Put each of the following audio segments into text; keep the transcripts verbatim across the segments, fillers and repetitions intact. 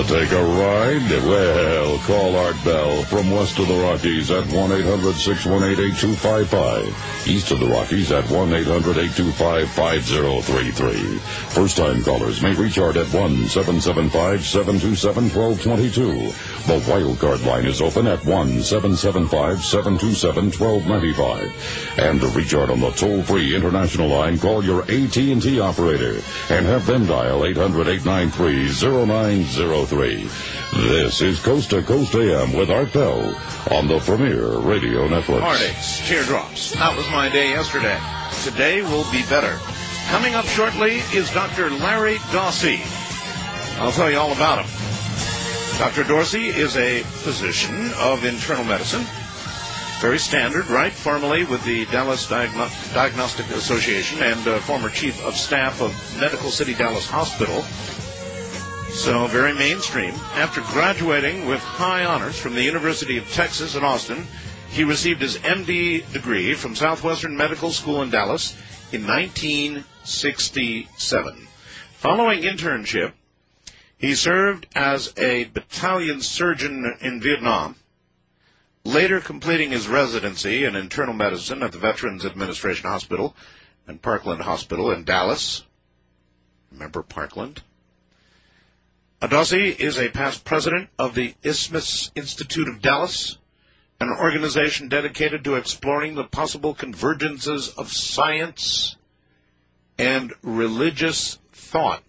Take a ride? Well, call Art Bell from west of the Rockies at one eight hundred six one eight eight two five five. East of the Rockies at one eight hundred eight two five five zero three three. First-time callers may reach Art at one seven seven five seven two seven one two two two. The wildcard line is open at one seven seven five seven two seven one two nine five. And to reach Art on the toll-free international line, call your A T and T operator and have them dial eight hundred eight nine three zero nine zero three. This is Coast to Coast A M with Art Bell on the Premier Radio Network. Heartaches, teardrops. That was my day yesterday. Today will be better. Coming up shortly is Doctor Larry Dossey. I'll tell you all about him. Doctor Dorsey is a physician of internal medicine. Very standard, right? Formerly with the Dallas Diagno- Diagnostic Association and uh, former chief of staff of Medical City Dallas Hospital. So very mainstream. After graduating with high honors from the University of Texas at Austin, he received his M D degree from Southwestern Medical School in Dallas in nineteen sixty-seven. Following internship, he served as a battalion surgeon in Vietnam, later completing his residency in internal medicine at the Veterans Administration Hospital and Parkland Hospital in Dallas. Remember Parkland? Dossey is a past president of the Isthmus Institute of Dallas, an organization dedicated to exploring the possible convergences of science and religious thought.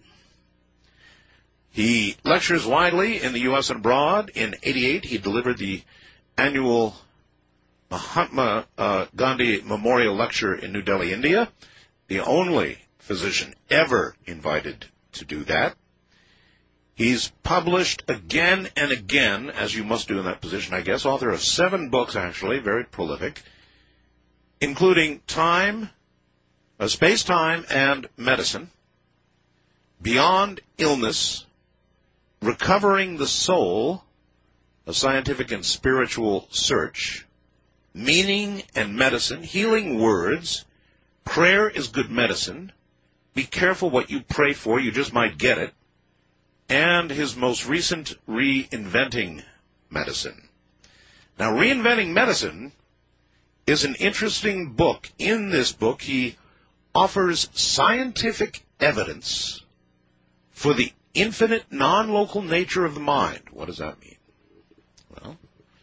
He lectures widely in the U S and abroad. In eighty-eight, he delivered the annual Mahatma uh, Gandhi Memorial Lecture in New Delhi, India, the only physician ever invited to do that. He's published again and again, as you must do in that position, I guess, author of seven books, actually, very prolific, including Time, uh, Space, Time, and Medicine, Beyond Illness, Recovering the Soul, A Scientific and Spiritual Search, Meaning and Medicine, Healing Words, Prayer is Good Medicine, Be Careful What You Pray For, You Just Might Get It, and his most recent Reinventing Medicine. Now, Reinventing Medicine is an interesting book. In this book, he offers scientific evidence for the infinite non-local nature of the mind. What does that mean? Well,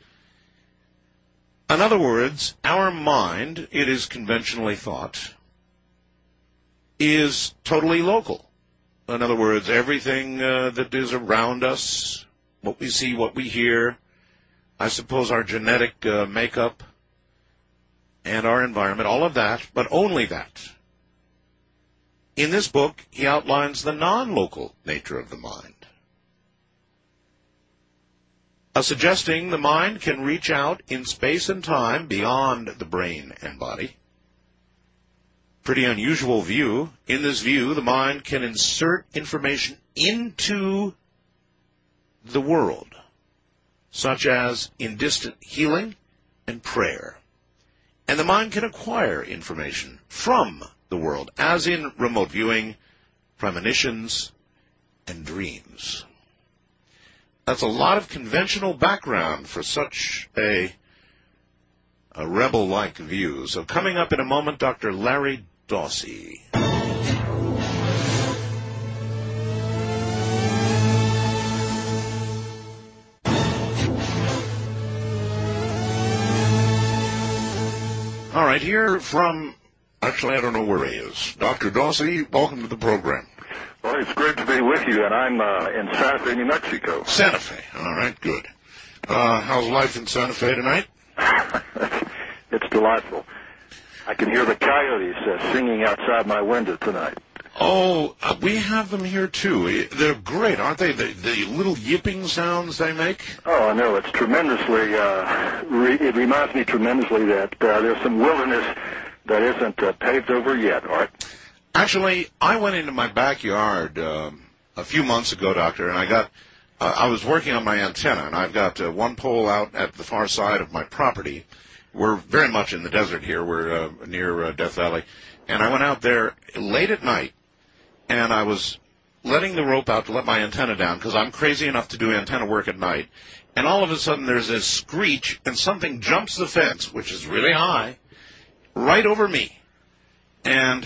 in other words, our mind, it is conventionally thought, is totally local. In other words, everything uh, that is around us, what we see, what we hear, I suppose our genetic uh, makeup and our environment, all of that, but only that. In this book, he outlines the non-local nature of the mind, uh, suggesting the mind can reach out in space and time beyond the brain and body. Pretty unusual view. In this view, the mind can insert information into the world, such as in distant healing and prayer. And the mind can acquire information from the world, as in remote viewing, premonitions, and dreams. That's a lot of conventional background for such a, a rebel-like view. So coming up in a moment, Doctor Larry Dossey. All right, here from, actually, I don't know where he is. Doctor Dossey, welcome to the program. Well, it's great to be with you, and I'm uh, in Santa Fe, New Mexico. Santa Fe. All right, good. Uh, how's life in Santa Fe tonight? It's delightful. I can hear the coyotes uh, singing outside my window tonight. Oh, uh, we have them here, too. They're great, aren't they? The, the little yipping sounds they make? Oh, I know. It's tremendously, uh, re- it reminds me tremendously that uh, there's some wilderness that isn't uh, paved over yet, Art. Actually, I went into my backyard um, a few months ago, Doctor, and I got, uh, I was working on my antenna, and I've got uh, one pole out at the far side of my property. We're very much in the desert here. We're uh, near uh, Death Valley. And I went out there late at night, and I was letting the rope out to let my antenna down because I'm crazy enough to do antenna work at night. And all of a sudden there's this screech and something jumps the fence, which is really high, right over me. And,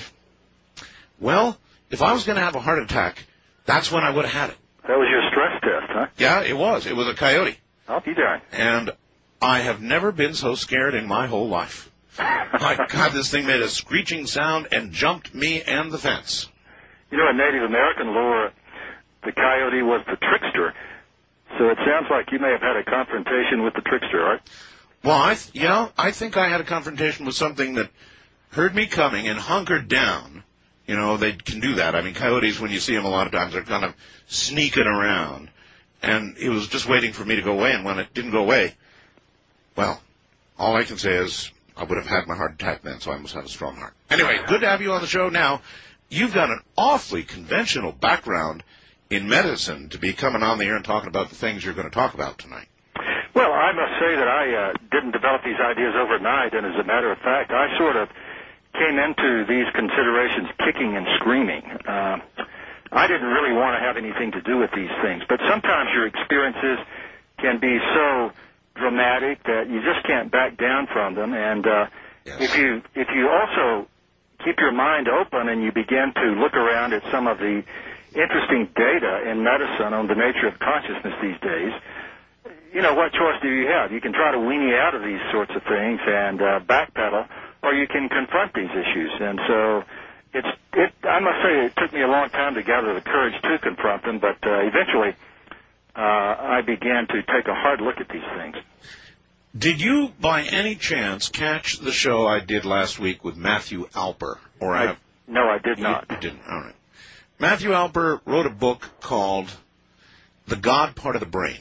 well, if I was going to have a heart attack, that's when I would have had it. That was your stress test, huh? Yeah, it was. It was a coyote. I'll be darned. And I have never been so scared in my whole life. My God, this thing made a screeching sound and jumped me and the fence. You know, in Native American lore, the coyote was the trickster. So it sounds like you may have had a confrontation with the trickster, right? Well, I th- you know, I think I had a confrontation with something that heard me coming and hunkered down. You know, they can do that. I mean, coyotes, when you see them a lot of times, they're kind of sneaking around. And it was just waiting for me to go away, and when it didn't go away, well, all I can say is I would have had my heart attack then, so I must have a strong heart. Anyway, good to have you on the show now. You've got an awfully conventional background in medicine to be coming on the air and talking about the things you're going to talk about tonight. Well, I must say that I uh, didn't develop these ideas overnight, and as a matter of fact, I sort of came into these considerations kicking and screaming. Uh, I didn't really want to have anything to do with these things, but sometimes your experiences can be so dramatic that you just can't back down from them, and uh, yes. if you if you also keep your mind open and you begin to look around at some of the interesting data in medicine on the nature of consciousness these days, you know, what choice do you have? You can try to wean you out of these sorts of things and uh, backpedal, or you can confront these issues. And so it's, it, I must say it took me a long time to gather the courage to confront them, but uh, eventually uh, I began to take a hard look at these things. Did you, by any chance, catch the show I did last week with Matthew Alper? Or I, I No, I did not. You, you didn't. All right. Matthew Alper wrote a book called The God Part of the Brain.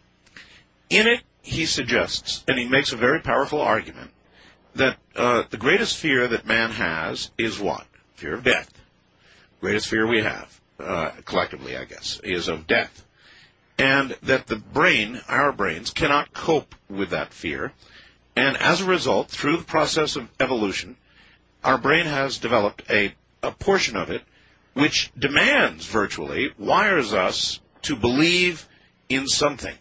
In it, he suggests, and he makes a very powerful argument, that uh, the greatest fear that man has is what? Fear of death. Greatest fear we have, uh, collectively, I guess, is of death. And that the brain, our brains, cannot cope with that fear. And as a result, through the process of evolution, our brain has developed a, a portion of it which demands, virtually, wires us to believe in something.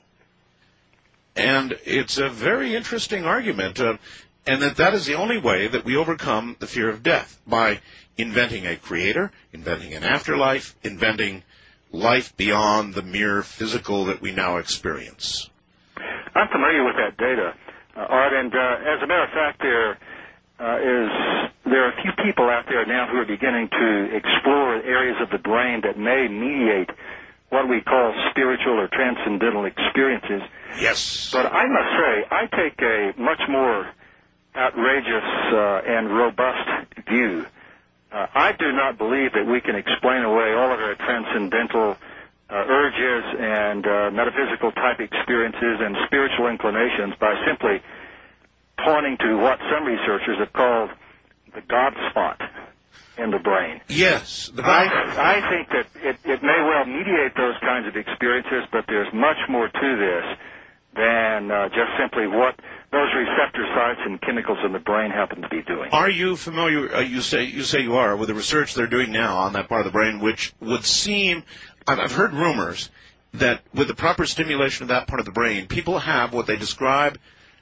And it's a very interesting argument, uh, and that that is the only way that we overcome the fear of death, by inventing a creator, inventing an afterlife, inventing life beyond the mere physical that we now experience. I'm familiar with that data, uh, Art, and uh, as a matter of fact, there uh, is there are a few people out there now who are beginning to explore areas of the brain that may mediate what we call spiritual or transcendental experiences. Yes. But I must say, I take a much more outrageous uh, and robust view. Uh, I do not believe that we can explain away all of our transcendental uh, urges and uh, metaphysical type experiences and spiritual inclinations by simply pointing to what some researchers have called the God spot in the brain. Yes. The I, I think that it, it may well mediate those kinds of experiences, but there's much more to this than uh, just simply what those receptor sites and chemicals in the brain happen to be doing. Are you familiar, uh, you say you say you are, with the research they're doing now on that part of the brain, which would seem, I've, I've heard rumors that with the proper stimulation of that part of the brain, people have what they describe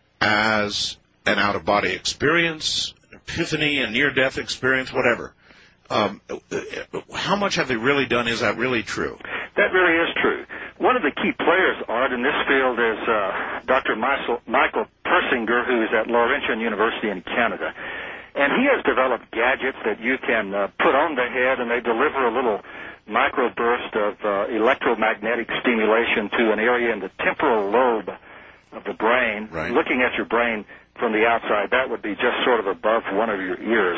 as an out-of-body experience, an epiphany, a near-death experience, whatever. Um, how much have they really done? Is that really true? That really is true. One of the key players, Art, in this field is uh, Doctor Michael Persinger, who is at Laurentian University in Canada. And he has developed gadgets that you can uh, put on the head, and they deliver a little microburst of uh, electromagnetic stimulation to an area in the temporal lobe of the brain. Right. Looking at your brain from the outside, that would be just sort of above one of your ears.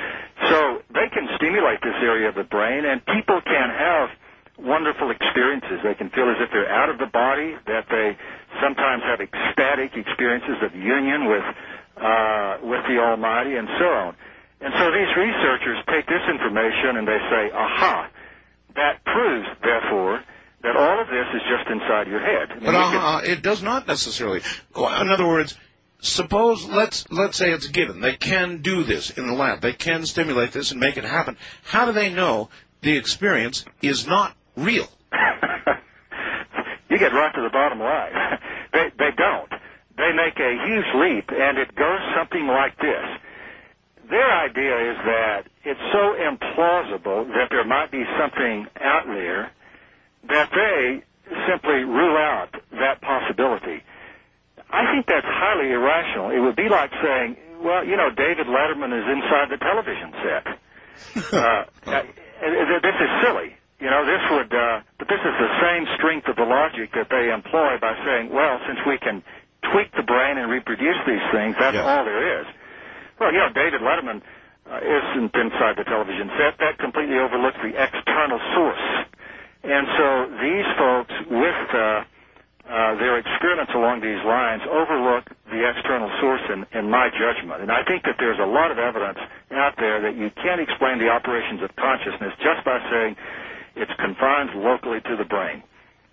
So they can stimulate this area of the brain, and people can have wonderful experiences. They can feel as if they're out of the body, that they sometimes have ecstatic experiences of union with uh, with the Almighty, and so on. And so these researchers take this information and they say, aha, that proves, therefore, that all of this is just inside your head. But uh, it does not necessarily. In other words, suppose, let's let's say it's a given. They can do this in the lab. They can stimulate this and make it happen. How do they know the experience is not real? You get right to the bottom line. they, they don't. They make a huge leap, and it goes something like this. Their idea is that it's so implausible that there might be something out there that they simply rule out that possibility. I think that's highly irrational. It would be like saying, well, you know, David Letterman is inside the television set. uh, this is silly. You know, this would, uh, but this is the same strength of the logic that they employ by saying, well, since we can tweak the brain and reproduce these things, that's yeah. all there is. Well, you know, David Letterman uh, isn't inside the television set. That completely overlooks the external source. And so these folks, with uh, uh, their experiments along these lines, overlook the external source in, in my judgment. And I think that there's a lot of evidence out there that you can't explain the operations of consciousness just by saying it's confined locally to the brain.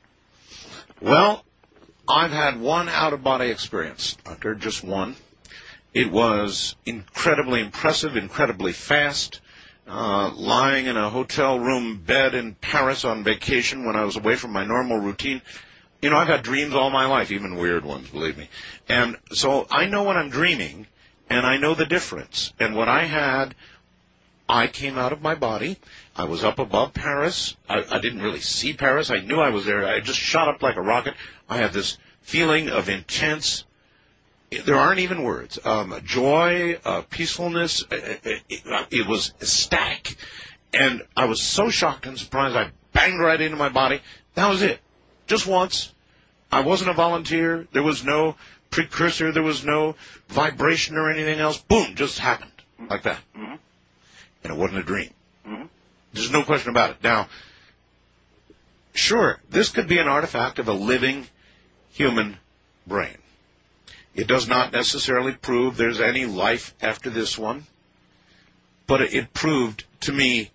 Well, I've had one out-of-body experience, Doctor, just one. It was incredibly impressive, incredibly fast. Uh, lying in a hotel room bed in Paris on vacation when I was away from my normal routine. You know, I've had dreams all my life, even weird ones, believe me. And so I know when I'm dreaming, and I know the difference. And what I had, I came out of my body. I was up above Paris. I, I didn't really see Paris. I knew I was there. I just shot up like a rocket. I had this feeling of intense, there aren't even words, um, joy, uh, peacefulness. It, it, it was ecstatic. And I was so shocked and surprised, I banged right into my body. That was it. Just once. I wasn't a volunteer. There was no precursor. There was no vibration or anything else. Boom, just happened like that. Mm-hmm. And it wasn't a dream. Mm-hmm. There's no question about it. Now, sure, this could be an artifact of a living human brain. It does not necessarily prove there's any life after this one, but it proved to me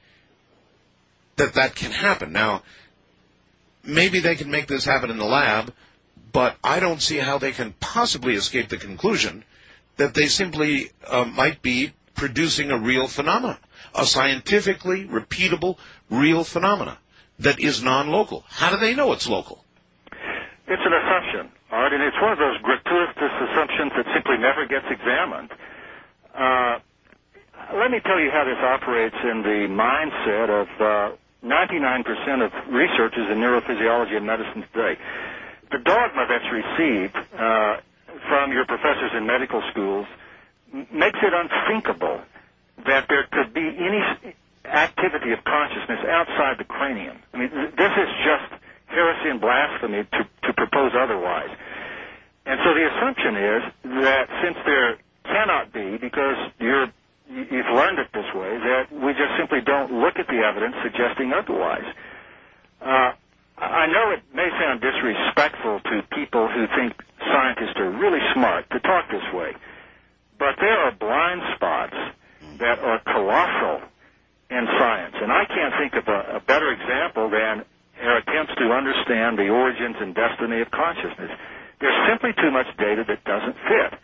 that that can happen. Now, maybe they can make this happen in the lab, but I don't see how they can possibly escape the conclusion that they simply uh, might be producing a real phenomena, a scientifically repeatable real phenomena that is non-local. How do they know it's local? It's an assumption, Art, and it's one of those gratuitous assumptions that simply never gets examined. Uh, let me tell you how this operates in the mindset of uh, ninety-nine percent of researchers in neurophysiology and medicine today. The dogma that's received uh, from your professors in medical schools m- makes it unthinkable that there could be any activity of consciousness outside the cranium. I mean, th- this is just heresy and blasphemy to, to propose otherwise. And so the assumption is that since there cannot be, because you're, you've learned it this way, that we just simply don't look at the evidence suggesting otherwise. Uh, I know it may sound disrespectful to people who think scientists are really smart to talk this way, but there are blind spots that are colossal in science. And I can't think of a, a better example than our attempts to understand the origins and destiny of consciousness. There's simply too much data that doesn't fit.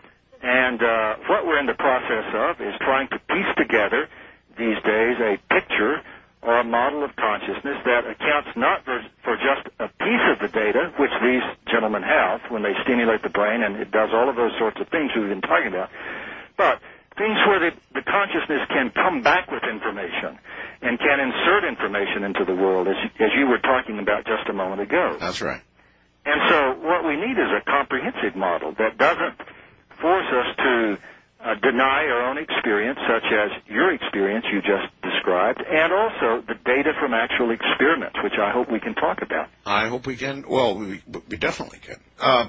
And uh, what we're in the process of is trying to piece together these days a picture or a model of consciousness that accounts not for, for just a piece of the data, which these gentlemen have when they stimulate the brain, and it does all of those sorts of things we've been talking about, but things where the, the consciousness can come back with information and can insert information into the world, as, as you were talking about just a moment ago. That's right. And so what we need is a comprehensive model that doesn't force us to uh, deny our own experience, such as your experience you just described, and also the data from actual experiments, which I hope we can talk about. I hope we can. Well, we, we definitely can. Uh,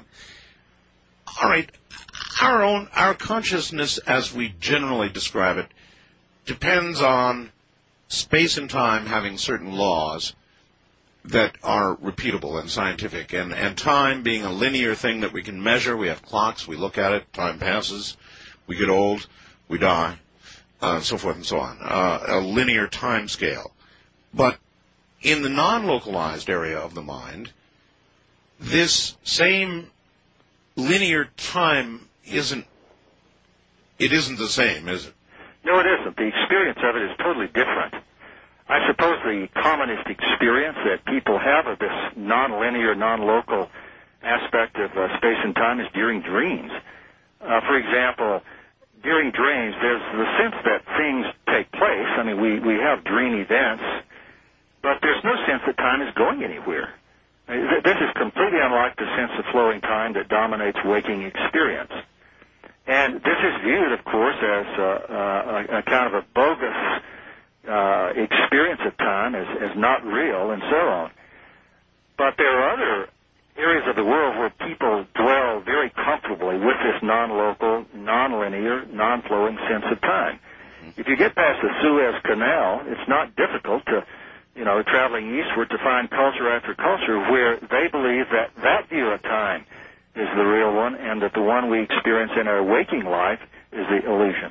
all right. Our own, our consciousness, as we generally describe it, depends on space and time having certain laws that are repeatable and scientific, and, and time being a linear thing that we can measure. We have clocks, we look at it, time passes, we get old, we die, uh, so forth and so on, uh, a linear time scale. But in the non-localized area of the mind, this same linear time isn't, it isn't the same, is it? No, it isn't. The experience of it is totally different. I suppose the commonest experience that people have of this non-linear, non-local aspect of uh, space and time is during dreams. Uh, for example, during dreams, there's the sense that things take place. I mean, we, we have dream events, but there's no sense that time is going anywhere. This is completely unlike the sense of flowing time that dominates waking experience. And this is viewed, of course, as uh, uh, a, a kind of a bogus uh, experience of time, as, as not real, and so on. But there are other areas of the world where people dwell very comfortably with this non-local, non-linear, non-flowing sense of time. If you get past the Suez Canal, it's not difficult to, you know, traveling eastward to find culture after culture where they believe that that view of time is the real one and that the one we experience in our waking life is the illusion.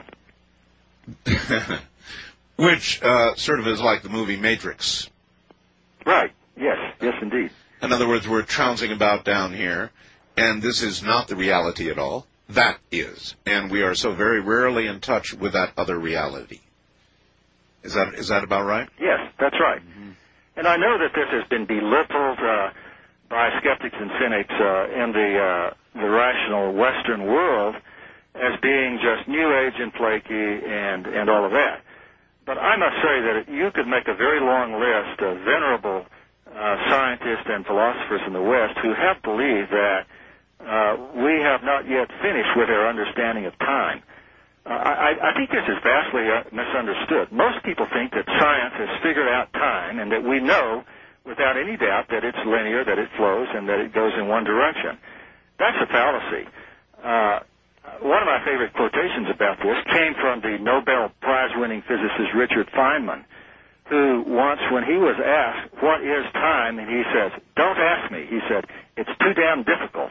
Which uh, sort of is like the movie Matrix. Right. Yes. Yes, indeed. In other words, we're trouncing about down here, and this is not the reality at all. That is. And we are so very rarely in touch with that other reality. Is that is that about right? Yes, that's right. Mm-hmm. And I know that this has been belittled uh, by skeptics and cynics uh, in the uh, the rational Western world as being just New Age and flaky and, and all of that. But I must say that you could make a very long list of venerable uh, scientists and philosophers in the West who have believed that uh, we have not yet finished with our understanding of time. Uh, I, I think this is vastly uh, misunderstood. Most people think that science has figured out time and that we know without any doubt that it's linear, that it flows, and that it goes in one direction. That's a fallacy. Uh, one of my favorite quotations about this came from the Nobel Prize-winning physicist Richard Feynman, who once, when he was asked, what is time, and he says, don't ask me. He said, it's too damn difficult.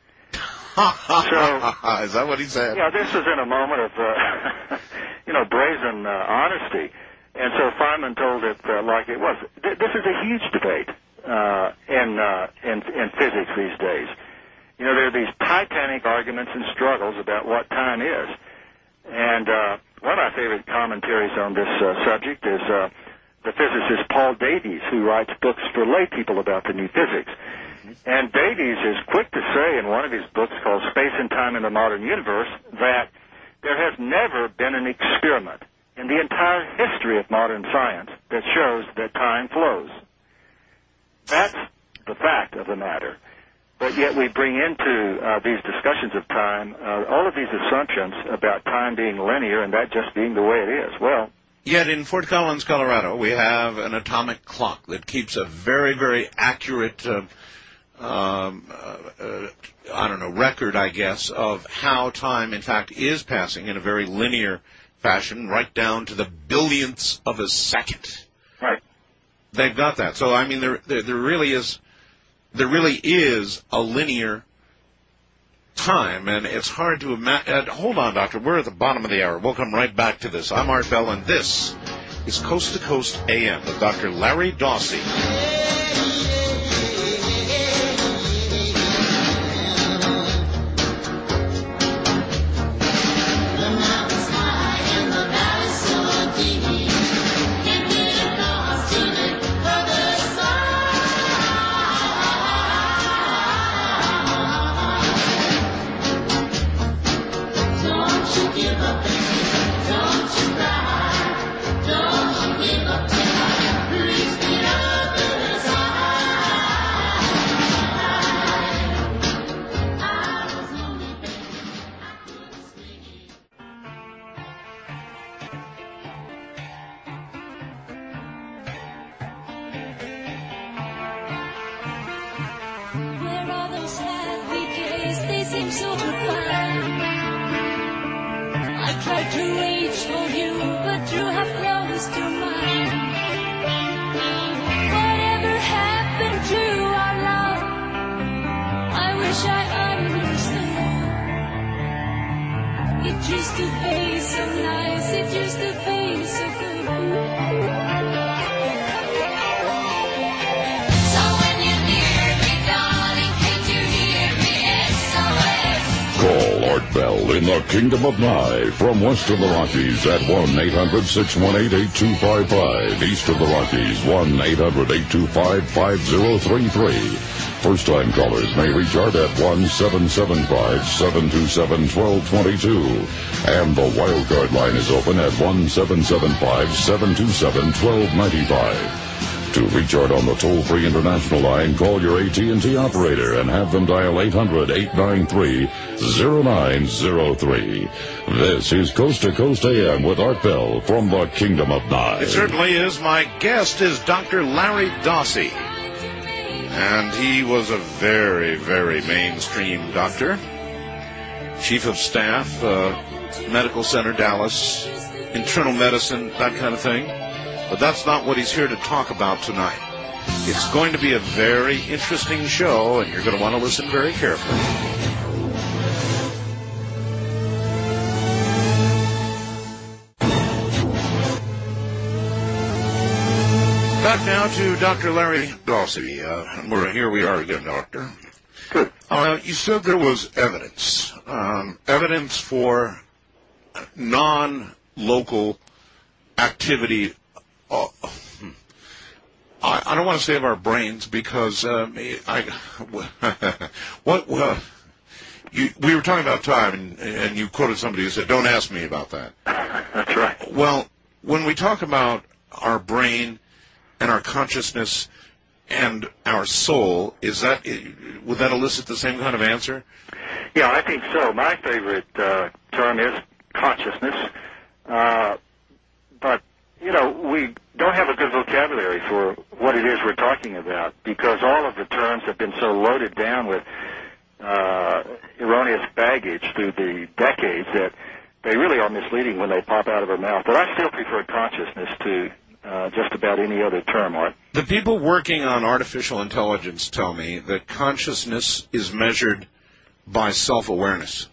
So, is that what he said? Yeah, this was in a moment of, uh, you know, brazen uh, honesty. And so Feynman told it uh, like it was. This is a huge debate uh, in, uh, in in physics these days. You know, there are these titanic arguments and struggles about what time is. And uh, one of my favorite commentaries on this uh, subject is uh, the physicist Paul Davies, who writes books for lay people about the new physics. And Davies is quick to say in one of his books called Space and Time in the Modern Universe that there has never been an experiment in the entire history of modern science that shows that time flows. That's the fact of the matter. But yet we bring into uh, these discussions of time uh, all of these assumptions about time being linear and that just being the way it is. Well, yet in Fort Collins, Colorado, we have an atomic clock that keeps a very, very accurate, uh, um, uh, uh, I don't know, record, I guess, of how time, in fact, is passing in a very linear fashion, right down to the billionths of a second. Right. They've got that. So, I mean, there, there, there really is, there really is a linear time, and it's hard to imagine. Uh, hold on, Doctor. We're at the bottom of the hour. We'll come right back to this. I'm Art Bell, and this is Coast to Coast A M with Doctor Larry Dossey. Art Bell in the Kingdom of Nye. From west of the Rockies at one eight hundred six one eight eight two five five. East of the Rockies, one eight hundred eight two five five zero three three. First-time callers may reach Art at one seven seven five seven two seven one two two two. And the wildcard line is open at one seven seven five seven two seven one two nine five. To reach Art on the toll-free international line, call your A T and T operator and have them dial eight hundred eight nine three zero nine zero three. This is Coast to Coast A M with Art Bell from the Kingdom of Nye. It certainly is. My guest is Doctor Larry Dossey. And he was a very, very mainstream doctor. Chief of Staff, uh, Medical Center, Dallas, internal medicine, that kind of thing. But that's not what he's here to talk about tonight. It's going to be a very interesting show, and you're going to want to listen very carefully. Back now to Doctor Larry Dossey. Uh, we're, here we are again, Doctor. Good. Uh, you said there was evidence, um, evidence for non-local activity. Uh, I, I don't want to say of our brains because um, I, what well, you, we were talking about time, and, and you quoted somebody who said, "Don't ask me about that." That's right. Well, when we talk about our brain and our consciousness and our soul, is that would that elicit the same kind of answer? Yeah, I think so. My favorite uh, term is consciousness, uh, but you know we don't have a good vocabulary for what it is we're talking about because all of the terms have been so loaded down with uh, erroneous baggage through the decades that they really are misleading when they pop out of our mouth. But I still prefer consciousness to Uh, just about any other term, Art. The people working on artificial intelligence tell me that consciousness is measured by self-awareness.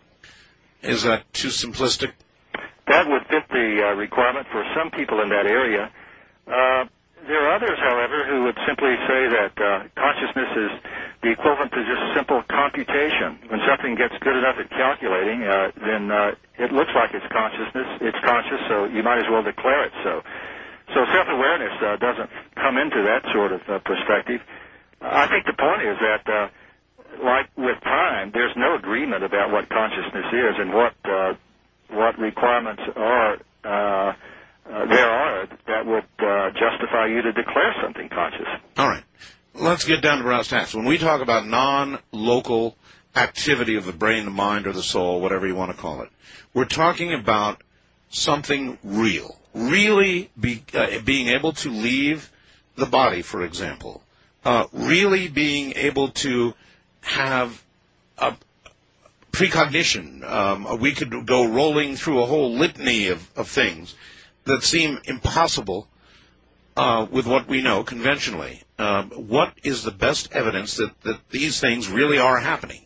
Is that too simplistic? That would fit the uh, requirement for some people in that area. Uh, there are others, however, who would simply say that uh, consciousness is the equivalent to just simple computation. When something gets good enough at calculating, uh, then uh, it looks like it's consciousness. It's conscious, so you might as well declare it so. So self-awareness uh, doesn't come into that sort of uh, perspective. I think the point is that, uh, like with time, there's no agreement about what consciousness is and what uh, what requirements are uh, uh, there are that would uh, justify you to declare something conscious. All right. Let's get down to brass tacks. When we talk about non-local activity of the brain, the mind, or the soul, whatever you want to call it, we're talking about something real. Really be, uh, being able to leave the body, for example. Uh, really being able to have a precognition. Um, we could go rolling through a whole litany of, of things that seem impossible uh, with what we know conventionally. Um, what is the best evidence that, that these things really are happening?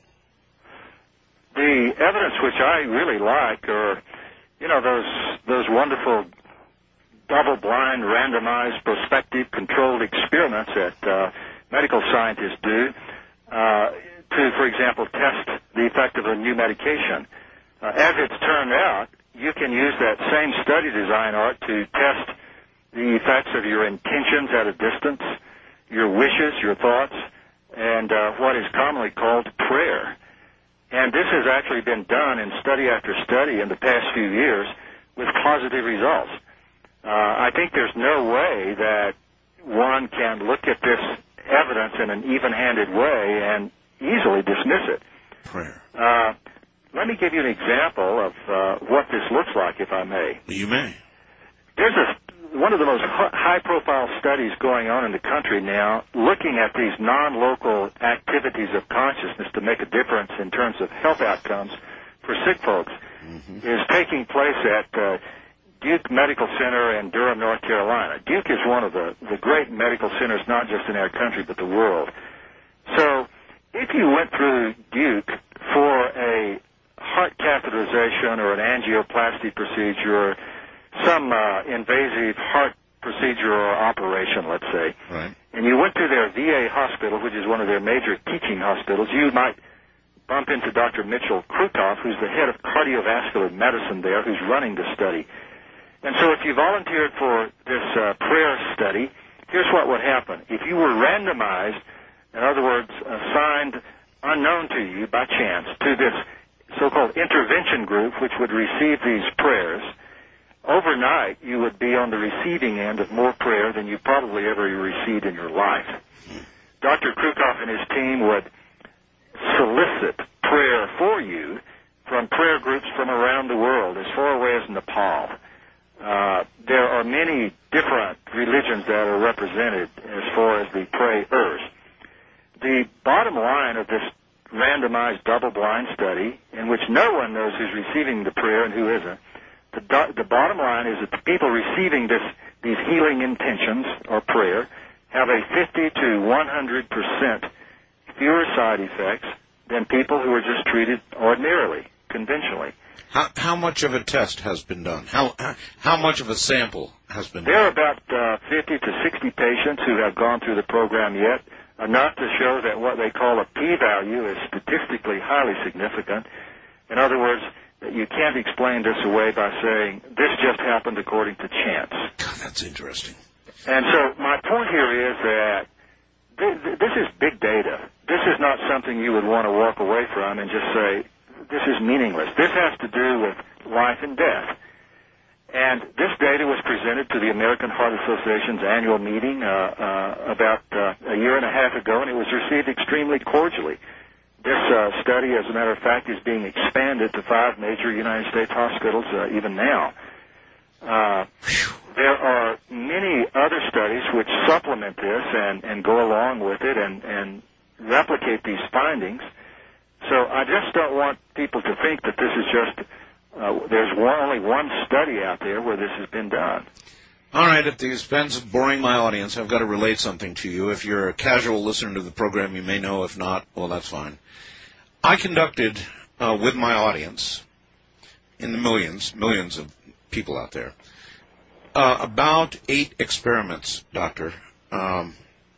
The evidence which I really like are, you know, those those wonderful double-blind, randomized, prospective, controlled experiments that uh, medical scientists do uh, to, for example, test the effect of a new medication. Uh, as it's turned out, you can use that same study design, Art, to test the effects of your intentions at a distance, your wishes, your thoughts, and uh, what is commonly called prayer. And this has actually been done in study after study in the past few years with positive results. Uh, I think there's no way that one can look at this evidence in an even-handed way and easily dismiss it. Prayer. Uh, let me give you an example of uh, what this looks like, if I may. You may. There's a, one of the most high-profile studies going on in the country now looking at these non-local activities of consciousness to make a difference in terms of health outcomes for sick folks. Mm-hmm. Is taking place at uh, Duke Medical Center in Durham, North Carolina. Duke is one of the, the great medical centers, not just in our country, but the world. So if you went through Duke for a heart catheterization or an angioplasty procedure or some uh, invasive heart procedure or operation, let's say, right, and you went to their V A hospital, which is one of their major teaching hospitals, you might bump into Doctor Mitchell Krukoff, who's the head of cardiovascular medicine there, who's running the study. And so if you volunteered for this uh, prayer study, here's what would happen. If you were randomized, in other words, assigned unknown to you by chance to this so-called intervention group, which would receive these prayers, overnight you would be on the receiving end of more prayer than you probably ever received in your life. Doctor Krukoff and his team would solicit prayer for you from prayer groups from around the world, as far away as Nepal. Uh, there are many different religions that are represented as far as the prayers. The bottom line of this randomized double-blind study, in which no one knows who's receiving the prayer and who isn't, the, do- the bottom line is that the people receiving this, these healing intentions or prayer have a fifty to one hundred percent fewer side effects than people who are just treated ordinarily, conventionally. How, how much of a test has been done? How how much of a sample has been done? There are about uh, fifty to sixty patients who have gone through the program yet, enough to show that what they call a p-value is statistically highly significant. In other words, you can't explain this away by saying, this just happened according to chance. God, that's interesting. And so my point here is that th- this is big data. This is not something you would want to walk away from and just say, this is meaningless. This has to do with life and death. And this data was presented to the American Heart Association's annual meeting uh, uh, about uh, a year and a half ago, and it was received extremely cordially. This uh, study, as a matter of fact, is being expanded to five major United States hospitals uh, even now. Uh, there are many other studies which supplement this and, and go along with it and, and replicate these findings. So I just don't want people to think that this is just, uh, there's one, only one study out there where this has been done. All right, at the expense of boring my audience, I've got to relate something to you. If you're a casual listener to the program, you may know. If not, well, that's fine. I conducted uh, with my audience, in the millions, millions of people out there, uh, about eight experiments, Doctor. Um,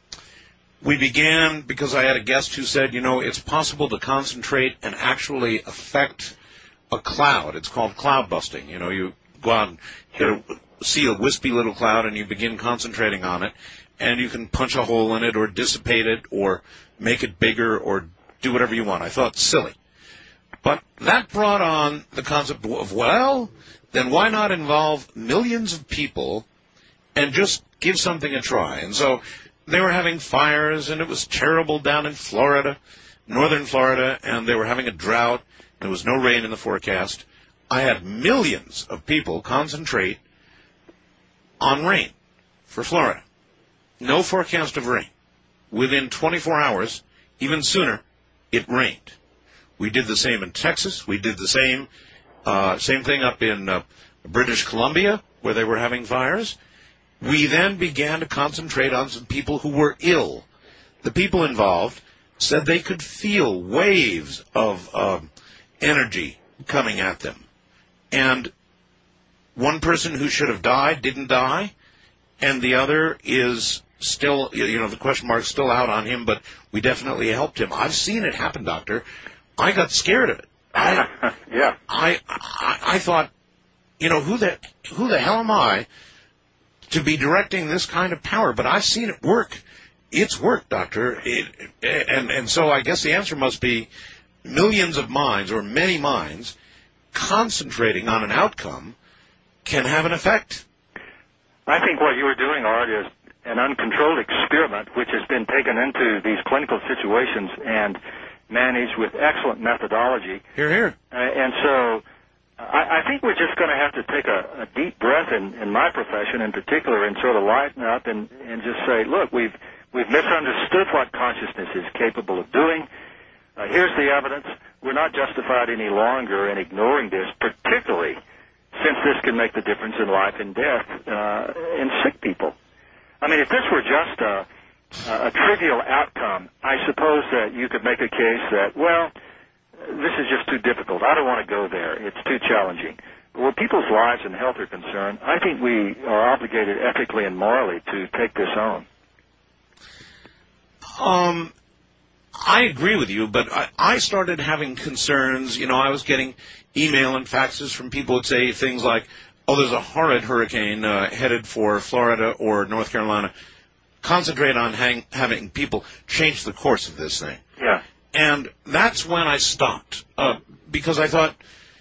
we began because I had a guest who said, you know, it's possible to concentrate and actually affect a cloud. It's called cloud busting. You know, you go out and hit a, see a wispy little cloud and you begin concentrating on it, and you can punch a hole in it or dissipate it or make it bigger or do whatever you want. I thought, silly. But that brought on the concept of, well, then why not involve millions of people and just give something a try? And so they were having fires, and it was terrible down in Florida, northern Florida, and they were having a drought. There was no rain in the forecast. I had millions of people concentrate on rain for Florida. No forecast of rain. Within twenty-four hours, even sooner, it rained. We did the same in Texas. We did the same uh, same thing up in uh, British Columbia, where they were having fires. We then began to concentrate on some people who were ill. The people involved said they could feel waves of uh, energy coming at them. And one person who should have died didn't die, and the other is still, you know, the question mark's still out on him, but we definitely helped him. I've seen it happen, Doctor. I got scared of it. I, yeah. I, I, I thought, you know, who the who the hell am I to be directing this kind of power? But I've seen it work. It's worked, Doctor. It, and and so I guess the answer must be millions of minds or many minds concentrating on an outcome can have an effect. I think what you were doing, Art, is an uncontrolled experiment which has been taken into these clinical situations and managed with excellent methodology. Hear, hear. Uh, and so I, I think we're just going to have to take a, a deep breath in, in my profession in particular and sort of lighten up and, and just say, look, we've we've misunderstood what consciousness is capable of doing. Uh, here's the evidence. We're not justified any longer in ignoring this, particularly since this can make the difference in life and death uh, in sick people. I mean, if this were just a, a trivial outcome, I suppose that you could make a case that, well, this is just too difficult. I don't want to go there. It's too challenging. But where people's lives and health are concerned, I think we are obligated ethically and morally to take this on. Um, I agree with you, but I, I started having concerns. You know, I was getting email and faxes from people that say things like, oh, there's a horrid hurricane uh, headed for Florida or North Carolina. Concentrate on hang, having people change the course of this thing. Yeah. And that's when I stopped, uh, because I thought,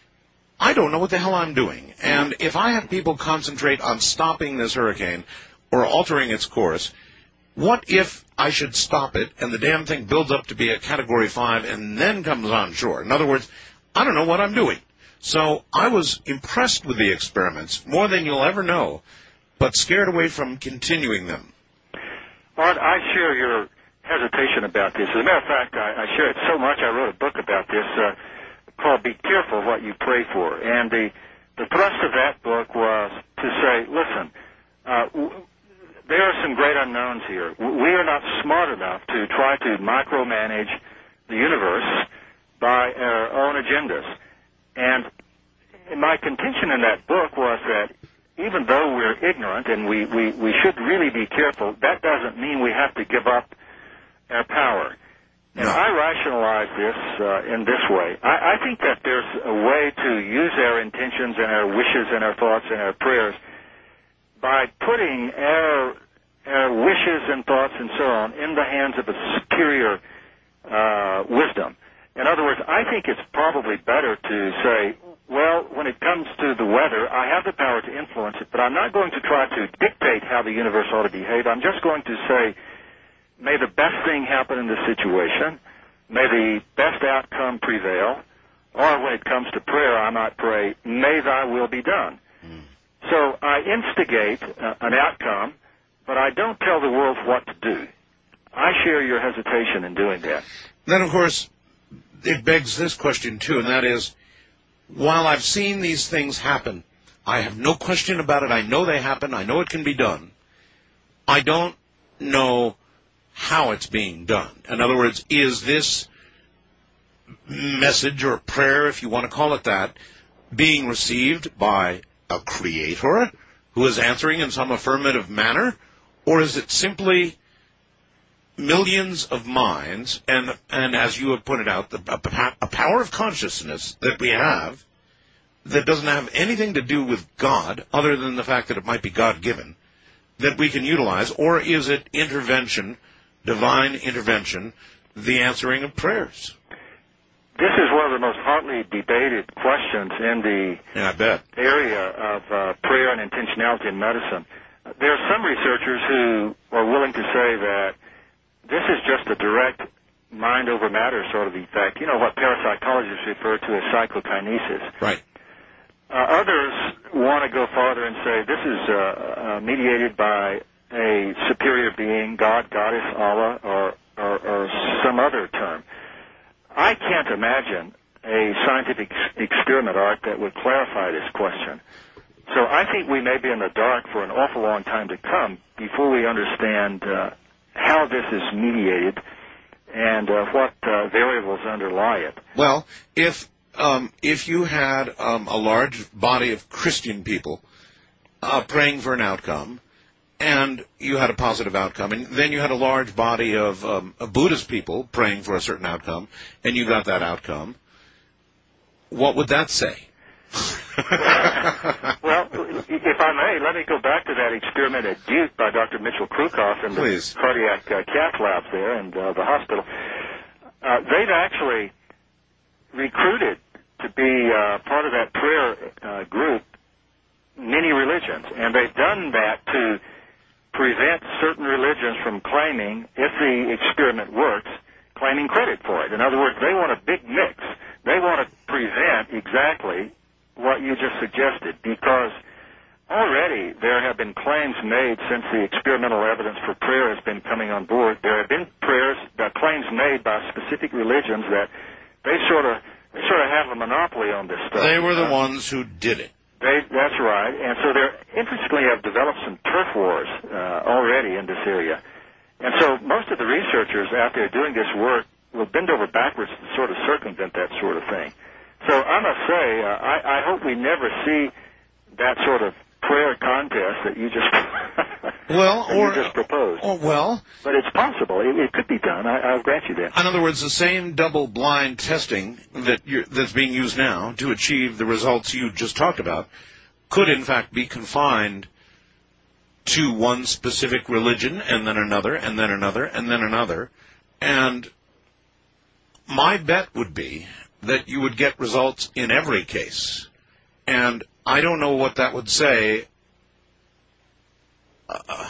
I don't know what the hell I'm doing. And if I have people concentrate on stopping this hurricane or altering its course, what if I should stop it and the damn thing builds up to be a Category five and then comes on shore? In other words, I don't know what I'm doing. So I was impressed with the experiments, more than you'll ever know, but scared away from continuing them. Art, I share your hesitation about this. As a matter of fact, I, I share it so much, I wrote a book about this uh, called Be Careful What You Pray For. And the, the thrust of that book was to say, listen, uh, w- there are some great unknowns here. We are not smart enough to try to micromanage the universe by our own agendas. And my contention in that book was that even though we're ignorant and we, we, we should really be careful, that doesn't mean we have to give up our power. And No. I rationalize this uh, in this way. I, I think that there's a way to use our intentions and our wishes and our thoughts and our prayers by putting our, our wishes and thoughts and so on in the hands of a superior uh, wisdom. In other words, I think it's probably better to say, well, when it comes to the weather, I have the power to influence it, but I'm not going to try to dictate how the universe ought to behave. I'm just going to say, may the best thing happen in this situation. May the best outcome prevail. Or when it comes to prayer, I might pray, may thy will be done. Mm. So I instigate uh, an outcome, but I don't tell the world what to do. I share your hesitation in doing that. Then, of course, it begs this question, too, and that is, while I've seen these things happen, I have no question about it. I know they happen. I know it can be done. I don't know how it's being done. In other words, is this message or prayer, if you want to call it that, being received by a creator who is answering in some affirmative manner, or is it simply millions of minds, and and as you have pointed out, the, a, a power of consciousness that we have that doesn't have anything to do with God, other than the fact that it might be God-given, that we can utilize, or is it intervention, divine intervention, the answering of prayers? This is one of the most hotly debated questions in the yeah, I bet. area of uh, prayer and intentionality in medicine. There are some researchers who are willing to say that this is just a direct mind-over-matter sort of effect, you know, what parapsychologists refer to as psychokinesis. Right. Uh, others want to go farther and say this is uh, uh, mediated by a superior being, God, Goddess, Allah, or, or, or some other term. I can't imagine a scientific ex- experiment, Art, that would clarify this question. So I think we may be in the dark for an awful long time to come before we understand uh, how this is mediated and uh, what uh, variables underlie it. Well, if um, if you had um, a large body of Christian people uh, praying for an outcome, and you had a positive outcome, and then you had a large body of, um, of Buddhist people praying for a certain outcome, and you got that outcome, what would that say? Well, if I may, let me go back to that experiment at Duke by Doctor Mitchell Krukoff in the Please. cardiac uh, cath labs there and uh, the hospital. Uh, they've actually recruited to be uh, part of that prayer uh, group many religions, and they've done that to prevent certain religions from claiming, if the experiment works, claiming credit for it. In other words, they want a big mix. They want to prevent exactly what you just suggested, because already there have been claims made since the experimental evidence for prayer has been coming on board. There have been prayers, uh, claims made by specific religions that they sort of they sort of have a monopoly on this stuff. They were the uh, ones who did it. They, that's right. And so they're interestingly have developed some turf wars uh, already in this area. And so most of the researchers out there doing this work will bend over backwards to sort of circumvent that sort of thing. So I must say, uh, I, I hope we never see that sort of prayer contest that you just Well, than or you just proposed. Or, well, but it's possible. It, it could be done. I, I'll grant you that. In other words, the same double-blind testing that you're, that's being used now to achieve the results you just talked about could, in fact, be confined to one specific religion, and then another, and then another, and then another. And my bet would be that you would get results in every case. And I don't know what that would say. Uh,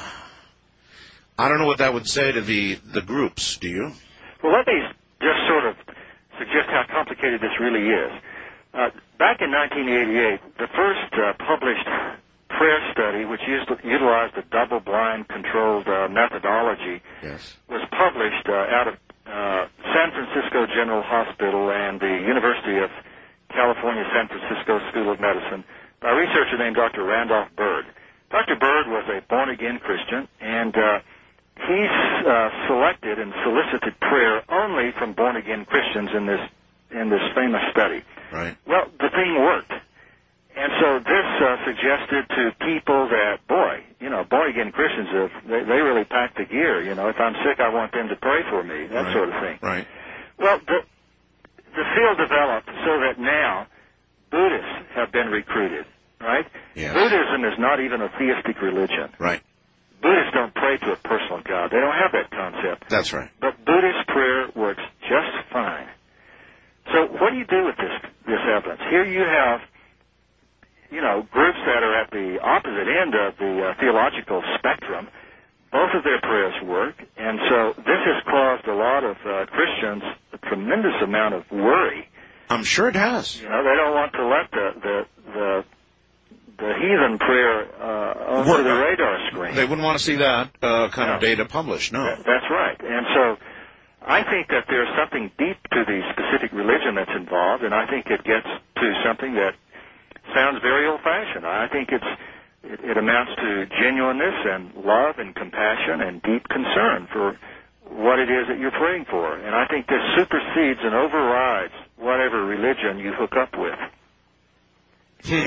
I don't know what that would say to the, the groups, do you? Well, let me just sort of suggest how complicated this really is. Uh, back in nineteen eighty-eight, the first uh, published prayer study, which used, utilized a double-blind controlled uh, methodology, yes. was published uh, out of uh, San Francisco General Hospital and the University of California, San Francisco School of Medicine by a researcher named Doctor Randolph Bird. Doctor Bird was a born-again Christian, and uh, he uh, selected and solicited prayer only from born-again Christians in this in this famous study. Right. Well, the thing worked. And so this uh, suggested to people that, boy, you know, born-again Christians, have, they, they really pack the gear. You know, if I'm sick, I want them to pray for me, that right. sort of thing. Right. Well, the, the field developed so that now Buddhists have been recruited, right? Yes. Buddhism is not even a theistic religion. Right. Buddhists don't pray to a personal God. They don't have that concept. That's right. But Buddhist prayer works just fine. So what do you do with this this evidence? Here you have, you know, groups that are at the opposite end of the uh, theological spectrum. Both of their prayers work, and so this has caused a lot of uh, Christians a tremendous amount of worry. I'm sure it has. You know, they don't want to let the the the, the heathen prayer uh, onto Work. the radar screen. They wouldn't want to see that uh, kind No. of data published. No. That, that's right, and so I think that there's something deep to the specific religion that's involved, and I think it gets to something that sounds very old-fashioned. I think it's it, it amounts to genuineness and love and compassion and deep concern for what it is that you're praying for. And I think this supersedes and overrides whatever religion you hook up with. Hmm.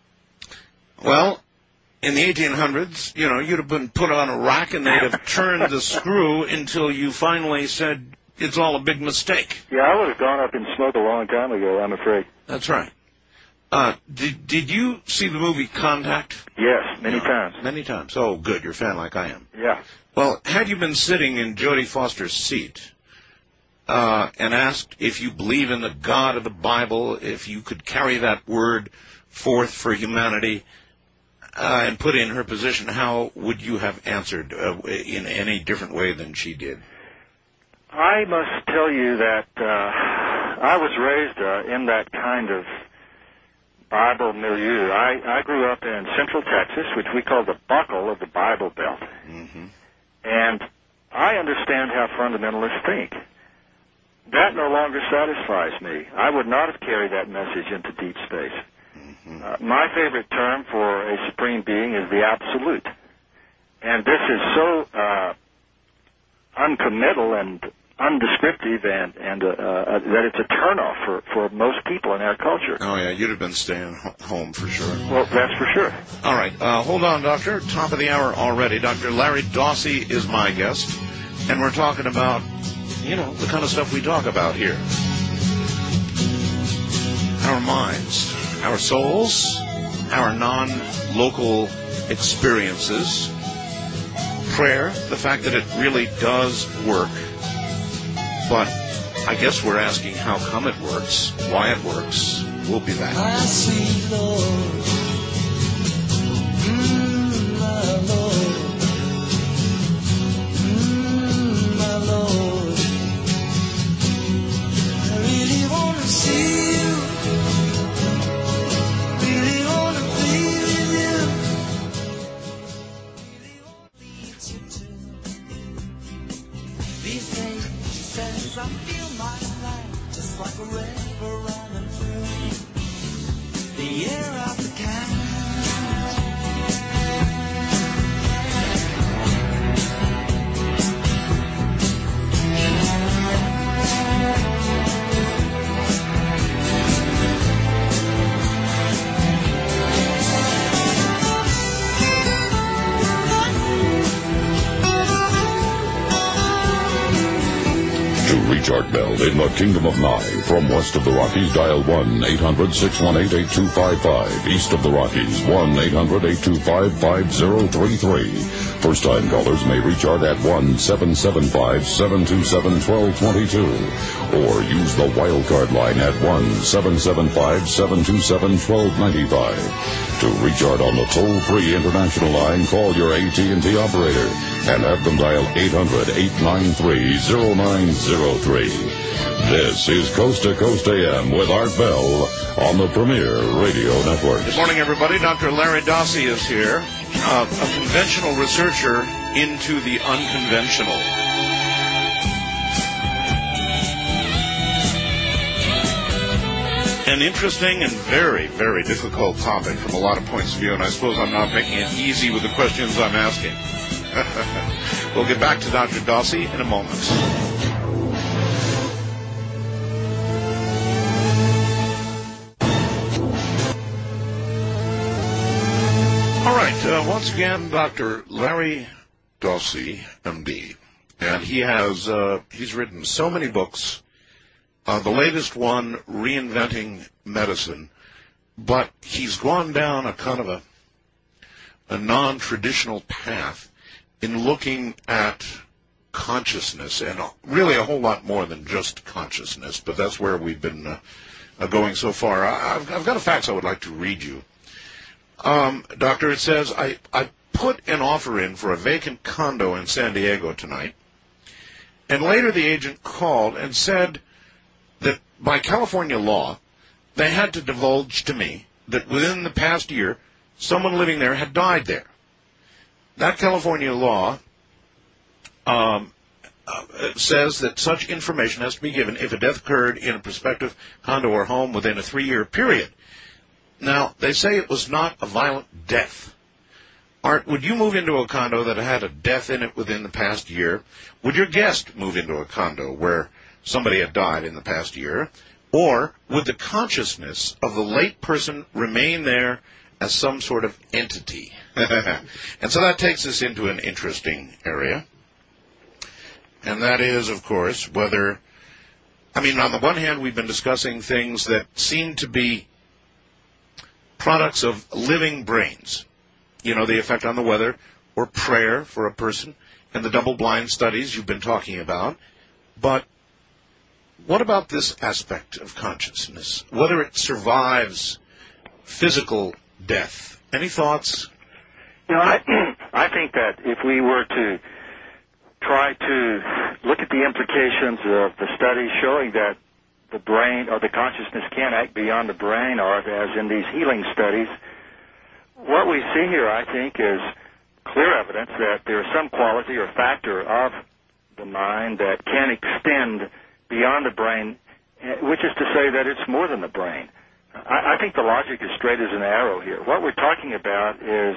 Well, in the eighteen hundreds, you know, you'd have been put on a rack and they'd have turned the screw until you finally said it's all a big mistake. Yeah, I would have gone up in smoke a long time ago, I'm afraid. That's right. Uh, did did you see the movie Contact? Yes, many No. times. Many times. Oh, good. You're a fan like I am. Yeah. Well, had you been sitting in Jodie Foster's seat uh, and asked if you believe in the God of the Bible, if you could carry that word forth for humanity, uh, and put in her position, how would you have answered uh, in any different way than she did? I must tell you that uh, I was raised uh, in that kind of Bible milieu. I, I grew up in Central Texas, which we call the buckle of the Bible Belt. Mm-hmm. And I understand how fundamentalists think. That no longer satisfies me. I would not have carried that message into deep space. Mm-hmm. Uh, my favorite term for a supreme being is the absolute. And this is so uh, uncommittal and undescriptive and, and uh, uh, that it's a turnoff for, for most people in our culture. Oh, yeah, you'd have been staying ho- home for sure. Well, that's for sure. All right, uh, hold on, Doctor. Top of the hour already. Doctor Larry Dossey is my guest, and we're talking about, you know, the kind of stuff we talk about here. Our minds, our souls, our non-local experiences, prayer, the fact that it really does work. But I guess we're asking how come it works, why it works. We'll be back. My sweet Lord, mm, my Lord, mm, my Lord, I really want to see you, really want to be with you, really want to lead you to these days. She says I feel my life just like a river running through the air of the cat. Art Bell in the Kingdom of Nye. From west of the Rockies, dial one eight hundred six one eight eight two five five. East of the Rockies, one eight hundred eight two five five zero three three. First-time callers may reach Art at one seven seven five seven two seven one two two two. Or use the wildcard line at one seven seven five seven two seven one two nine five. To reach Art on the toll-free international line, call your A T and T operator and have them dial eight hundred eight nine three zero nine zero three. This is Coast to Coast A M with Art Bell on the Premier Radio Network. Good morning, everybody. Doctor Larry Dossey is here, uh, a conventional researcher into the unconventional. An interesting and very, very difficult topic from a lot of points of view, and I suppose I'm not making it easy with the questions I'm asking. We'll get back to Doctor Dossey in a moment. All right, uh, once again, Doctor Larry Dossey, M D, and he has uh, he's written so many books. Uh, the latest one, Reinventing Medicine, but he's gone down a kind of a, a non-traditional path in looking at consciousness, and really a whole lot more than just consciousness, but that's where we've been uh, uh, going so far. I, I've, I've got a fax I would like to read you. Um, doctor, it says, I, I put an offer in for a vacant condo in San Diego tonight, and later the agent called and said that by California law, they had to divulge to me that within the past year, someone living there had died there. That California law um, uh, says that such information has to be given if a death occurred in a prospective condo or home within a three-year period. Now, they say it was not a violent death. Art, would you move into a condo that had a death in it within the past year? Would your guest move into a condo where somebody had died in the past year? Or would the consciousness of the late person remain there as some sort of entity? And so that takes us into an interesting area. And that is, of course, whether, I mean, on the one hand, we've been discussing things that seem to be products of living brains. You know, the effect on the weather, or prayer for a person, and the double-blind studies you've been talking about. But what about this aspect of consciousness? Whether it survives physical death? Any thoughts? You know, I, I think that if we were to try to look at the implications of the studies showing that the brain or the consciousness can act beyond the brain, or as in these healing studies, what we see here, I think, is clear evidence that there is some quality or factor of the mind that can extend beyond the brain, which is to say that it's more than the brain. I, I think the logic is straight as an arrow here. What we're talking about is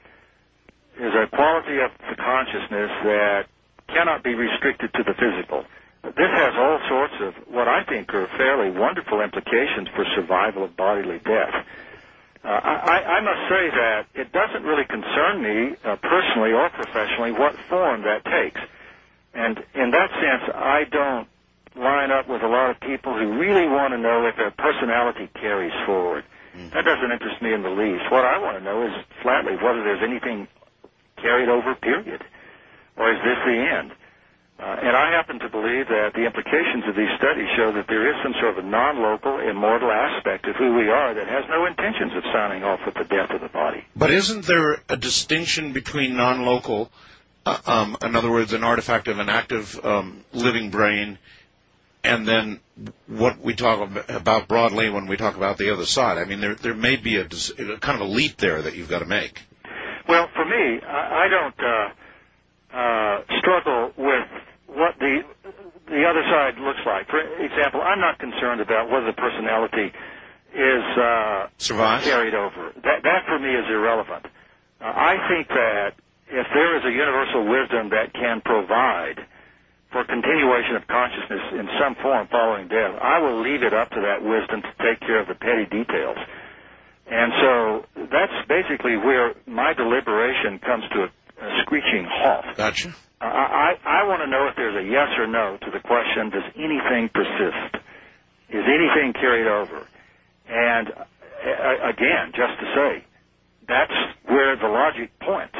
is a quality of the consciousness that cannot be restricted to the physical. This has all sorts of what I think are fairly wonderful implications for survival of bodily death. Uh, I, I must say that it doesn't really concern me uh, personally or professionally what form that takes. And in that sense, I don't line up with a lot of people who really want to know if their personality carries forward. Mm-hmm. That doesn't interest me in the least. What I want to know is flatly whether there's anything carried over, period, or is this the end? Uh, and I happen to believe that the implications of these studies show that there is some sort of a non-local, immortal aspect of who we are that has no intentions of signing off with the death of the body. But isn't there a distinction between non-local, uh, um, in other words, an artifact of an active um, living brain, and then what we talk about broadly when we talk about the other side? I mean, there there may be a, a kind of a leap there that you've got to make. Well, for me, I, I don't uh, uh, struggle with what the the other side looks like. For example, I'm not concerned about whether the personality is uh, carried over. That, that, for me, is irrelevant. Uh, I think that if there is a universal wisdom that can provide for continuation of consciousness in some form following death, I will leave it up to that wisdom to take care of the petty details. And so that's basically where my deliberation comes to a, a screeching halt. Gotcha. Uh, I, I want to know if there's a yes or no to the question, does anything persist? Is anything carried over? And uh, again, just to say, that's where the logic points.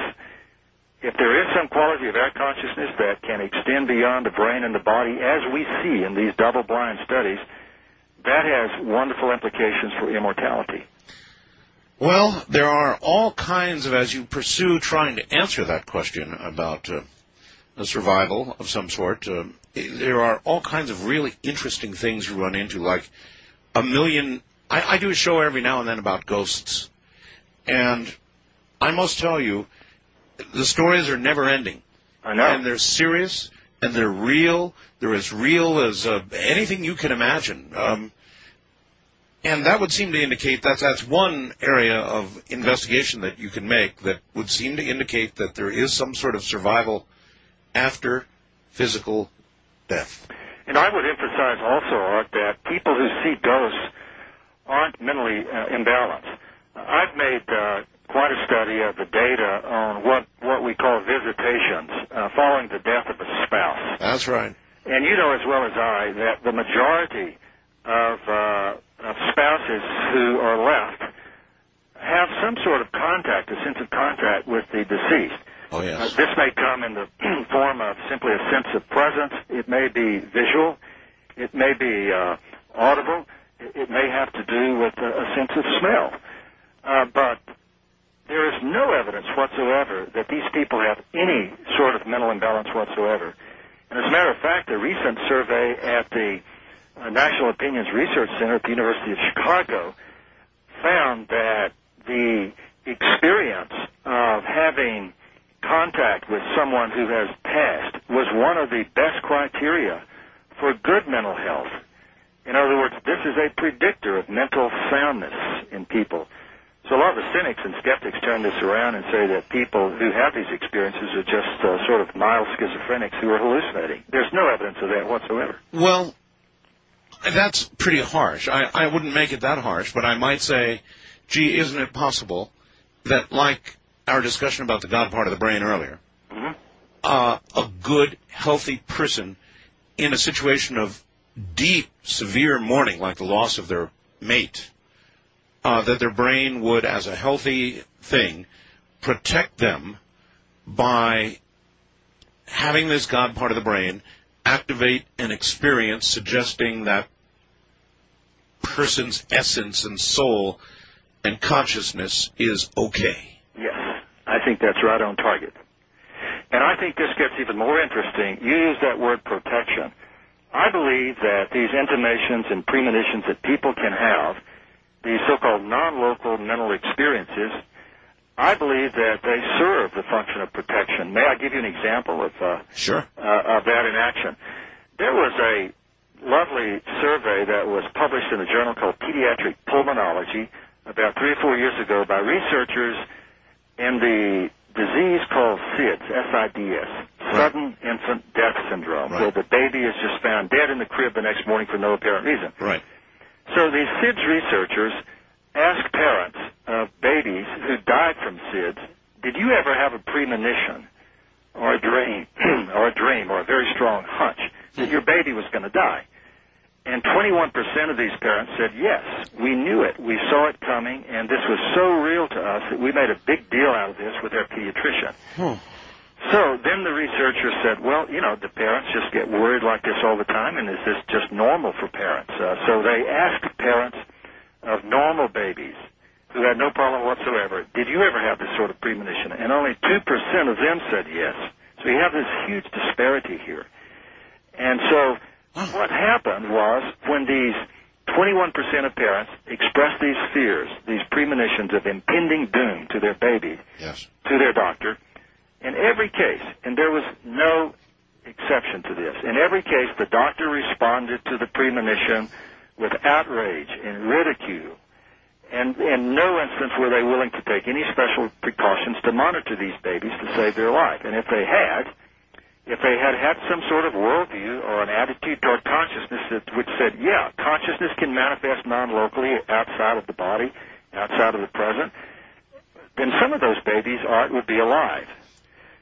If there is some quality of our consciousness that can extend beyond the brain and the body, as we see in these double-blind studies, that has wonderful implications for immortality. Well, there are all kinds of, as you pursue trying to answer that question about uh, a survival of some sort, uh, there are all kinds of really interesting things you run into, like a million... I, I do a show every now and then about ghosts, and I must tell you, the stories are never ending. I know. And they're serious, and they're real. They're as real as uh, anything you can imagine. Um, and that would seem to indicate that that's one area of investigation that you can make that would seem to indicate that there is some sort of survival after physical death. And I would emphasize also, Art, that people who see ghosts aren't mentally uh, imbalanced. I've made... Uh, quite a study of the data on what, what we call visitations uh, following the death of a spouse. That's right. And you know as well as I that the majority of, uh, of spouses who are left have some sort of contact, a sense of contact with the deceased. Oh, yes. Uh, this may come in the form of simply a sense of presence. It may be visual. It may be uh, audible. It, it may have to do with a, a sense of smell. Uh, but there is no evidence whatsoever that these people have any sort of mental imbalance whatsoever. And as a matter of fact, a recent survey at the uh, National Opinions Research Center at the University of Chicago found that the experience of having contact with someone who has passed was one of the best criteria for good mental health. In other words, this is a predictor of mental soundness in people. So a lot of the cynics and skeptics turn this around and say that people who have these experiences are just uh, sort of mild schizophrenics who are hallucinating. There's no evidence of that whatsoever. Well, that's pretty harsh. I, I wouldn't make it that harsh, but I might say, gee, isn't it possible that, like our discussion about the God part of the brain earlier, mm-hmm. uh, a good, healthy person in a situation of deep, severe mourning, like the loss of their mate, Uh, that their brain would, as a healthy thing, protect them by having this God part of the brain activate an experience suggesting that person's essence and soul and consciousness is okay. Yes, I think that's right on target. And I think this gets even more interesting. You use that word protection. I believe that these intimations and premonitions that people can have, these so-called non-local mental experiences, I believe that they serve the function of protection. May I give you an example of, uh, sure. uh, of that in action? There was a lovely survey that was published in a journal called Pediatric Pulmonology about three or four years ago by researchers in the disease called SIDS, S I D S, right. Sudden Infant Death Syndrome, right. where the baby is just found dead in the crib the next morning for no apparent reason. Right. So these SIDS researchers asked parents of babies who died from SIDS, did you ever have a premonition or a dream or a dream or a very strong hunch that your baby was going to die? And twenty-one percent of these parents said, yes, we knew it. We saw it coming, and this was so real to us that we made a big deal out of this with our pediatrician. Hmm. So then the researchers said, well, you know, do parents just get worried like this all the time, and is this just normal for parents? Uh, so they asked parents of normal babies who had no problem whatsoever, did you ever have this sort of premonition? And only two percent of them said yes. So you have this huge disparity here. And so what happened was when these twenty-one percent of parents expressed these fears, these premonitions of impending doom to their baby, yes. to their doctor, in every case, and there was no exception to this, in every case the doctor responded to the premonition with outrage and ridicule, and in no instance were they willing to take any special precautions to monitor these babies to save their life. And if they had, if they had had some sort of worldview or an attitude toward consciousness that, which said, yeah, consciousness can manifest non-locally outside of the body, outside of the present, then some of those babies, Art, would be alive.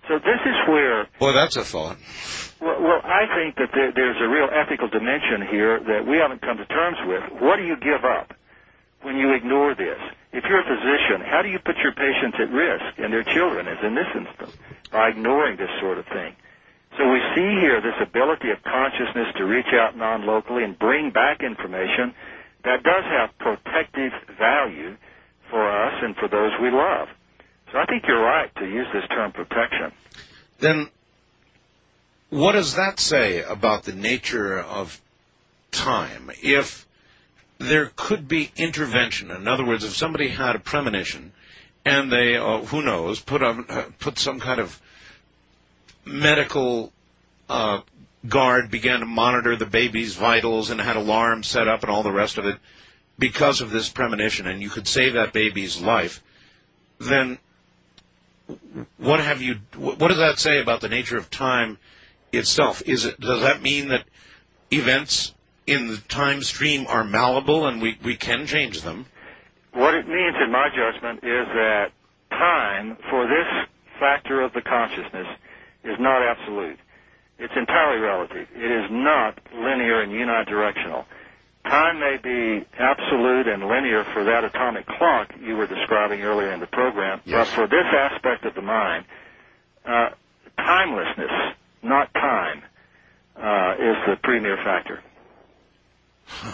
So this is where... Well, that's a thought. Well, well I think that there, there's a real ethical dimension here that we haven't come to terms with. What do you give up when you ignore this? If you're a physician, how do you put your patients at risk, and their children, as in this instance, by ignoring this sort of thing? So we see here this ability of consciousness to reach out non-locally and bring back information that does have protective value for us and for those we love. So I think you're right to use this term protection. Then what does that say about the nature of time? If there could be intervention, in other words, if somebody had a premonition and they, uh, who knows, put, a, uh, put some kind of medical uh, guard, began to monitor the baby's vitals and had alarms set up and all the rest of it because of this premonition, and you could save that baby's life, then what have you? What does that say about the nature of time itself? Is it, does that mean that events in the time stream are malleable and we, we can change them? What it means, in my judgment, is that time for this factor of the consciousness is not absolute. It's entirely relative. It is not linear and unidirectional. Time may be absolute and linear for that atomic clock you were describing earlier in the program, yes. But for this aspect of the mind, uh, timelessness, not time, uh, is the premier factor. Huh.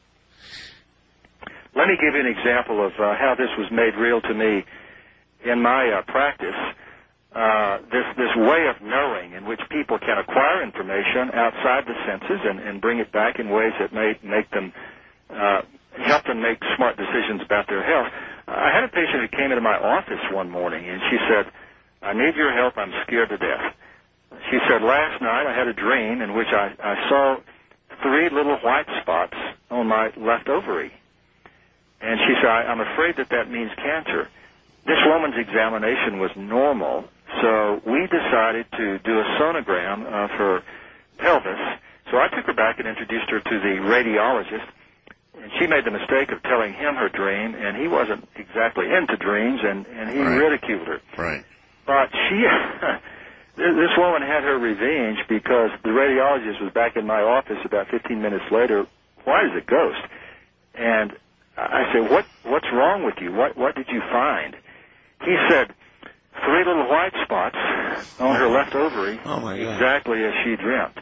Let me give you an example of uh, how this was made real to me in my uh, practice. Uh, this this way of knowing in which people can acquire information outside the senses and, and bring it back in ways that may make them uh, help them make smart decisions about their health. I had a patient who came into my office one morning and she said, "I need your help. I'm scared to death." She said, "Last night I had a dream in which I, I saw three little white spots on my left ovary." And she said, "I'm afraid that that means cancer." This woman's examination was normal, so we decided to do a sonogram of her pelvis. So I took her back and introduced her to the radiologist, and she made the mistake of telling him her dream, and he wasn't exactly into dreams, and, and he right. ridiculed her. Right. But she, this woman had her revenge because the radiologist was back in my office about fifteen minutes later. "Why is a ghost?" And I said, "What? What's wrong with you? What? What did you find?" He said, "Three little white spots on her left ovary, oh my God. Exactly as she dreamt."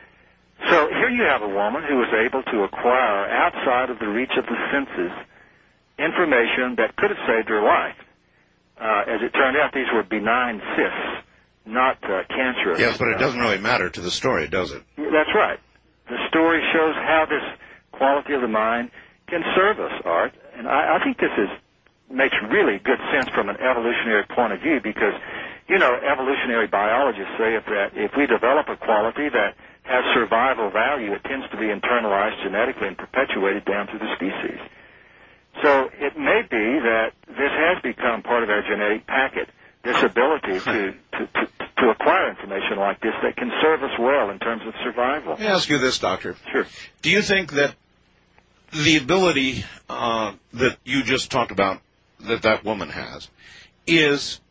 So here you have a woman who was able to acquire, outside of the reach of the senses, information that could have saved her life. Uh, as it turned out, these were benign cysts, not uh, cancerous. Yes, but it doesn't really matter to the story, does it? That's right. The story shows how this quality of the mind can serve us, Art, and I, I think this is makes really good sense from an evolutionary point of view because, you know, evolutionary biologists say if that if we develop a quality that has survival value, it tends to be internalized genetically and perpetuated down through the species. So it may be that this has become part of our genetic packet, this ability to, to, to, to acquire information like this that can serve us well in terms of survival. Let me ask you this, Doctor. Sure. Do you think that the ability uh, that you just talked about that that woman has is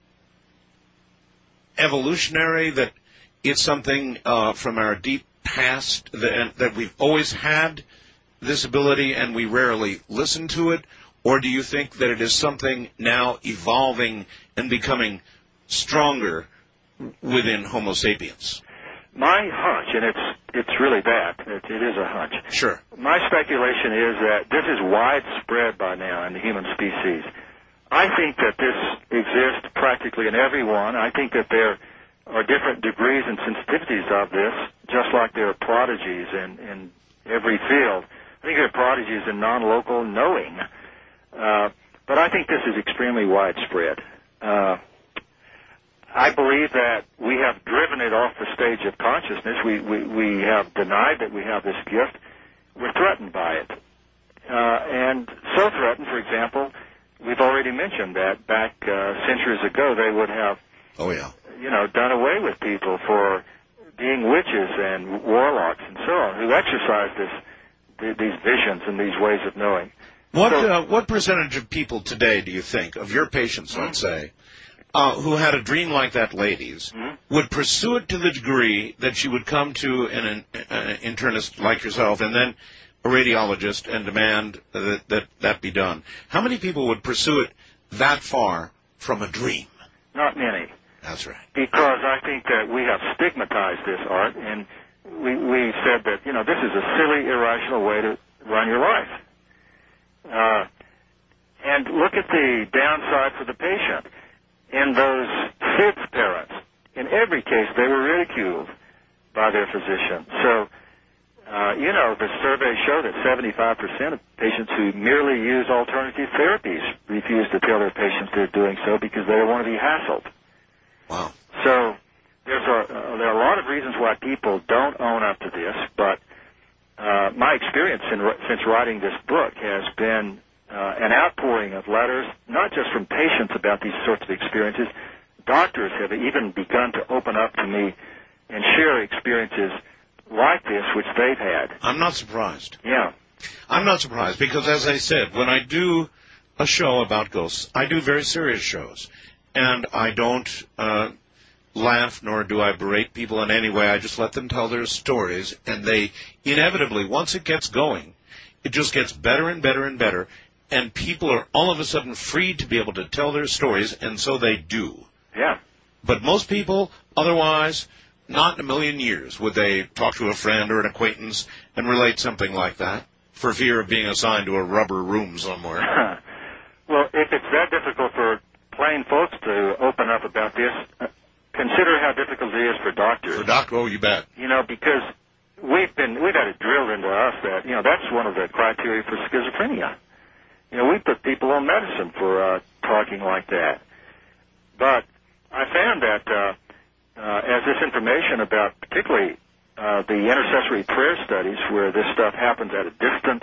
evolutionary, that it's something uh, from our deep past that, that we've always had this ability and we rarely listen to it, or do you think that it is something now evolving and becoming stronger within Homo sapiens? My hunch, and it's it's really that, it, it is a hunch. Sure. My speculation is that this is widespread by now in the human species. I think that this exists practically in everyone. I think that there are different degrees and sensitivities of this, just like there are prodigies in, in every field. I think there are prodigies in non-local knowing. Uh, but I think this is extremely widespread. Uh, I believe that we have driven it off the stage of consciousness. We, we, we have denied that we have this gift. We're threatened by it. Uh, and so threatened, for example, we've already mentioned that back uh, centuries ago they would have, oh yeah, you know, done away with people for being witches and warlocks and so on, who exercise this, th- these visions and these ways of knowing. What so, uh, what percentage of people today do you think, of your patients, let's say, uh, who had a dream like that lady's Mhm. would pursue it to the degree that she would come to an, an, an internist like yourself and then a radiologist and demand that, that that be done. How many people would pursue it that far from a dream? Not many. That's right. Because I think that we have stigmatized this, Art, and we, we said that, you know, this is a silly, irrational way to run your life. Uh, and look at the downside for the patient. In those S I D S parents, in every case, they were ridiculed by their physician. So, uh, you know, the surveys show that seventy-five percent of patients who merely use alternative therapies refuse to tell their patients they're doing so because they don't want to be hassled. Wow. So there's a, uh, there are a lot of reasons why people don't own up to this, but uh, my experience in, since writing this book has been uh, an outpouring of letters, not just from patients about these sorts of experiences. Doctors have even begun to open up to me and share experiences like this, which they've had. I'm not surprised. Yeah. I'm not surprised because, as I said, when I do a show about ghosts, I do very serious shows. And I don't uh, laugh, nor do I berate people in any way. I just let them tell their stories, and they inevitably, once it gets going, it just gets better and better and better, and people are all of a sudden free to be able to tell their stories, and so they do. Yeah. But most people, otherwise, not in a million years would they talk to a friend or an acquaintance and relate something like that for fear of being assigned to a rubber room somewhere. Well, if it's that difficult for plain folks to open up about this, uh, consider how difficult it is for doctors. For doctor, oh, you bet. You know, because we've been we've had it drilled into us that, you know, that's one of the criteria for schizophrenia. You know, we put people on medicine for uh, talking like that. But I found that uh, uh, as this information about particularly uh, the intercessory prayer studies where this stuff happens at a distance,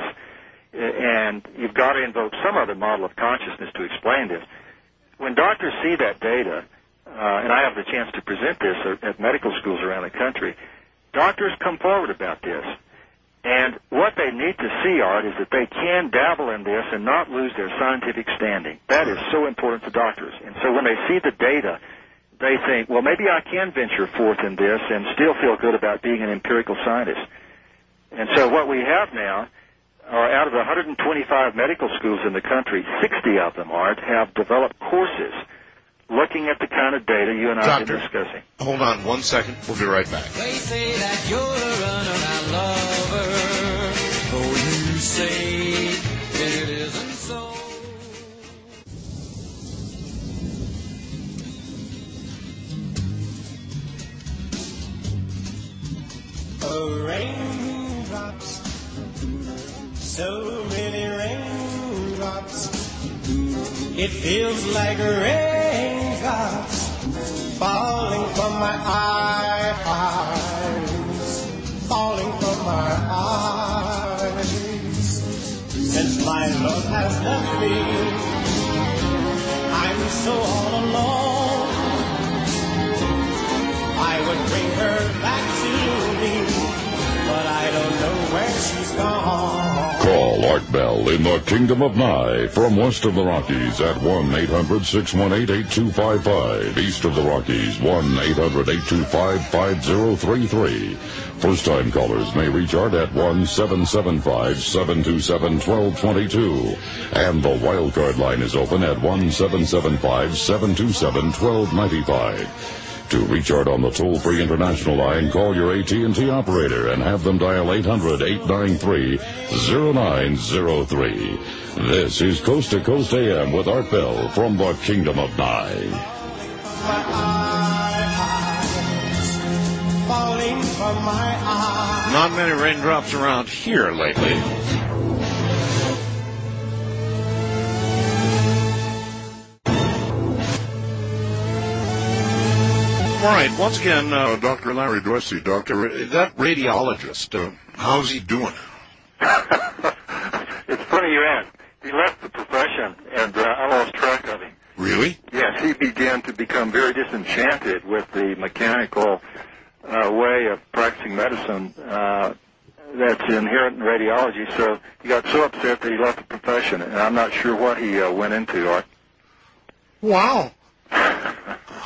and you've got to invoke some other model of consciousness to explain this. When doctors see that data, uh, and I have the chance to present this at, at medical schools around the country, doctors come forward about this. And what they need to see, Art, is that they can dabble in this and not lose their scientific standing. That is so important to doctors. And so when they see the data, they think, well, maybe I can venture forth in this and still feel good about being an empirical scientist. And so what we have now are, out of the one hundred twenty-five medical schools in the country, sixty of them, Art, have developed courses looking at the kind of data you and I have been discussing. Hold on one second. We'll be right back. They say that you're a runaround lover, though you say that it isn't so. Oh, raindrops, so many raindrops, it feels like raindrops falling from my eyes, falling from my eyes. Since my love has left me, I'm so all alone. I would bring her back to me, but I don't know where she's gone. Call Art Bell in the Kingdom of Nye from west of the Rockies at one eight hundred six one eight eight two five five. East of the Rockies, one eight hundred eight two five five zero three three. First-time callers may reach Art at one seven seven five seven two seven one two two two. And the wildcard line is open at one seven seven five seven two seven one two nine five. To reach Art on the toll-free international line, call your A T and T operator and have them dial eight hundred eight nine three zero nine zero three. This is Coast to Coast A M with Art Bell from the Kingdom of Nye. Not many raindrops around here lately. All right, once again, uh, Doctor Larry Dorsey, Doctor, that radiologist, uh, how's he doing? It's funny you ask. He left the profession, and uh, I lost track of him. Really? Yes, he began to become very disenchanted with the mechanical uh, way of practicing medicine uh, that's inherent in radiology. So he got so upset that he left the profession, and I'm not sure what he uh, went into, Art. Wow.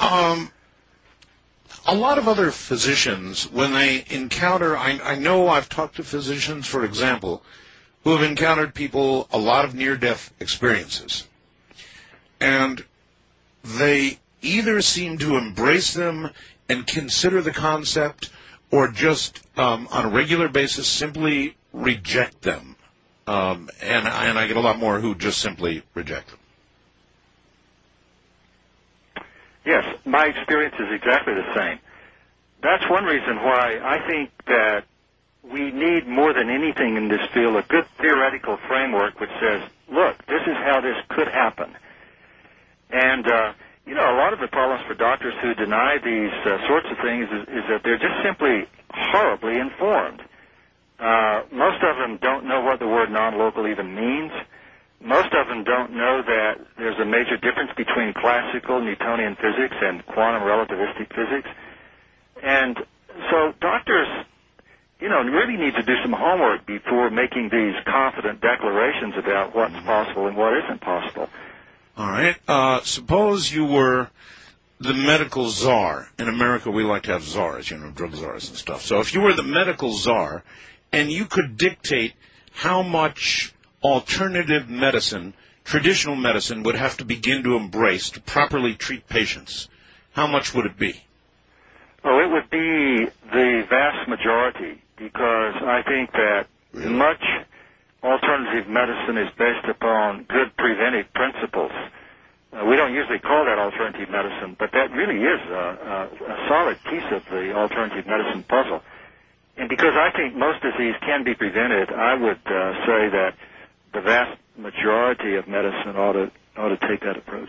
Um, a lot of other physicians, when they encounter, I, I know I've talked to physicians, for example, who have encountered people, a lot of near-death experiences. And they either seem to embrace them and consider the concept, or just um, on a regular basis simply reject them. Um, and, and I get a lot more who just simply reject them. Yes, my experience is exactly the same. That's one reason why I think that we need more than anything in this field a good theoretical framework which says, look, this is how this could happen. And, uh, you know, a lot of the problems for doctors who deny these uh, sorts of things is, is that they're just simply horribly informed. Uh, most of them don't know what the word non-local even means. Most of them don't know that there's a major difference between classical Newtonian physics and quantum relativistic physics. And so doctors, you know, really need to do some homework before making these confident declarations about what's possible and what isn't possible. All right. Uh, suppose you were the medical czar. In America, we like to have czars, you know, drug czars and stuff. So if you were the medical czar and you could dictate how much alternative medicine, traditional medicine, would have to begin to embrace to properly treat patients, how much would it be? Oh, it would be the vast majority, because I think that Really? much alternative medicine is based upon good preventive principles. Uh, we don't usually call that alternative medicine, but that really is a, a, a solid piece of the alternative medicine puzzle. And because I think most disease can be prevented, I would uh, say that the vast majority of medicine ought to, ought to take that approach.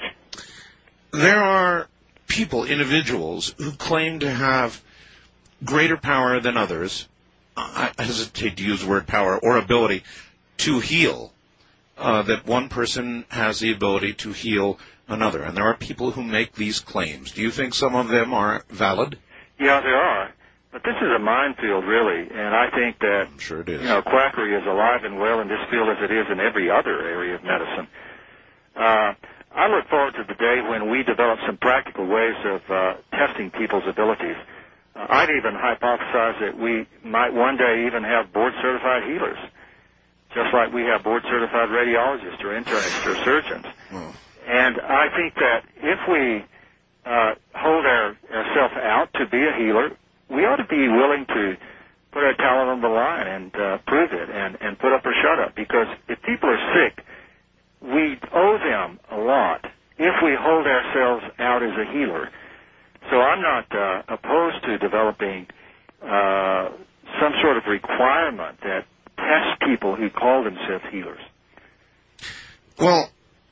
There are people, individuals, who claim to have greater power than others, I hesitate to use the word power, or ability to heal, uh, that one person has the ability to heal another. And there are people who make these claims. Do you think some of them are valid? Yeah, there are. But this is a minefield, really, and I think that, I'm sure it is. you know, quackery is alive and well in this field as it is in every other area of medicine. Uh, I look forward to the day when we develop some practical ways of uh, testing people's abilities. Uh, I'd even hypothesize that we might one day even have board-certified healers, just like we have board-certified radiologists or internists or surgeons. Oh. And I think that if we uh, hold our, ourselves out to be a healer, we ought to be willing to put our talent on the line and uh, prove it and, and put up or shut up. Because if people are sick, we owe them a lot if we hold ourselves out as a healer. So I'm not uh, opposed to developing uh, some sort of requirement that tests people who call themselves healers. Well,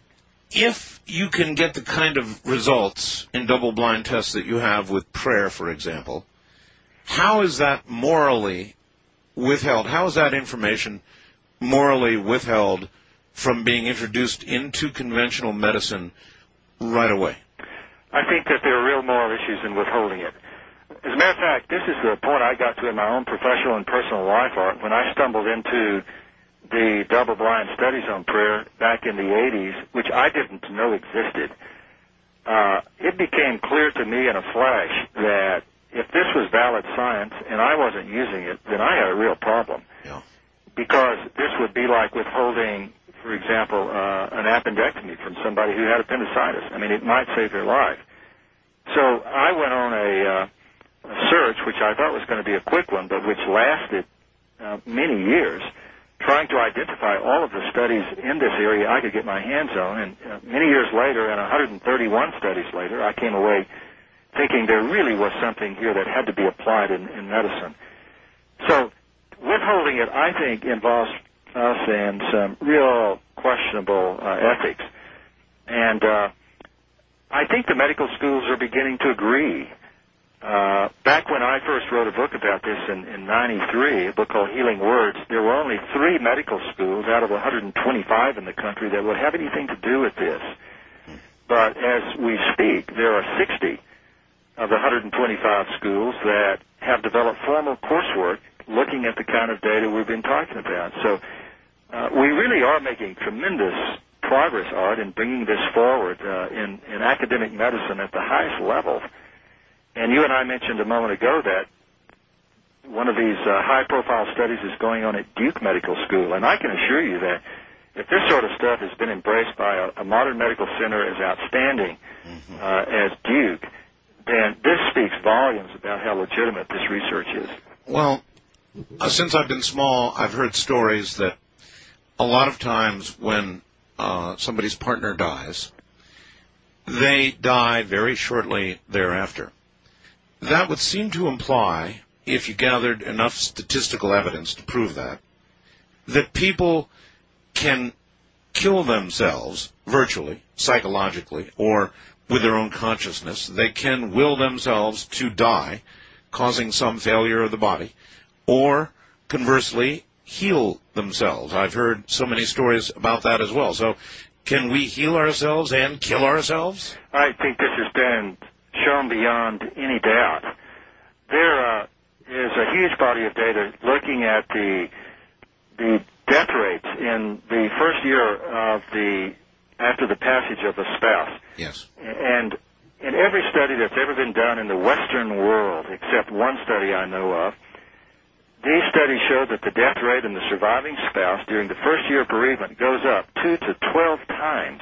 if you can get the kind of results in double-blind tests that you have with prayer, for example, how is that morally withheld? How is that information morally withheld from being introduced into conventional medicine right away? I think that there are real moral issues in withholding it. As a matter of fact, this is the point I got to in my own professional and personal life, Art, when I stumbled into the double-blind studies on prayer back in the eighties, which I didn't know existed. Uh, it became clear to me in a flash that if this was valid science and I wasn't using it, then I had a real problem. Yeah. Because this would be like withholding, for example, uh, an appendectomy from somebody who had appendicitis. I mean, it might save their life. So I went on a, uh, a search, which I thought was going to be a quick one, but which lasted uh, many years, trying to identify all of the studies in this area I could get my hands on. And uh, many years later, and one hundred thirty-one studies later, I came away thinking there really was something here that had to be applied in, in medicine. So withholding it, I think, involves us in some real questionable uh, ethics. And uh, I think the medical schools are beginning to agree. Uh, back when I first wrote a book about this in, in ninety-three, a book called Healing Words, there were only three medical schools out of one hundred twenty-five in the country that would have anything to do with this. But as we speak, there are sixty of the one hundred twenty-five schools that have developed formal coursework looking at the kind of data we've been talking about. So uh, we really are making tremendous progress, Art, in bringing this forward uh, in, in academic medicine at the highest level. And you and I mentioned a moment ago that one of these uh, high-profile studies is going on at Duke Medical School, and I can assure you that if this sort of stuff has been embraced by a, a modern medical center as outstanding mm-hmm. uh, as Duke, then this speaks volumes about how legitimate this research is. Well, uh, since I've been small, I've heard stories that a lot of times when uh, somebody's partner dies, they die very shortly thereafter. That would seem to imply, if you gathered enough statistical evidence to prove that, that people can kill themselves virtually, psychologically, or with their own consciousness. They can will themselves to die, causing some failure of the body, or conversely, heal themselves. I've heard so many stories about that as well. So can we heal ourselves and kill ourselves? I think this has been shown beyond any doubt. There uh, is a huge body of data looking at the the death rates in the first year of the after the passage of a spouse. Yes. And in every study that's ever been done in the Western world, except one study I know of, these studies show that the death rate in the surviving spouse during the first year of bereavement goes up two to twelve times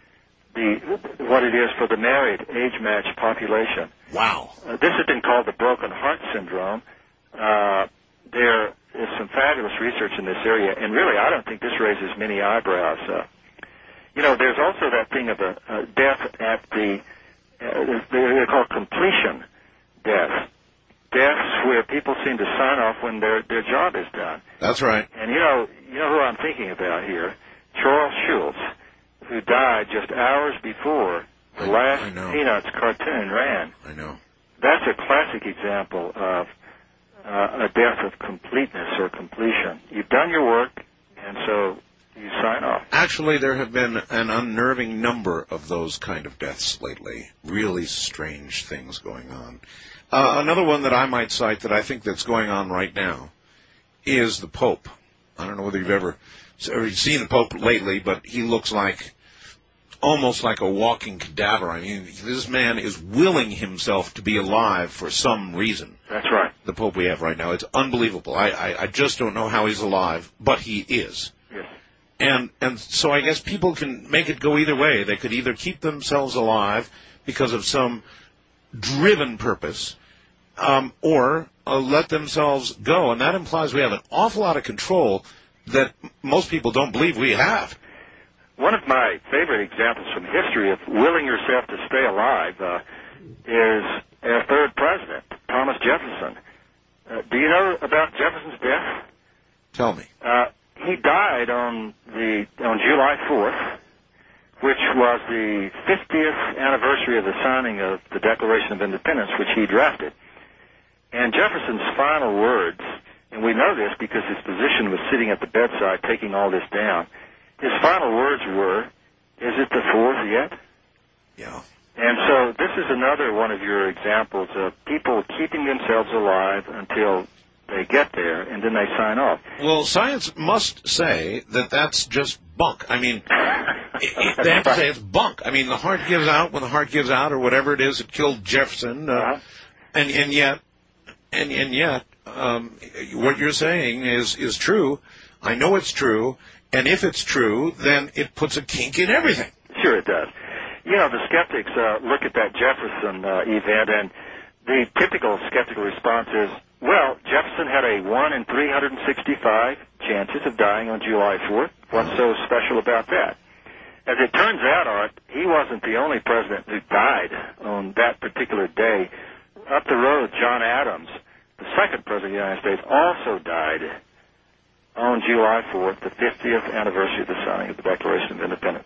the what it is for the married age-matched population. Wow. Uh, this has been called the broken heart syndrome. Uh, there is some fabulous research in this area, and really I don't think this raises many eyebrows. Uh, you know, there's also that thing of a, a death at the, uh, they're called completion deaths. Deaths where people seem to sign off when their, their job is done. That's right. And you know, you know who I'm thinking about here? Charles Schulz, who died just hours before the I, last I Peanuts cartoon ran. I know. That's a classic example of uh, a death of completeness or completion. You've done your work, and so you sign off. Actually, there have been an unnerving number of those kind of deaths lately. Really strange things going on. Uh, another one that I might cite that I think that's going on right now is the Pope. I don't know whether you've ever seen the Pope lately, but he looks like almost like a walking cadaver. I mean, this man is willing himself to be alive for some reason. That's right. The Pope we have right now. It's unbelievable. I, I, I just don't know how he's alive, but he is. Yes. And and so I guess people can make it go either way. They could either keep themselves alive because of some driven purpose, um, or uh, let themselves go. And that implies we have an awful lot of control that most people don't believe we have. One of my favorite examples from history of willing yourself to stay alive uh, is our third president, Thomas Jefferson. Uh, do you know about Jefferson's death? Tell me. Uh, he died on the on July fourth, which was the fiftieth anniversary of the signing of the Declaration of Independence, which he drafted. And Jefferson's final words, and we know this because his physician was sitting at the bedside taking all this down, his final words were, "Is it the fourth yet?" Yeah. And so this is another one of your examples of people keeping themselves alive until they get there, and then they sign off. Well, science must say that that's just bunk. I mean, it, they have to say it's bunk. I mean, the heart gives out when the heart gives out, or whatever it is that killed Jefferson, uh, uh-huh. and and yet, and and yet, um, what you're saying is is true. I know it's true, and if it's true, then it puts a kink in everything. Sure, it does. You know, the skeptics uh, look at that Jefferson uh, event, and the typical skeptical response is, well, Jefferson had a one in three hundred sixty-five chances of dying on July fourth. What's so special about that? As it turns out, Art, he wasn't the only president who died on that particular day. Up the road, John Adams, the second president of the United States, also died on July fourth, the fiftieth anniversary of the signing of the Declaration of Independence.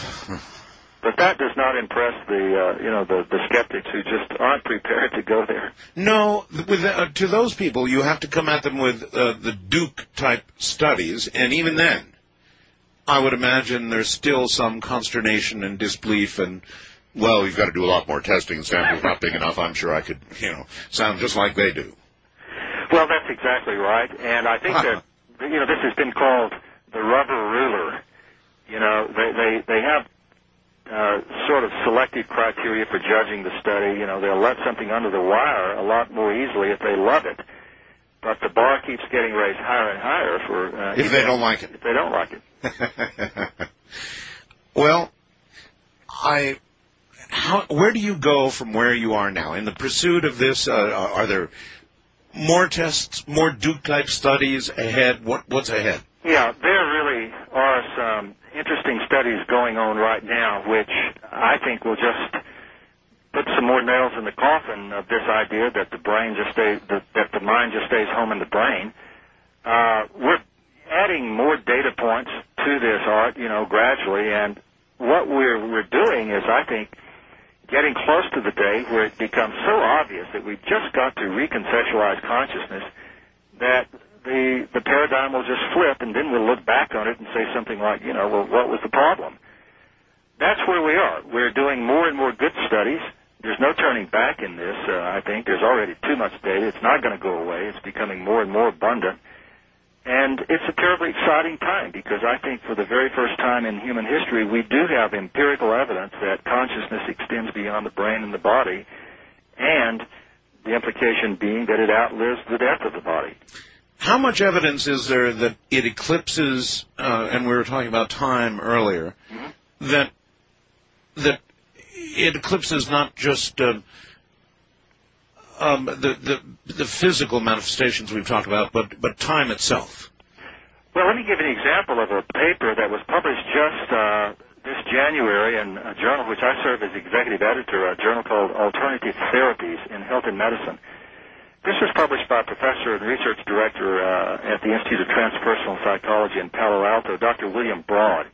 But that does not impress the, uh, you know, the, the skeptics who just aren't prepared to go there. No, with uh, to those people, you have to come at them with uh, the Duke-type studies, and even then, I would imagine there's still some consternation and disbelief, and, well, you've got to do a lot more testing. The sample's not big enough. I'm sure I could, you know, sound just like they do. Well, that's exactly right, and I think that, you know, this has been called the rubber ruler. You know, they they, they have uh, sort of selected criteria for judging the study. You know, they'll let something under the wire a lot more easily if they love it. But the bar keeps getting raised higher and higher for uh, if they don't like it. If they don't like it. Well, I, how, where do you go from where you are now in the pursuit of this? Uh, are there more tests, more Duke-type studies ahead? What, what's ahead? Yeah, there really are some interesting studies going on right now, which I think will just put some more nails in the coffin of this idea that the brain just stays, that, that the mind just stays home in the brain. Uh, we're adding more data points to this, Art, you know, gradually, and what we're we're doing is, I think, getting close to the day where it becomes so obvious that we've just got to reconceptualize consciousness that the the paradigm will just flip, and then we'll look back on it and say something like, you know, well, what was the problem? That's where we are. We're doing more and more good studies. There's no turning back in this, uh, I think. There's already too much data. It's not going to go away. It's becoming more and more abundant. And it's a terribly exciting time because I think for the very first time in human history, we do have empirical evidence that consciousness extends beyond the brain and the body, and the implication being that it outlives the death of the body. How much evidence is there that it eclipses, uh, and we were talking about time earlier, mm-hmm. that that it eclipses not just uh, um, the, the the physical manifestations we've talked about, but but time itself? Well, let me give you an example of a paper that was published just uh, this January in a journal which I serve as executive editor, a journal called Alternative Therapies in Health and Medicine. This was published by a professor and research director uh, at the Institute of Transpersonal Psychology in Palo Alto, Doctor William Broad.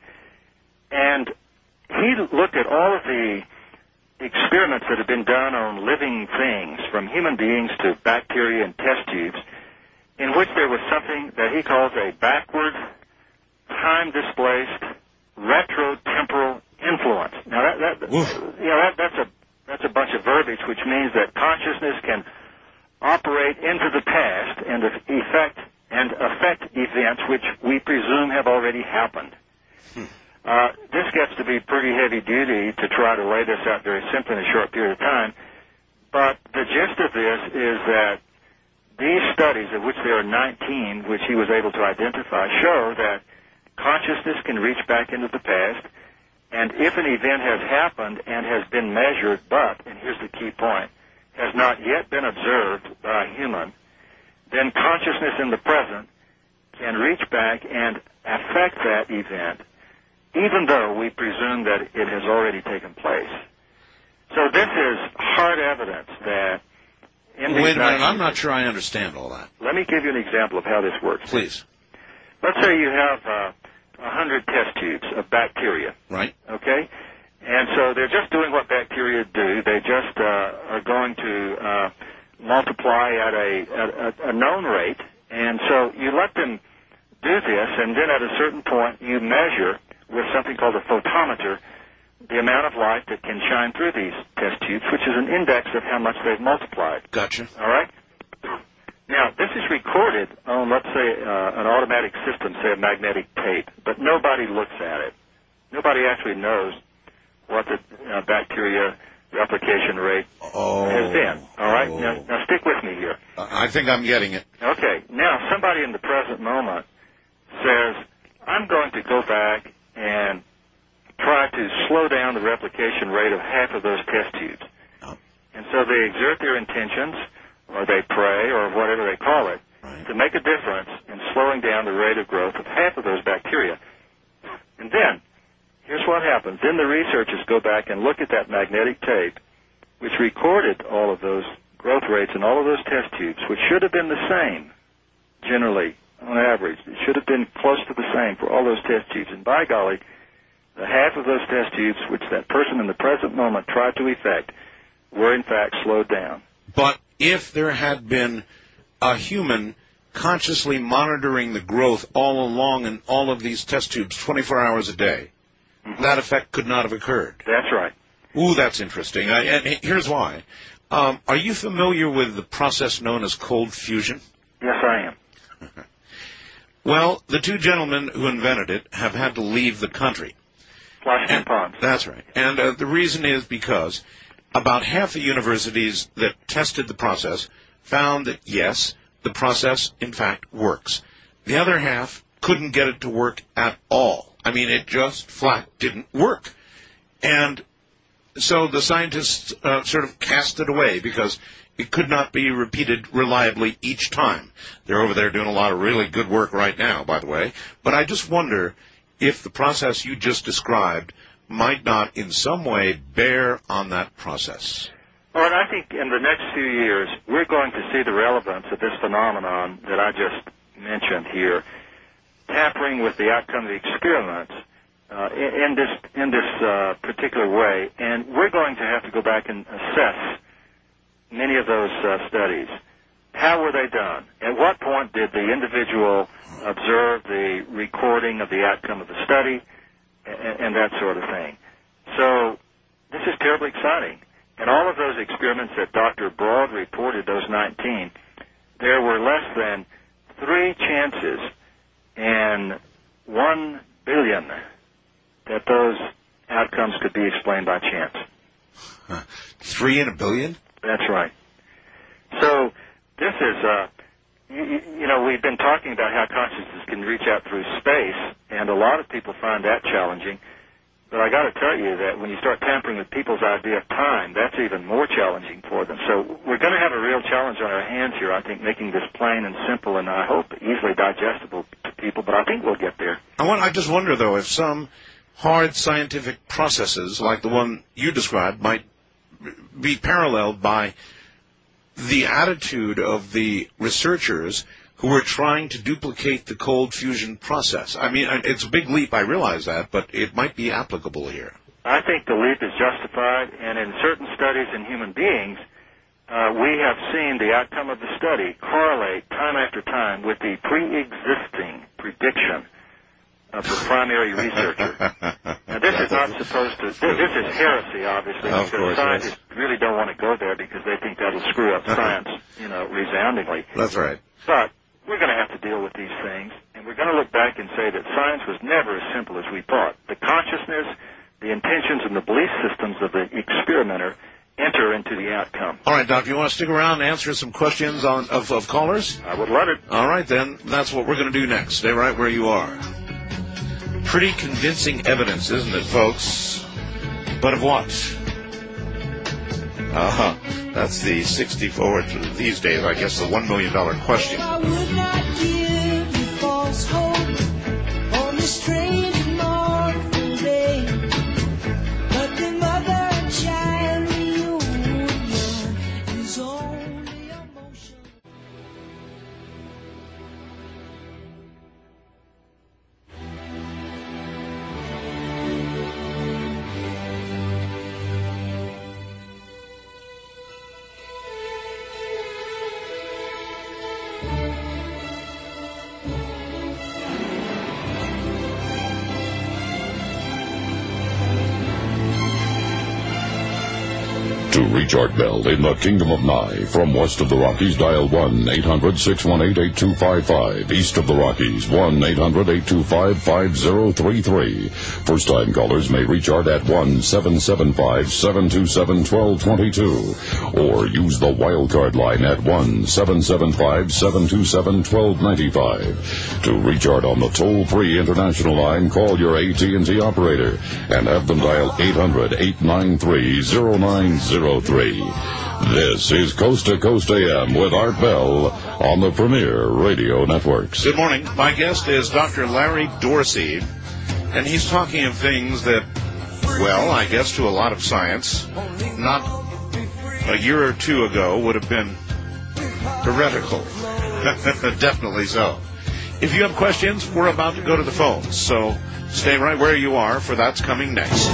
And he looked at all of the experiments that have been done on living things, from human beings to bacteria and test tubes, in which there was something that he calls a backward, time-displaced, retrotemporal influence. Now, that, that, you know, that, that's a that's a bunch of verbiage, which means that consciousness can operate into the past and affect and affect events which we presume have already happened. Hmm. Uh, this gets to be pretty heavy duty to try to lay this out very simply in a short period of time. But the gist of this is that these studies, of which there are nineteen, which he was able to identify, show that consciousness can reach back into the past, and if an event has happened and has been measured, but, and here's the key point, has not yet been observed by a human, then consciousness in the present can reach back and affect that event, even though we presume that it has already taken place. So this is hard evidence that in Wait a minute, I'm not sure I understand all that. Let me give you an example of how this works. Please. Let's say you have uh, one hundred test tubes of bacteria. Right. Okay? And so they're just doing what bacteria do. They just uh, are going to uh, multiply at a, at a, a known rate. And so you let them do this, and then at a certain point you measure with something called a photometer the amount of light that can shine through these test tubes, which is an index of how much they've multiplied. Gotcha. All right? Now, this is recorded on, let's say, uh, an automatic system, say a magnetic tape, but nobody looks at it. Nobody actually knows what the uh, bacteria replication rate oh, has been. All right? Oh. Now, now, stick with me here. I think I'm getting it. Okay. Now, somebody in the present moment says, I'm going to go back and try to slow down the replication rate of half of those test tubes. Oh. And so they exert their intentions, or they pray, or whatever they call it, right, to make a difference in slowing down the rate of growth of half of those bacteria. And then, here's what happens. Then the researchers go back and look at that magnetic tape, which recorded all of those growth rates in all of those test tubes, which should have been the same, generally, on average. It should have been close to the same for all those test tubes. And by golly, the half of those test tubes, which that person in the present moment tried to effect, were in fact slowed down. But if there had been a human consciously monitoring the growth all along in all of these test tubes twenty-four hours a day, mm-hmm, that effect could not have occurred. That's right. Ooh, that's interesting. I, and here's why. Um, are you familiar with the process known as cold fusion? Yes, I am. Well, the two gentlemen who invented it have had to leave the country. Flushing And- ponds. That's right. And uh, the reason is because about half the universities that tested the process found that, yes, the process, in fact, works. The other half couldn't get it to work at all. I mean, it just flat didn't work. And so the scientists uh, sort of cast it away because it could not be repeated reliably each time. They're over there doing a lot of really good work right now, by the way. But I just wonder if the process you just described might not in some way bear on that process. Well, and I think in the next few years, we're going to see the relevance of this phenomenon that I just mentioned here, tampering with the outcome of the experiments uh, in, in this in this uh, particular way. And we're going to have to go back and assess many of those uh, studies. How were they done? At what point did the individual observe the recording of the outcome of the study and, and that sort of thing? So this is terribly exciting. And all of those experiments that Doctor Broad reported, those nineteen, there were less than three chances in one billion that those outcomes could be explained by chance. Huh. Three in a billion? That's right. So this is, uh, you, you know, we've been talking about how consciousness can reach out through space, and a lot of people find that challenging. But I got to tell you that when you start tampering with people's idea of time, that's even more challenging for them. So we're going to have a real challenge on our hands here, I think, making this plain and simple and I hope easily digestible to people, but I think we'll get there. I, want, I just wonder, though, if some hard scientific processes like the one you described might be paralleled by the attitude of the researchers who are trying to duplicate the cold fusion process. I mean, it's a big leap, I realize that, but it might be applicable here. I think the leap is justified, and in certain studies in human beings, uh, we have seen the outcome of the study correlate time after time with the pre-existing prediction of the primary researcher. Now, this is not supposed to, this, this is heresy, obviously, of because course, scientists yes. really don't want to go there because they think that'll screw up science, you know, resoundingly. That's right. But we're going to have to deal with these things, and we're going to look back and say that science was never as simple as we thought. The consciousness, the intentions, and the belief systems of the experimenter enter into the outcome. All right, Doc, you want to stick around and answer some questions on, of, of callers? I would love it. All right, then. That's what we're going to do next. Stay right where you are. Pretty convincing evidence, isn't it, folks? But of what? Uh-huh. That's the sixty-four, these days, I guess, the one million dollar question. I would not give you false hope on this strange and mournful day. But the mother and child reunion is only emotion. To reach Art Bell in the Kingdom of Nye, from west of the Rockies, dial one eight hundred six one eight eight two five five. East of the Rockies, one eight hundred eight two five five zero three three. First-time callers may reach Art at one seven seven five seven two seven one two two two. Or use the wildcard line at one seven seven five seven two seven one two nine five. To reach Art on the toll-free international line, call your A T and T operator and have them dial eight hundred eight nine three zero nine zero three. This is Coast to Coast A M with Art Bell on the Premier Radio Networks. Good morning. My guest is Doctor Larry Dorsey, and he's talking of things that, well, I guess to a lot of science, not a year or two ago would have been heretical. Definitely so. If you have questions, we're about to go to the phones, so stay right where you are, for that's coming next.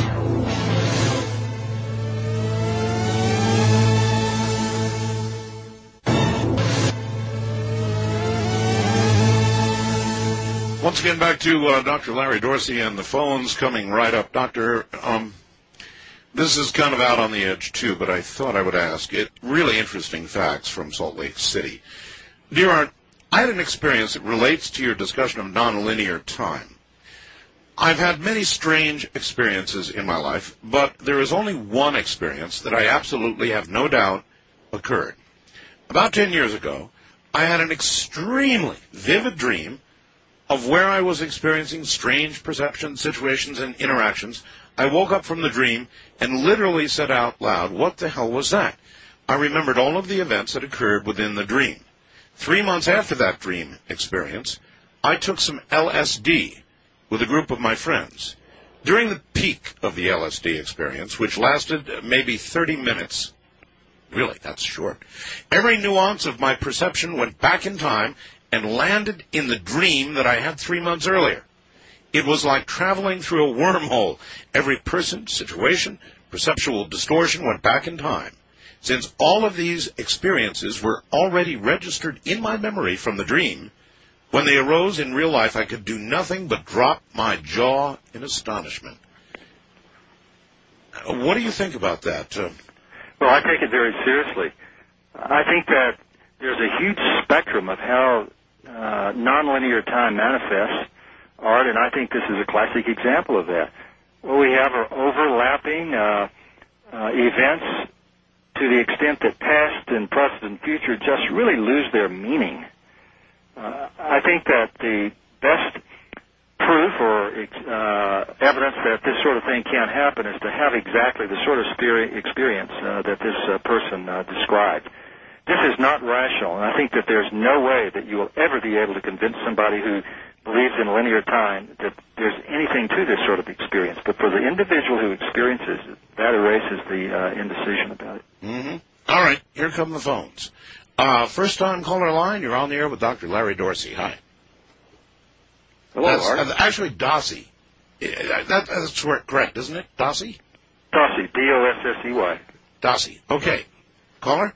Once again, back to uh, Doctor Larry Dorsey and the phones coming right up. Doctor, um, this is kind of out on the edge, too, but I thought I would ask. It really interesting facts from Salt Lake City. Dear Art, I had an experience that relates to your discussion of nonlinear time. I've had many strange experiences in my life, but there is only one experience that I absolutely have no doubt occurred. About ten years ago, I had an extremely vivid dream of where I was experiencing strange perceptions, situations, and interactions. I woke up from the dream and literally said out loud, "What the hell was that?" I remembered all of the events that occurred within the dream. Three months after that dream experience, I took some L S D with a group of my friends. During the peak of the L S D experience, which lasted maybe thirty minutes, really, that's short, every nuance of my perception went back in time and landed in the dream that I had three months earlier. It was like traveling through a wormhole. Every person, situation, perceptual distortion went back in time. Since all of these experiences were already registered in my memory from the dream, when they arose in real life, I could do nothing but drop my jaw in astonishment. What do you think about that? Uh, well, I take it very seriously. I think that there's a huge spectrum of how uh, nonlinear time manifests, Art, and I think this is a classic example of that. What we have are overlapping uh, uh, events to the extent that past and present and future just really lose their meaning. Uh, I think that the best proof or uh, evidence that this sort of thing can't happen is to have exactly the sort of experience uh, that this uh, person uh, described. This is not rational, and I think that there's no way that you will ever be able to convince somebody who believes in linear time that there's anything to this sort of experience. But for the individual who experiences it, that erases the uh, indecision about it. Mm-hmm. All right, here come the phones. Uh, first time caller line, you're on the air with Doctor Larry Dorsey. Hi. Hello, that's, Art. Uh, actually, Dossey. Uh, that, that's correct, isn't it? Dossey? Dossey, D O S S E Y. Dossey. Okay. Caller?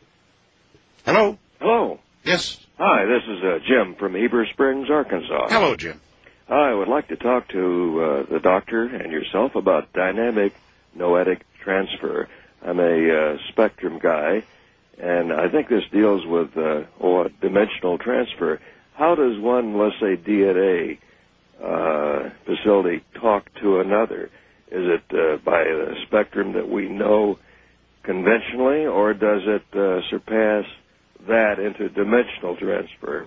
Hello? Hello. Yes. Hi, this is uh, Jim from Heber Springs, Arkansas. Hello, Jim. I would like to talk to uh, the doctor and yourself about dynamic noetic transfer. I'm a uh, spectrum guy, and I think this deals with uh, oh, dimensional transfer. How does one, let's say, D N A uh, facility talk to another? Is it uh, by a spectrum that we know conventionally, or does it uh, surpass that into dimensional transfer?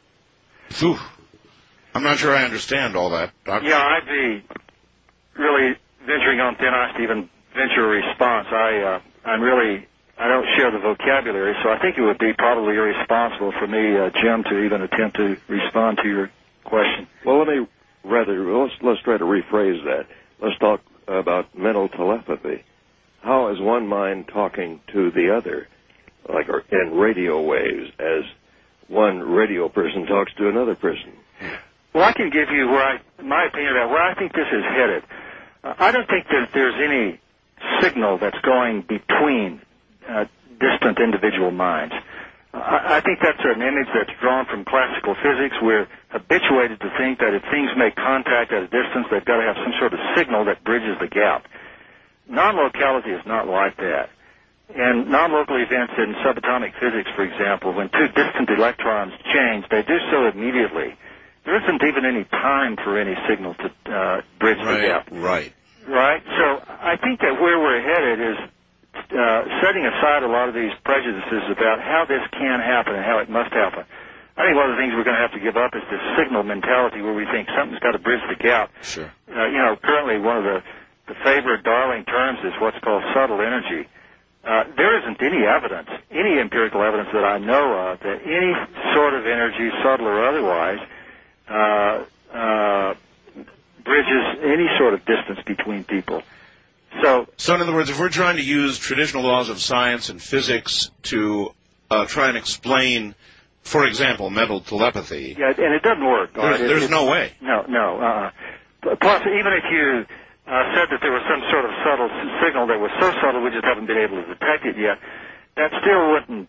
Phew. I'm not sure I understand all that, Doctor. Yeah, I'd be really venturing on thin ice to even venture a response. I, uh, I'm really, I don't share the vocabulary, so I think it would be probably irresponsible for me, uh, Jim, to even attempt to respond to your question. Well, let me rather, let's, let's try to rephrase that. Let's talk about mental telepathy. How is one mind talking to the other, like in radio waves, as one radio person talks to another person? Well, I can give you where I, my opinion about where I think this is headed. Uh, I don't think that there's any signal that's going between uh, distant individual minds. Uh, I, I think that's an image that's drawn from classical physics. We're habituated to think that if things make contact at a distance, they've got to have some sort of signal that bridges the gap. Non-locality is not like that. And non-local events in subatomic physics, for example, when two distant electrons change, they do so immediately. There isn't even any time for any signal to uh, bridge right, the gap. Right. Right? So I think that where we're headed is uh, setting aside a lot of these prejudices about how this can happen and how it must happen. I think one of the things we're going to have to give up is this signal mentality where we think something's got to bridge the gap. Sure. Uh, you know, currently one of the, the favorite darling terms is what's called subtle energy. Uh, there isn't any evidence, any empirical evidence that I know of, that any sort of energy, subtle or otherwise, uh, uh, bridges any sort of distance between people. So, so in other words, if we're trying to use traditional laws of science and physics to uh, try and explain, for example, mental telepathy, yeah, and it doesn't work. There's, it, there's it, no way. No, no. Uh, plus, even if you uh, said that there was some sort of subtle signal that was so subtle we just haven't been able to detect it yet, that still wouldn't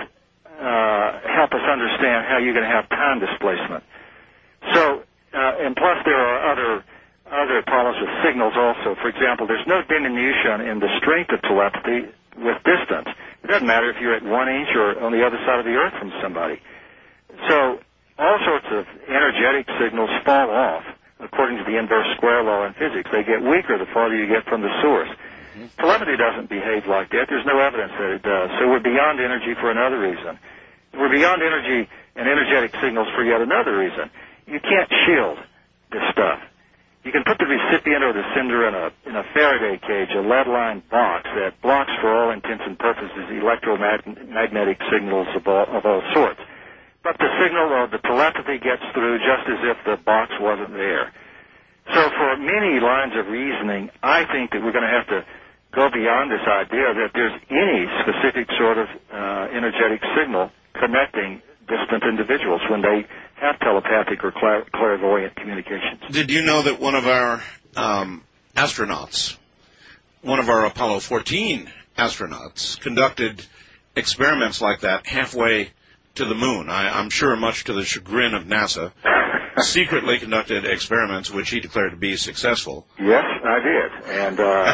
uh, help us understand how you're going to have time displacement. So, uh, and plus there are other other problems with signals also. For example, there's no diminution in the strength of telepathy with distance. It doesn't matter if you're at one inch or on the other side of the earth from somebody. So, all sorts of energetic signals fall off according to the inverse square law in physics. They get weaker the farther you get from the source. Mm-hmm. Telepathy doesn't behave like that. There's no evidence that it does. So we're beyond energy for another reason. We're beyond energy and energetic signals for yet another reason. You can't shield this stuff. You can put the recipient or the sender in a in a Faraday cage, a lead-lined box that blocks, for all intents and purposes, electromagnetic signals of all, of all sorts. But the signal or the telepathy gets through just as if the box wasn't there. So for many lines of reasoning, I think that we're going to have to go beyond this idea that there's any specific sort of uh, energetic signal connecting distant individuals when they have telepathic or clar- clairvoyant communications. Did you know that one of our um, astronauts, one of our Apollo fourteen astronauts, conducted experiments like that halfway to the moon? I, I'm sure much to the chagrin of NASA, secretly conducted experiments which he declared to be successful. Yes, I did. And uh...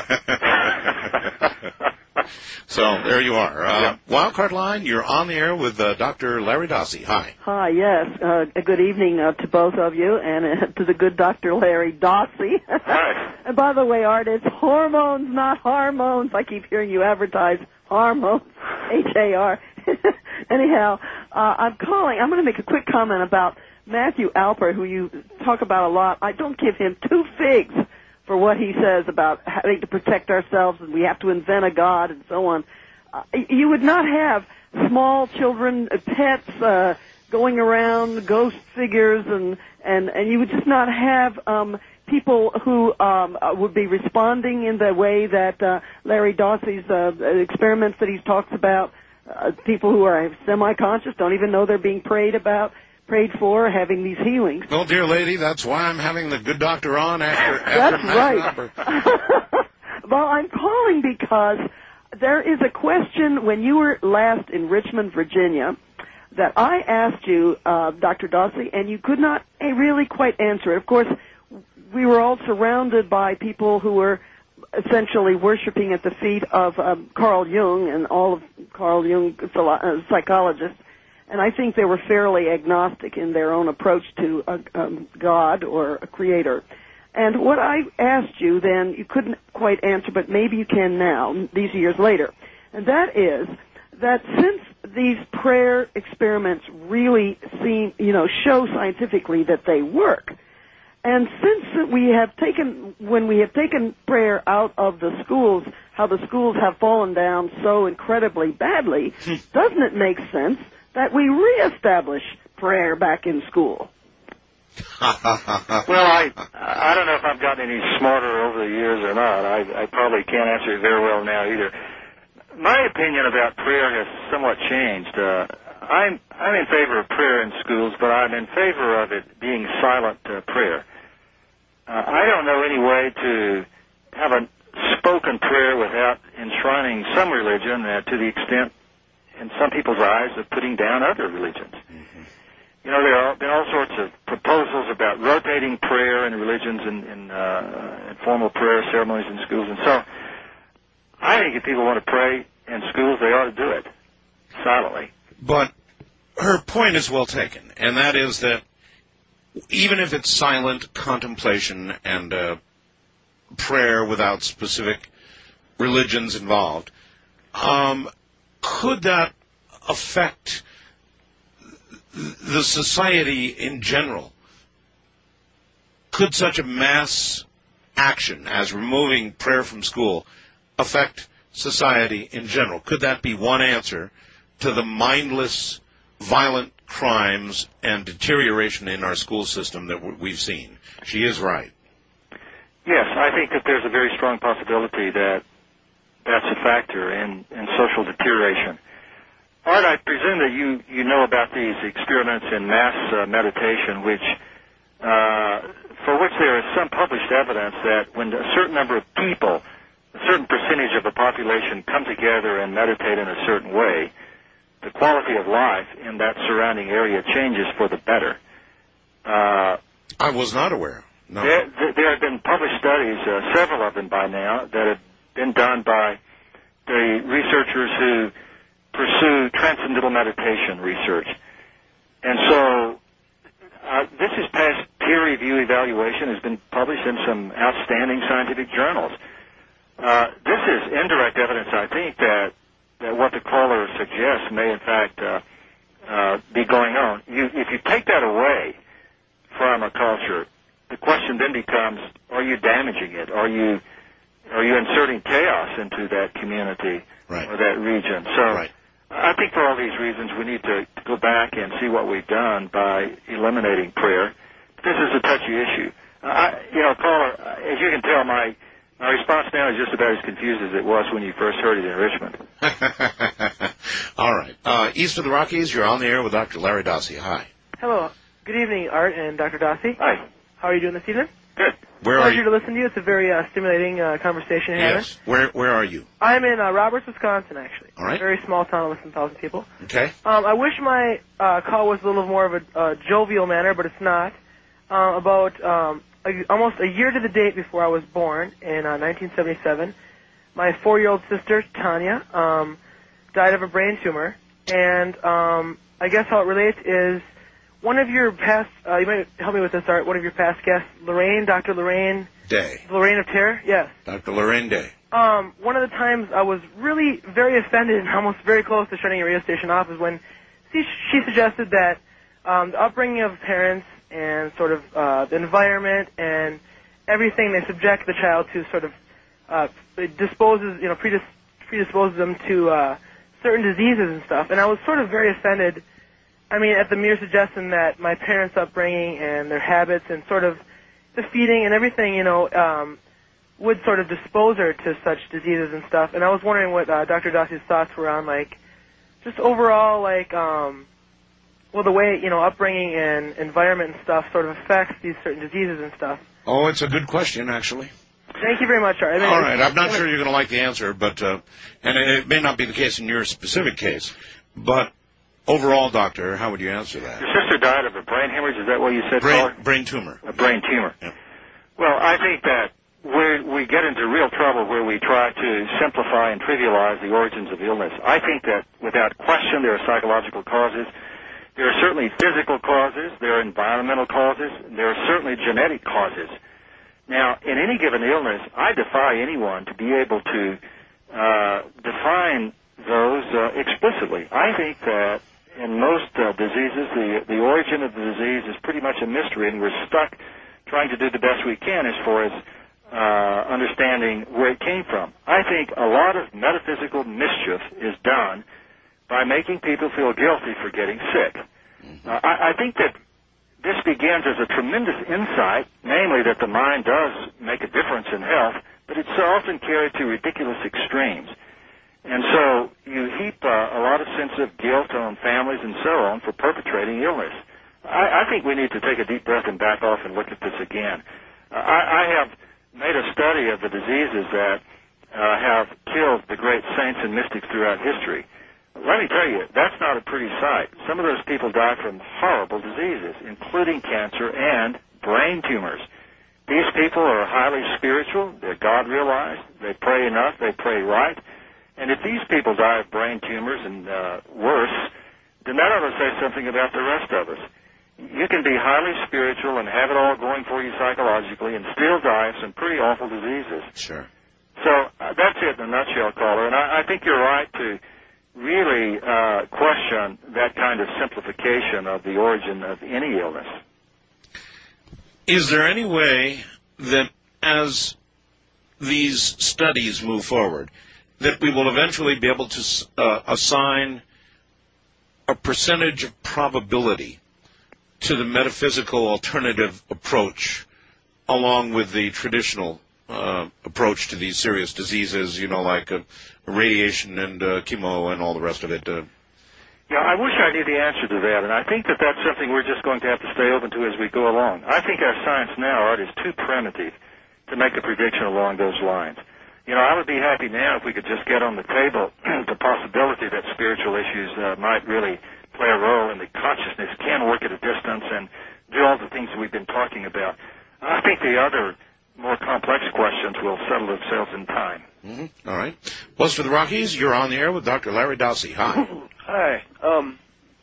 So there you are. Uh, yeah. Wildcard Line, you're on the air with uh, Doctor Larry Dossey. Hi. Hi, yes. Uh, a good evening uh, to both of you and uh, to the good Doctor Larry Dossey. Hi. And by the way, Art, it's hormones, not hormones. I keep hearing you advertise hormones, H A R. Anyhow, uh, I'm calling. I'm going to make a quick comment about Matthew Alpert, who you talk about a lot. I don't give him two figs for what he says about having to protect ourselves and we have to invent a God and so on. Uh, you would not have small children, uh, pets, uh, going around, ghost figures, and, and, and you would just not have um, people who um, uh, would be responding in the way that uh, Larry Dossey's uh, experiments that he talks about, uh, people who are semi-conscious, don't even know they're being prayed about. Prayed for, having these healings. Well, dear lady, that's why I'm having the good doctor on after. after that's right. Well, I'm calling because there is a question when you were last in Richmond, Virginia, that I asked you, uh, Doctor Dossey, and you could not uh, really quite answer it. Of course, we were all surrounded by people who were essentially worshiping at the feet of um, Carl Jung and all of Carl Jung, uh, psychologists. And I think they were fairly agnostic in their own approach to a, um, God or a creator. And what I asked you then, you couldn't quite answer, but maybe you can now, these years later. And that is that since these prayer experiments really seem, you know, show scientifically that they work, and since we have taken, when we have taken prayer out of the schools, how the schools have fallen down so incredibly badly, doesn't it make sense that we reestablish prayer back in school? Well, I I don't know if I've gotten any smarter over the years or not. I, I probably can't answer it very well now either. My opinion about prayer has somewhat changed. Uh, I'm I'm in favor of prayer in schools, but I'm in favor of it being silent uh, prayer. Uh, I don't know any way to have a spoken prayer without enshrining some religion uh, to the extent, in some people's eyes, of putting down other religions. Mm-hmm. You know, there have been all sorts of proposals about rotating prayer in religions and in, uh, in formal prayer ceremonies in schools. And so I think if people want to pray in schools, they ought to do it silently. But her point is well taken, and that is that even if it's silent contemplation and uh, prayer without specific religions involved, um, could that affect the society in general? Could such a mass action as removing prayer from school affect society in general? Could that be one answer to the mindless, violent crimes and deterioration in our school system that we've seen? She is right. Yes, I think that there's a very strong possibility that that's a factor in, in social deterioration. Art, I presume that you, you know about these experiments in mass uh, meditation, which uh, for which there is some published evidence that when a certain number of people, a certain percentage of the population come together and meditate in a certain way, the quality of life in that surrounding area changes for the better. Uh, I was not aware. No. There, there have been published studies, uh, several of them by now, that have been done by the researchers who pursue transcendental meditation research. And so Uh, this is past peer review evaluation, has been published in some outstanding scientific journals. Uh, this is indirect evidence, I think, that, that what the caller suggests may, in fact, uh, uh, be going on. You, if you take that away from a culture, the question then becomes, are you damaging it? Are you are you inserting chaos into that community right. or that region? So right. I think for all these reasons, we need to go back and see what we've done by eliminating prayer. This is a touchy issue. I, you know, caller, as you can tell, my my response now is just about as confused as it was when you first heard it in Richmond. All right. Uh, east of the Rockies, you're on the air with Doctor Larry Dossey. Hi. Hello. Good evening, Art and Doctor Dossey. Hi. How are you doing this evening? Good. Where are Pleasure you? to listen to you. It's a very uh, stimulating uh, conversation you're having. Yes. Where Where are you? I'm in uh, Roberts, Wisconsin, actually. All right. A very small town of less than one thousand people. Okay. Um, I wish my uh, call was a little more of a uh, jovial manner, but it's not. Uh, about um, a, almost a year to the date before I was born, in uh, nineteen seventy-seven, my four-year-old sister, Tanya, um, died of a brain tumor. And um, I guess how it relates is one of your past, uh, you might help me with this, Art, one of your past guests, Lorraine, Doctor Lorraine. Day. Lorraine of Terror, yes. Doctor Lorraine Day. Um, one of the times I was really very offended and almost very close to shutting a radio station off is when she, she suggested that um, the upbringing of parents and sort of uh, the environment and everything they subject the child to sort of uh, it disposes, you know, predis- predisposes them to uh, certain diseases and stuff. And I was sort of very offended, I mean, at the mere suggestion that my parents' upbringing and their habits and sort of the feeding and everything, you know, um, would sort of dispose her to such diseases and stuff. And I was wondering what uh, Doctor Dossey's thoughts were on, like, just overall, like, um, well, the way, you know, upbringing and environment and stuff sort of affects these certain diseases and stuff. Oh, it's a good question, actually. Thank you very much, Art. I mean, All right. I'm not sure you're going to like the answer, but uh, and it may not be the case in your specific case, but overall, doctor, how would you answer that? Your sister died of a brain hemorrhage. Is that what you said, Brain, caller? brain tumor. A brain tumor. Yeah. Well, I think that we we get into real trouble where we try to simplify and trivialize the origins of illness. I think that without question there are psychological causes. There are certainly physical causes. There are environmental causes. There are certainly genetic causes. Now, in any given illness, I defy anyone to be able to uh, define those uh, explicitly. I think that in most uh, diseases, the the origin of the disease is pretty much a mystery, and we're stuck trying to do the best we can as far as uh, understanding where it came from. I think a lot of metaphysical mischief is done by making people feel guilty for getting sick. Mm-hmm. Uh, I, I think that this begins as a tremendous insight, namely that the mind does make a difference in health, but it's so often carried to ridiculous extremes. And so you heap uh, a lot of sense of guilt on families and so on for perpetrating illness. I, I think we need to take a deep breath and back off and look at this again. Uh, I, I have made a study of the diseases that uh, have killed the great saints and mystics throughout history. Let me tell you, that's not a pretty sight. Some of those people die from horrible diseases, including cancer and brain tumors. These people are highly spiritual. They're God-realized. They pray enough. They pray right. And if these people die of brain tumors and uh, worse, then that ought to say something about the rest of us. You can be highly spiritual and have it all going for you psychologically and still die of some pretty awful diseases. Sure. So uh, that's it in a nutshell, caller. And I, I think you're right to really uh, question that kind of simplification of the origin of any illness. Is there any way that as these studies move forward, that we will eventually be able to uh, assign a percentage of probability to the metaphysical alternative approach along with the traditional uh, approach to these serious diseases, you know, like uh, radiation and uh, chemo and all the rest of it? Uh, Yeah, I wish I knew the answer to that, and I think that that's something we're just going to have to stay open to as we go along. I think our science now, Art, is too primitive to make a prediction along those lines. You know, I would be happy now if we could just get on the table the possibility that spiritual issues uh, might really play a role and that consciousness can work at a distance and do all the things we've been talking about. I think the other more complex questions will settle themselves in time. Mm-hmm. All right. West of the Rockies, you're on the air with Doctor Larry Dossey. Hi. Hi. Um,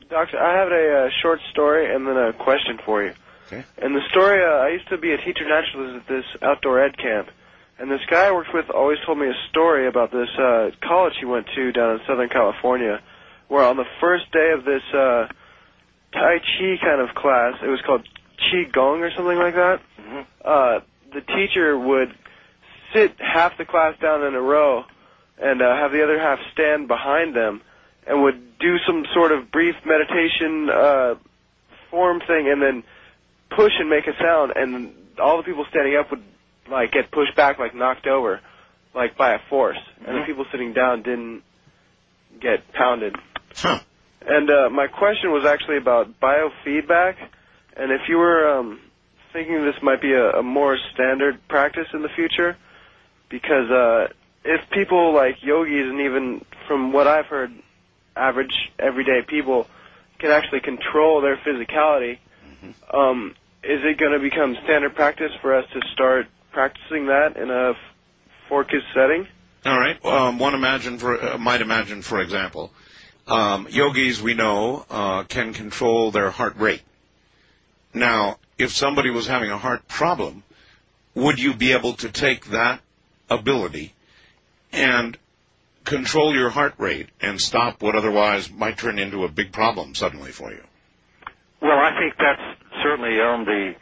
Doctor, I have a uh, short story and then a question for you. Okay. And the story, uh, I used to be a teacher naturalist at this outdoor ed camp. And this guy I worked with always told me a story about this uh, college he went to down in Southern California, where on the first day of this uh, Tai Chi kind of class, it was called Qi Gong or something like that, Mm-hmm. uh, the teacher would sit half the class down in a row and uh, have the other half stand behind them and would do some sort of brief meditation uh, form thing and then push and make a sound, and all the people standing up would like get pushed back, like knocked over, like by a force, and Mm-hmm. the people sitting down didn't get pounded. Huh. And uh, my question was actually about biofeedback, and if you were um, thinking this might be a, a more standard practice in the future, because uh, if people like yogis and even from what I've heard, average everyday people can actually control their physicality, Mm-hmm. um, is it going to become standard practice for us to start practicing that in a focused setting? All right. Um, one imagine for uh, might imagine, for example, um, yogis we know uh, can control their heart rate. Now, if somebody was having a heart problem, would you be able to take that ability and control your heart rate and stop what otherwise might turn into a big problem suddenly for you? Well, I think that's certainly on the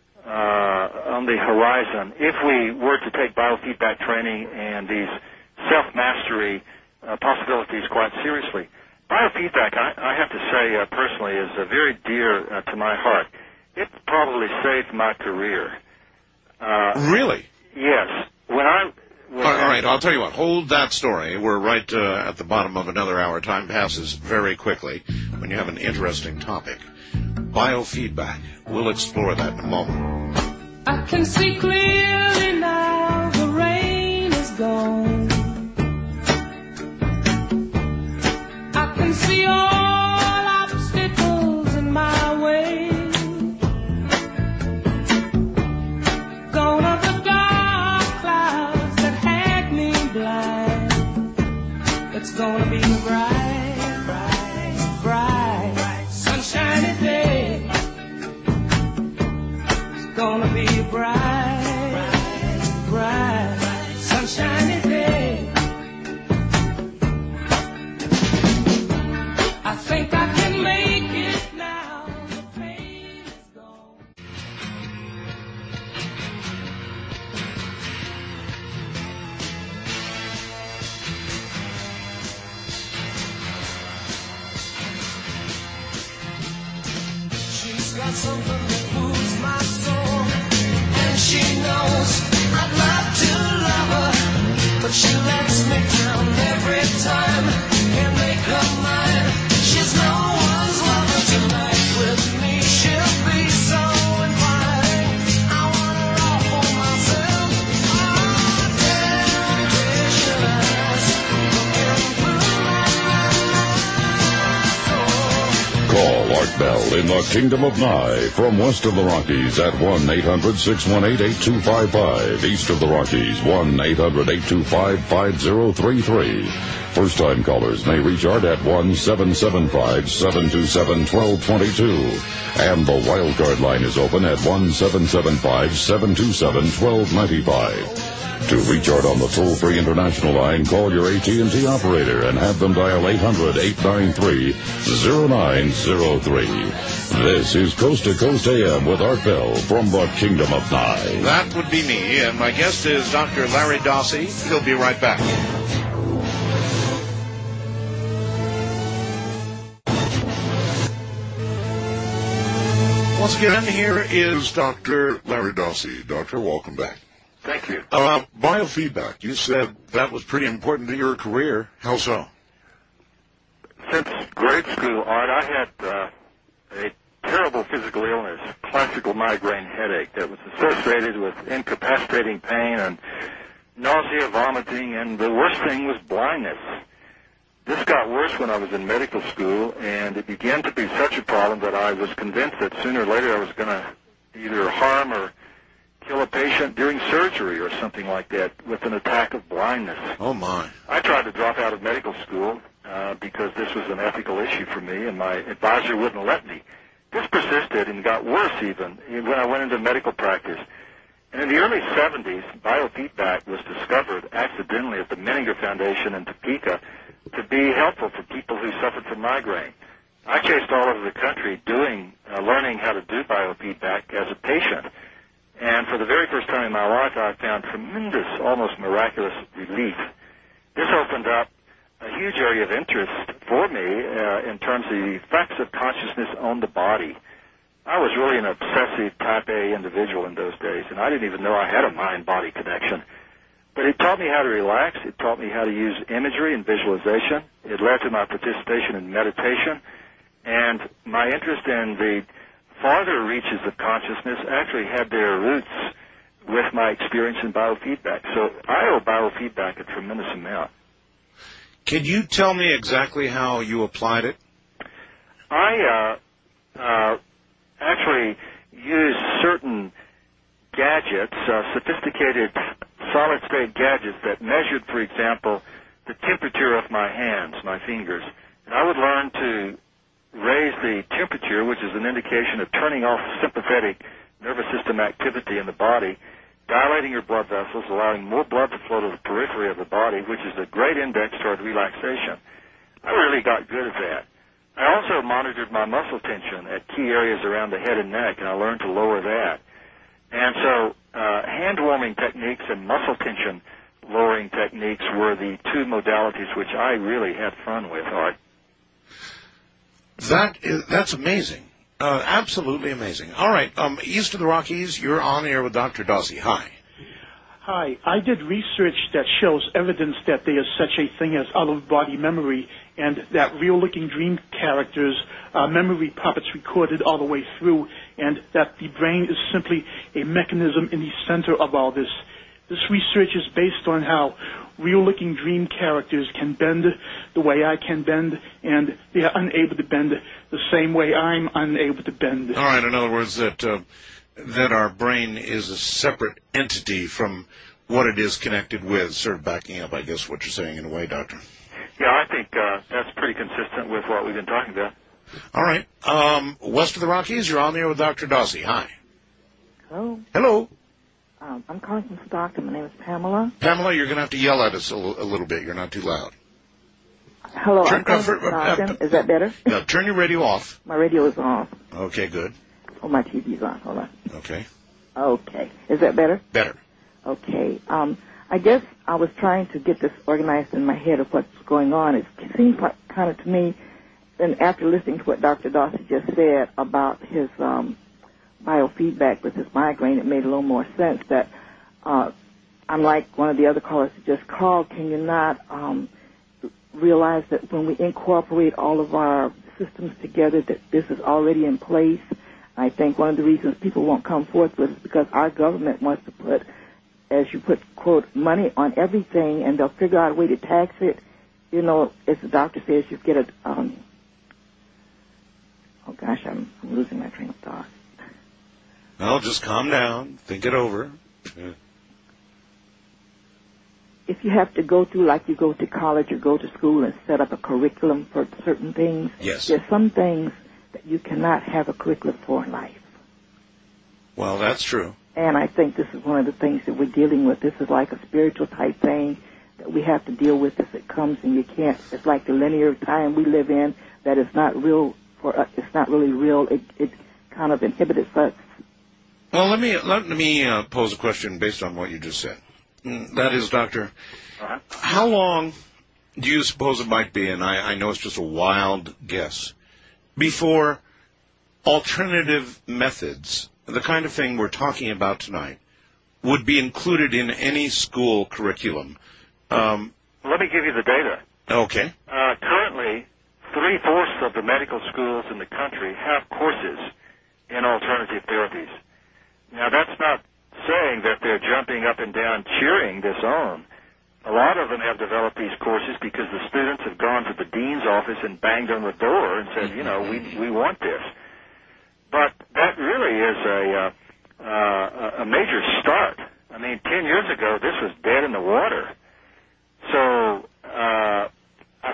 uh, on the horizon. If we were to take biofeedback training and these self-mastery uh, possibilities quite seriously, biofeedback, I, I have to say uh, personally, is uh, very dear uh, to my heart. It probably saved my career. Uh, Really? yes. When I when All right, I'll tell you what. Hold that story. We're right uh, at the bottom of another hour. Time passes very quickly when you have an interesting topic. Biofeedback. We'll explore that in a moment. I can see clearly now the rain is gone. I can see all obstacles in my way. Gone are the dark clouds that had me blind. It's gonna be a bright, bright, bright, sunshiny day. Gonna be a bright, bright, sunshiny day. I think I can make it now. The pain is gone. She's got something that moves my soul. She knows I'd love to love her, but she lets me down every time. Can't make her mind. She's no one's lover tonight with me. She'll be so inviting. I want her all for myself. Oh, temptation eyes looking through my mind. Call Art Bell in the Kingdom of Nye from west of the Rockies at one eight hundred six one eight eight two five five. East of the Rockies, one eight hundred eight two five five zero three three. First-time callers may reach Art at one seven seven five seven two seven one two two two. And the wildcard line is open at one seven seven five seven two seven one two nine five. To reach Art on the toll-free international line, call your A T and T operator and have them dial eight hundred eight nine three zero nine zero three. This is Coast to Coast A M with Art Bell from the Kingdom of Nye. That would be me, and my guest is Doctor Larry Dossey. He'll be right back. Once again, here is Doctor Larry Dossey. Doctor, welcome back. Thank you. Uh, biofeedback. You said that was pretty important to your career. How so? Since grade school, Art, I had uh, a terrible physical illness, classical migraine headache that was associated with incapacitating pain and nausea, vomiting, and the worst thing was blindness. This got worse when I was in medical school, and it began to be such a problem that I was convinced that sooner or later I was going to either harm or kill a patient during surgery or something like that with an attack of blindness. Oh, my. I tried to drop out of medical school. Uh, uh, because this was an ethical issue for me, and my advisor wouldn't let me. This persisted and got worse even when I went into medical practice. And in the early seventies, biofeedback was discovered accidentally at the Menninger Foundation in Topeka to be helpful for people who suffered from migraine. I chased all over the country doing, uh, learning how to do biofeedback as a patient. And for the very first time in my life, I found tremendous, almost miraculous relief. This opened up a huge area of interest for me uh, in terms of the effects of consciousness on the body. I was really an obsessive type A individual in those days, and I didn't even know I had a mind-body connection. But it taught me how to relax. It taught me how to use imagery and visualization. It led to my participation in meditation. And my interest in the farther reaches of consciousness actually had their roots with my experience in biofeedback. So I owe biofeedback a tremendous amount. Can you tell me exactly how you applied it? I uh, uh, actually used certain gadgets, uh, sophisticated solid-state gadgets that measured, for example, the temperature of my hands, my fingers. And I would learn to raise the temperature, which is an indication of turning off sympathetic nervous system activity in the body, dilating your blood vessels, allowing more blood to flow to the periphery of the body, which is a great index toward relaxation. I really got good at that. I also monitored my muscle tension at key areas around the head and neck, and I learned to lower that. And so uh, hand-warming techniques and muscle tension lowering techniques were the two modalities which I really had fun with, Art. That is, that's amazing. Uh, absolutely amazing. All right, um, east of the Rockies, you're on air with Doctor Dossi. Hi. Hi. I did research that shows evidence that there is such a thing as out-of-body memory, and that real-looking dream characters, uh, memory puppets recorded all the way through, and that the brain is simply a mechanism in the center of all this. This research is based on how real-looking dream characters can bend the way I can bend, and they are unable to bend the same way I'm unable to bend. All right, in other words, that uh, that our brain is a separate entity from what it is connected with, sort of backing up, I guess, what you're saying in a way, Doctor. Yeah, I think uh, that's pretty consistent with what we've been talking about. All right. Um, west of the Rockies, you're on there with Doctor Dossi. Hi. Hello. Hello. Um, I'm calling from Stockton. My name is Pamela. Pamela, you're going to have to yell at us a, l- a little bit. You're not too loud. Hello, Turn, I'm calling uh, for, from Stockton. uh, uh, is that better? No, turn your radio off. My radio is off. Okay, good. Oh, my T V's on. Hold on. Okay. Okay. Is that better? Better. Okay. Um, I guess I was trying to get this organized in my head of what's going on. It seems like kind of to me, and after listening to what Doctor Dossi just said about his um, biofeedback with his migraine, it made a little more sense that, uh, unlike one of the other callers who just called, can you not um, realize that when we incorporate all of our systems together, that this is already in place? I think one of the reasons people won't come forth with it is because our government wants to put, as you put, quote, money on everything, and they'll figure out a way to tax it. You know, as the doctor says, you get a, um, oh gosh, I'm, I'm losing my train of thought. Well, just calm down. Think it over. Yeah. If you have to go through, like you go to college or go to school and set up a curriculum for certain things, yes, there's some things that you cannot have a curriculum for in life. Well, that's true. And I think this is one of the things that we're dealing with. This is like a spiritual type thing that we have to deal with as it comes, and you can't, it's like the linear time we live in, that is not real for us. It's not really real. It, it kind of inhibits us. Well, let me, let me uh, pose a question based on what you just said. That is, Doctor, uh-huh. How long do you suppose it might be, and I, I know it's just a wild guess, before alternative methods, the kind of thing we're talking about tonight, would be included in any school curriculum? Um, Let me give you the data. Okay. Uh, currently, three-fourths of the medical schools in the country have courses in alternative therapies. Now, that's not saying that they're jumping up and down cheering this on. A lot of them have developed these courses because the students have gone to the dean's office and banged on the door and said, you know, we we want this. But that really is a uh, uh, a major start. I mean, ten years ago, this was dead in the water. So uh, I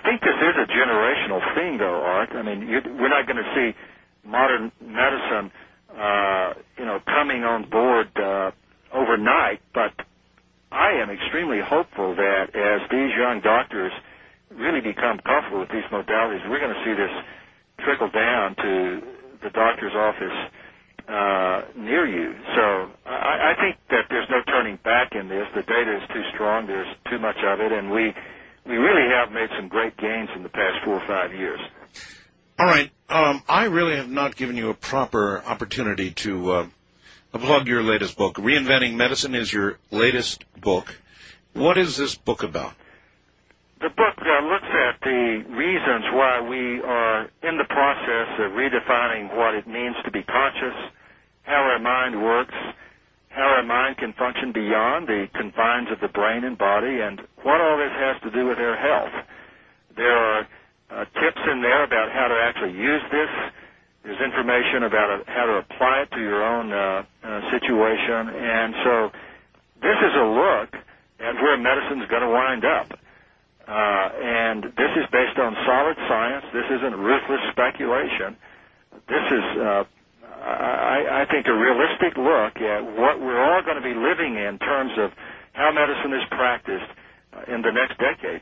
think this is a generational thing, though, Art. I mean, you, we're not going to see modern medicine, uh, you know, coming on board uh, overnight, but I am extremely hopeful that as these young doctors really become comfortable with these modalities, we're going to see this trickle down to the doctor's office uh, near you. So I, I think that there's no turning back in this. The data is too strong. There's too much of it, and we we really have made some great gains in the past four or five years. All right. Um, I really have not given you a proper opportunity to uh, plug your latest book. Reinventing Medicine is your latest book. What is this book about? The book uh, looks at the reasons why we are in the process of redefining what it means to be conscious, how our mind works, how our mind can function beyond the confines of the brain and body, and what all this has to do with our health. There are uh, tips in there about how to actually use this. There's information about uh, how to apply it to your own uh, uh, situation. And so this is a look at where medicine is going to wind up. Uh, and this is based on solid science. This isn't ruthless speculation. This is, uh, I, I think, a realistic look at what we're all going to be living in terms of how medicine is practiced uh, in the next decade.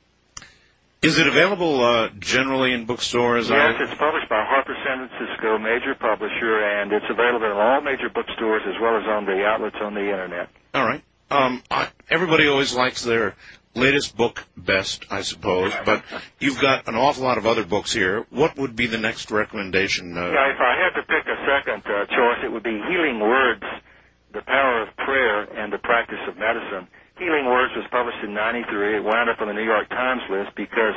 Is it available uh, generally in bookstores? Yes, it's published by Harper San Francisco, major publisher, and it's available in all major bookstores as well as on the outlets on the Internet. All right. Um, I, everybody always likes their latest book best, I suppose, but you've got an awful lot of other books here. What would be the next recommendation? Uh, yeah, if I had to pick a second uh, choice, it would be Healing Words, The Power of Prayer and the Practice of Medicine. Healing Words was published in ninety-three. It wound up on the New York Times list because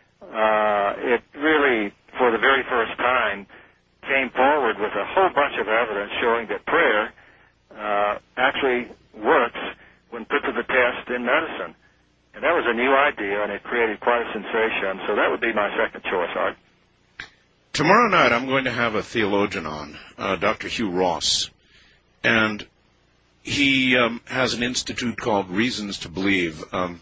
uh, it really, for the very first time, came forward with a whole bunch of evidence showing that prayer uh, actually works when put to the test in medicine. And that was a new idea, and it created quite a sensation. So that would be my second choice, Art. Tomorrow night I'm going to have a theologian on, uh, Doctor Hugh Ross, and he um, has an institute called Reasons to Believe, um,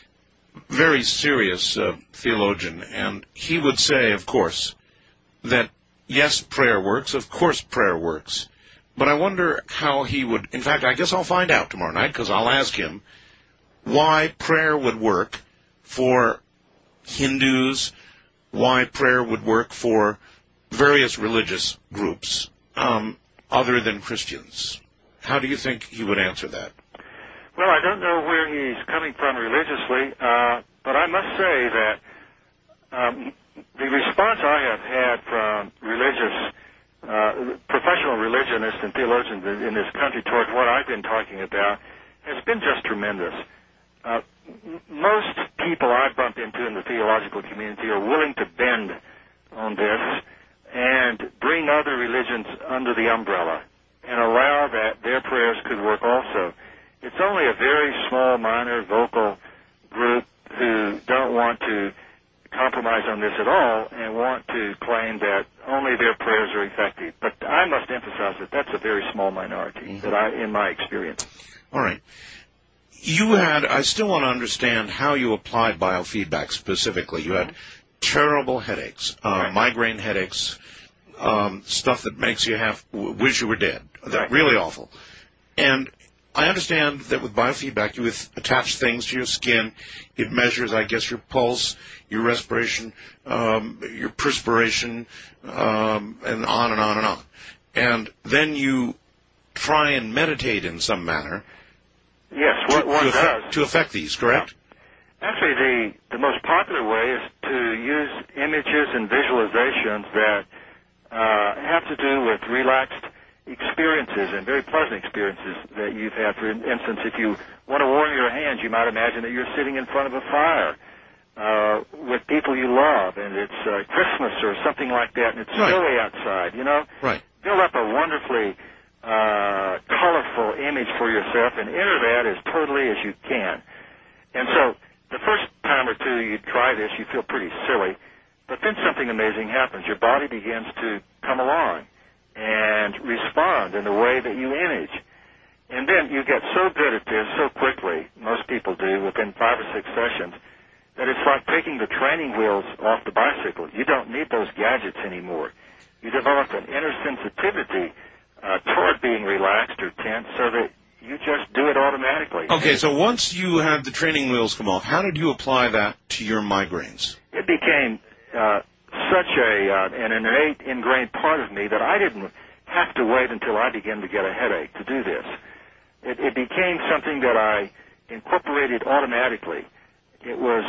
very serious uh, theologian, and he would say, of course, that yes, prayer works, of course prayer works, but I wonder how he would, in fact, I guess I'll find out tomorrow night, because I'll ask him why prayer would work for Hindus, why prayer would work for various religious groups um, other than Christians. How do you think he would answer that? Well, I don't know where he's coming from religiously, uh, but I must say that um, the response I have had from religious, uh, professional religionists and theologians in this country towards what I've been talking about has been just tremendous. Uh, most people I've bumped into in the theological community are willing to bend on this and bring other religions under the umbrella and allow that their prayers could work also. It's only a very small, minor, vocal group who don't want to compromise on this at all and want to claim that only their prayers are effective. But I must emphasize that that's a very small minority, mm-hmm. that I, in my experience. All right. You had, I still want to understand how you applied biofeedback specifically. You had terrible headaches, uh, right. migraine headaches, um, stuff that makes you have, wish you were dead. They're right. really awful. And I understand that with biofeedback, you attach things to your skin. It measures, I guess, your pulse, your respiration, um, your perspiration, um, and on and on and on. And then you try and meditate in some manner. Yes, what one to, does. Affect, to affect these, correct? Yeah. Actually, the, the most popular way is to use images and visualizations that uh, have to do with relaxed experiences and very pleasant experiences that you've had. For instance, if you want to warm your hands, you might imagine that you're sitting in front of a fire uh, with people you love, and it's uh, Christmas or something like that, and it's right. snowy outside, you know? Right. Build up a wonderfully uh, colorful image for yourself and enter that as totally as you can. And so the first time or two you try this, you feel pretty silly, but then something amazing happens. Your body begins to come along and respond in the way that you image. And then you get so good at this so quickly, most people do, within five or six sessions, that it's like taking the training wheels off the bicycle. You don't need those gadgets anymore. You develop an inner sensitivity uh, toward being relaxed or tense so that you just do it automatically. Okay, so once you had the training wheels come off, how did you apply that to your migraines? It became uh, such a uh, an innate, ingrained part of me that I didn't have to wait until I began to get a headache to do this. It, it became something that I incorporated automatically. It was,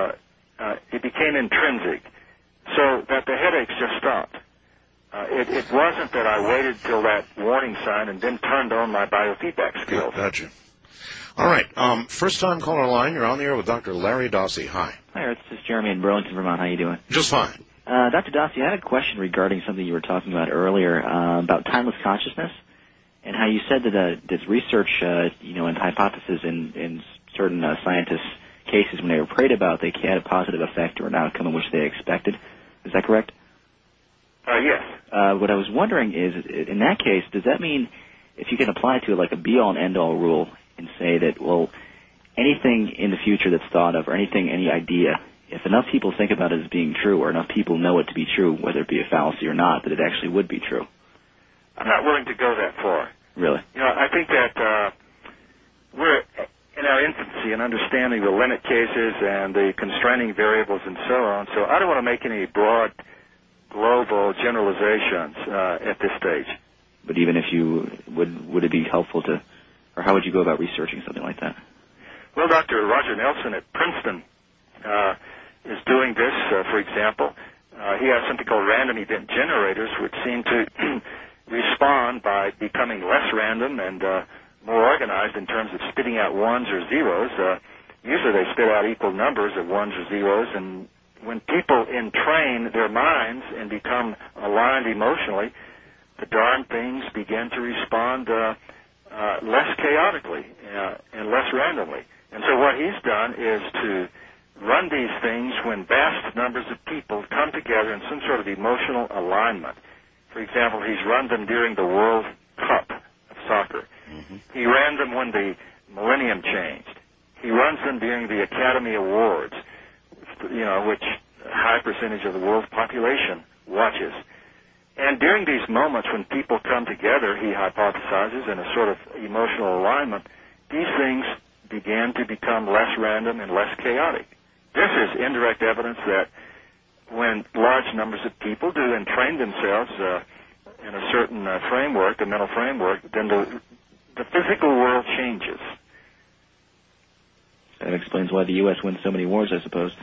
uh, uh, it became intrinsic, so that the headaches just stopped. Uh, it, it wasn't that I waited till that warning sign and then turned on my biofeedback skills. Gotcha. All right. Um, first-time caller line. You're on the air with Doctor Larry Dossey. Hi. Hi, it's just Jeremy in Burlington, Vermont. How you doing? Just fine. Uh, Doctor Dossey, I had a question regarding something you were talking about earlier uh, about timeless consciousness, and how you said that uh, this research, uh, you know, and hypothesis in, in certain uh, scientists' cases when they were prayed about, they had a positive effect or an outcome in which they expected. Is that correct? Uh, yes. Uh, what I was wondering is, in that case, does that mean if you can apply to it like a be-all and end-all rule and say that, well, anything in the future that's thought of or anything, any idea, if enough people think about it as being true or enough people know it to be true, whether it be a fallacy or not, that it actually would be true? I'm not willing to go that far. Really? You know, I think that uh, we're in our infancy in understanding the limit cases and the constraining variables and so on, so I don't want to make any broad global generalizations uh, at this stage. But even if you would, would it be helpful to, or how would you go about researching something like that? Well, Doctor Roger Nelson at Princeton uh, is doing this, uh, for example. Uh, he has something called random event generators, which seem to respond by becoming less random and uh, more organized in terms of spitting out ones or zeros. Uh, usually they spit out equal numbers of ones or zeros, and when people entrain their minds and become aligned emotionally, the darn things begin to respond uh, uh, less chaotically uh, and less randomly. And so what he's done is to run these things when vast numbers of people come together in some sort of emotional alignment. For example, he's run them during the World Cup of soccer. Mm-hmm. He ran them when the millennium changed. He runs them during the Academy Awards, you know, which a high percentage of the world's population watches. And during these moments when people come together, he hypothesizes, in a sort of emotional alignment, these things began to become less random and less chaotic. This is indirect evidence that when large numbers of people do entrain themselves uh, in a certain uh, framework, a mental framework, then the, the physical world changes. That explains why the U S wins so many wars, I suppose.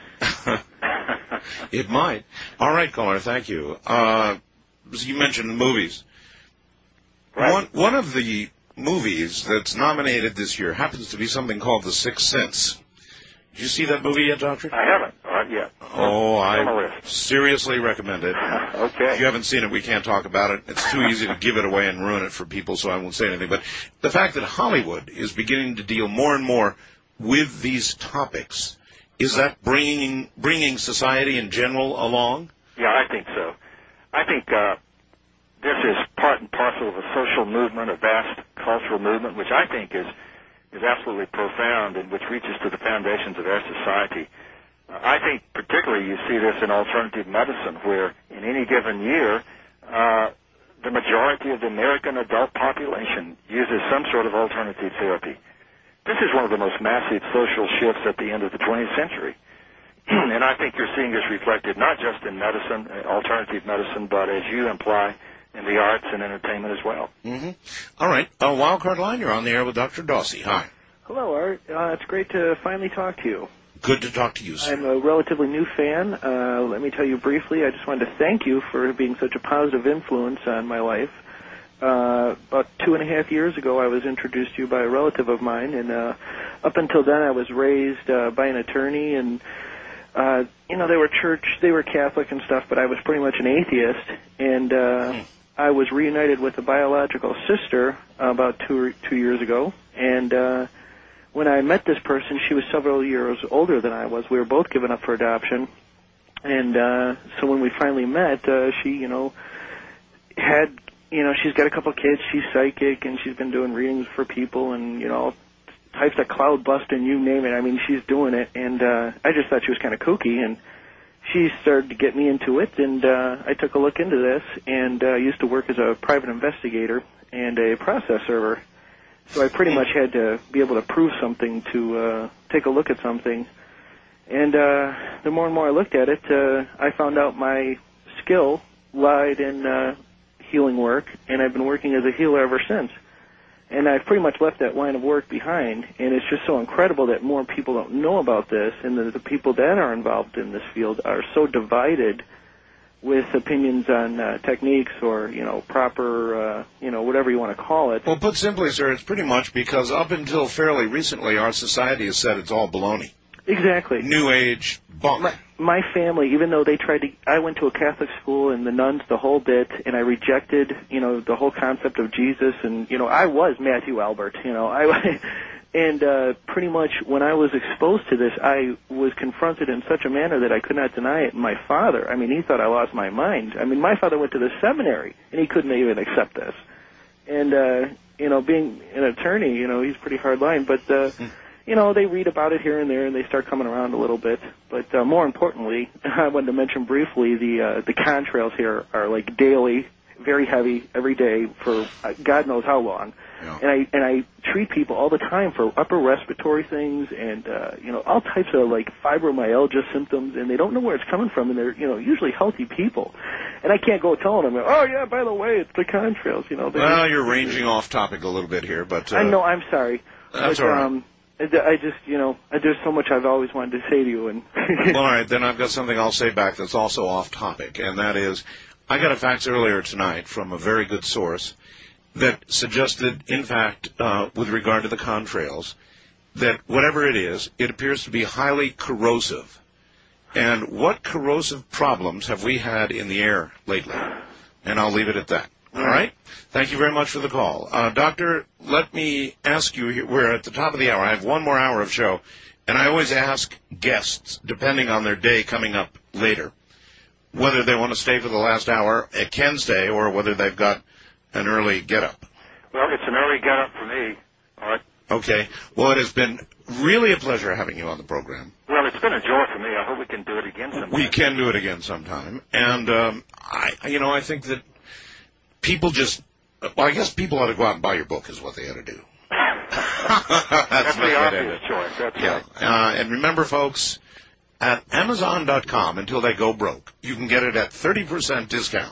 It might. All right, caller, thank you. Uh, you mentioned movies. Right. One, one of the movies that's nominated this year happens to be something called The Sixth Sense. Did you see that movie yet, Doctor? I haven't. Not yet. Oh, I seriously recommend it. Okay. If you haven't seen it, we can't talk about it. It's too easy to give it away and ruin it for people, so I won't say anything. But the fact that Hollywood is beginning to deal more and more with these topics, is that bringing bringing society in general along? Yeah, I think so. I think uh, this is part and parcel of a social movement, a vast cultural movement, which I think is is absolutely profound and which reaches to the foundations of our society. Uh, I think particularly you see this in alternative medicine, where in any given year, uh, the majority of the American adult population uses some sort of alternative therapy. This is one of the most massive social shifts at the end of the twentieth century. And I think you're seeing this reflected not just in medicine, alternative medicine, but as you imply, in the arts and entertainment as well. Mm-hmm. All right. Uh, Wildcard Line, you're on the air with Doctor Dossey. Hi. Hello, Art. Uh, it's great to finally talk to you. Good to talk to you, sir. I'm a relatively new fan. Uh, let me tell you briefly, I just wanted to thank you for being such a positive influence on my life. Uh, about two and a half years ago, I was introduced to you by a relative of mine, and uh, up until then I was raised uh, by an attorney, and uh, you know, they were church, they were Catholic and stuff, but I was pretty much an atheist, and uh, mm. I was reunited with a biological sister uh, about two two years ago, and uh, when I met this person, she was several years older than I was. We were both given up for adoption, and uh, so when we finally met, uh, she, you know, had, you know, she's got a couple kids, she's psychic, and she's been doing readings for people, and, you know, types of cloud busting, you name it. I mean, she's doing it, and uh, I just thought she was kind of kooky, and she started to get me into it, and uh, I took a look into this, and uh, used to work as a private investigator and a process server. So I pretty much had to be able to prove something to uh, take a look at something. And uh, the more and more I looked at it, uh, I found out my skill lied in uh, healing work, and I've been working as a healer ever since. And I've pretty much left that line of work behind, and it's just so incredible that more people don't know about this, and that the people that are involved in this field are so divided with opinions on uh, techniques or, you know, proper, uh, you know, whatever you want to call it. Well, put simply, sir, it's pretty much because up until fairly recently, our society has said it's all baloney. Exactly. New Age bunk. My, my family, even though they tried to, I went to a Catholic school and the nuns the whole bit, and I rejected, you know, the whole concept of Jesus, and, you know, I was Matthew Albert, you know, I, and uh, pretty much when I was exposed to this, I was confronted in such a manner that I could not deny it. And my father, I mean, he thought I lost my mind. I mean, my father went to the seminary, and he couldn't even accept this. And, uh, you know, being an attorney, you know, he's pretty hard line, but, uh, mm. you know, they read about it here and there, and they start coming around a little bit. But uh, more importantly, I wanted to mention briefly the uh, the contrails here are like daily, very heavy, every day for uh, God knows how long. Yeah. And I and I treat people all the time for upper respiratory things and uh, you know, all types of like fibromyalgia symptoms, and they don't know where it's coming from, and they're, you know, usually healthy people. And I can't go telling them, oh yeah, by the way, it's the contrails. You know. Well, you're ranging off topic a little bit here, but uh, I know. I'm sorry. That's but, all right. Um, I just, you know, there's so much I've always wanted to say to you. And well, all right, then I've got something I'll say back that's also off topic, and that is, I got a fax earlier tonight from a very good source that suggested, in fact, uh, with regard to the contrails, that whatever it is, it appears to be highly corrosive. And what corrosive problems have we had in the air lately? And I'll leave it at that. All right? Thank you very much for the call. Uh, doctor, let me ask you, here, we're at the top of the hour. I have one more hour of show, and I always ask guests, depending on their day coming up later, whether they want to stay for the last hour at Ken's Day or whether they've got an early get-up. Well, it's an early get-up for me. All right. Okay. Well, it has been really a pleasure having you on the program. Well, it's been a joy for me. I hope we can do it again sometime. We can do it again sometime. And, um, I, you know, I think that people just, well, I guess people ought to go out and buy your book is what they ought to do. That's, That's the obvious choice. That's yeah. right. Uh, and remember, folks, at Amazon dot com, until they go broke, you can get it at thirty percent discount.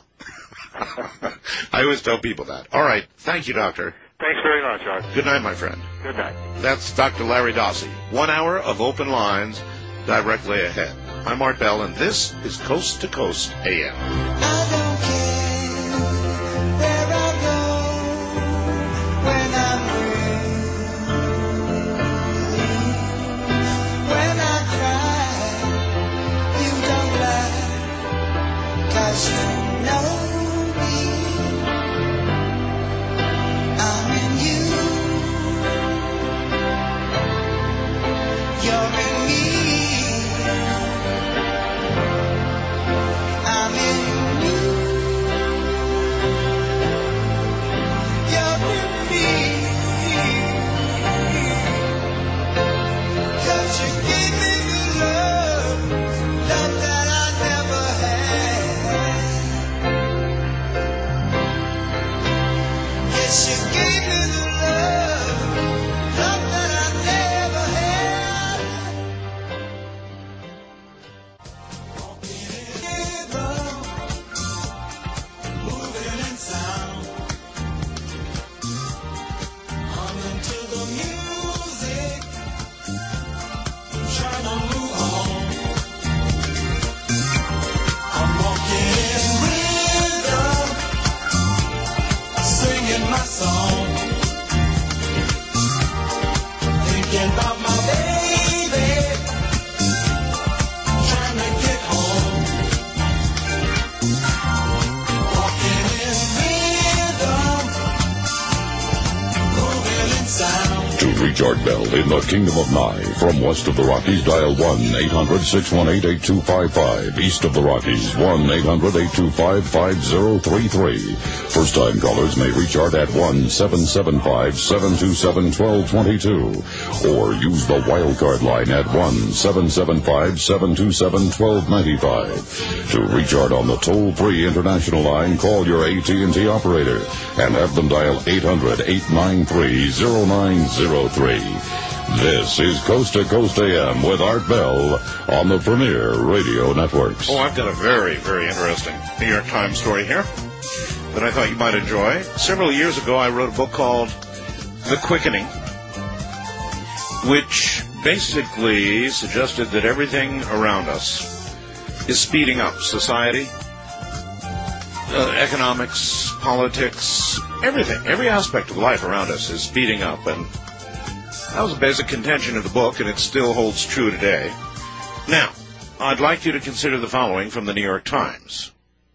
I always tell people that. All right. Thank you, Doctor. Thanks very much, Art. Good night, my friend. Good night. That's Doctor Larry Dossey. One hour of open lines directly ahead. I'm Art Bell, and this is Coast to Coast A M. I'm in Bell in the Kingdom of Nye. From west of the Rockies, dial one eight hundred six one eight eight two five five. East of the Rockies, one eight hundred eight two five five zero three three. First-time callers may reach Art at one seven seven five seven two seven one two two two or use the wildcard line at one seven seven five seven two seven one two nine five. To reach Art on the toll-free international line, call your A T and T operator and have them dial eight hundred eight nine three zero nine zero three. This is Coast to Coast A M with Art Bell on the Premier Radio Networks. Oh, I've got a very, very interesting New York Times story here that I thought you might enjoy. Several years ago, I wrote a book called The Quickening, which basically suggested that everything around us is speeding up. Society, uh, economics, politics, everything, every aspect of life around us is speeding up. And that was a basic contention of the book, and it still holds true today. Now, I'd like you to consider the following from the New York Times.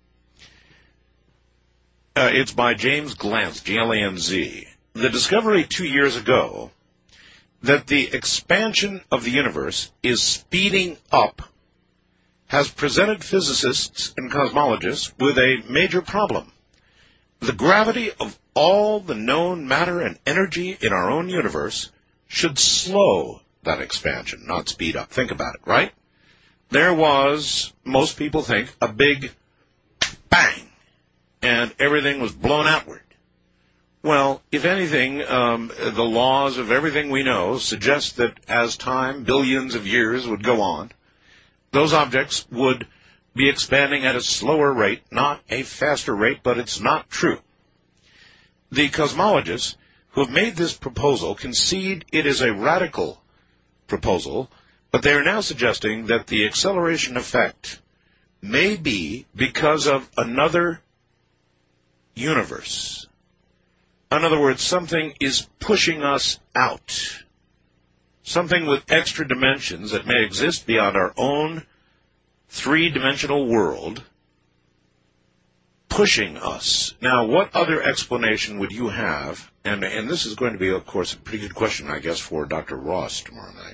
Uh, it's by James Glantz, G L A N Z. The discovery two years ago that the expansion of the universe is speeding up has presented physicists and cosmologists with a major problem. The gravity of all the known matter and energy in our own universe should slow that expansion, not speed up. Think about it, right? There was, most people think, a big bang, and everything was blown outward. Well, if anything, um, the laws of everything we know suggest that as time, billions of years would go on, those objects would be expanding at a slower rate, not a faster rate, but it's not true. The cosmologists who have made this proposal concede it is a radical proposal, but they are now suggesting that the acceleration effect may be because of another universe. In other words, something is pushing us out. Something with extra dimensions that may exist beyond our own three-dimensional world pushing us. Now, what other explanation would you have? And, and this is going to be, of course, a pretty good question, I guess, for Doctor Ross tomorrow night.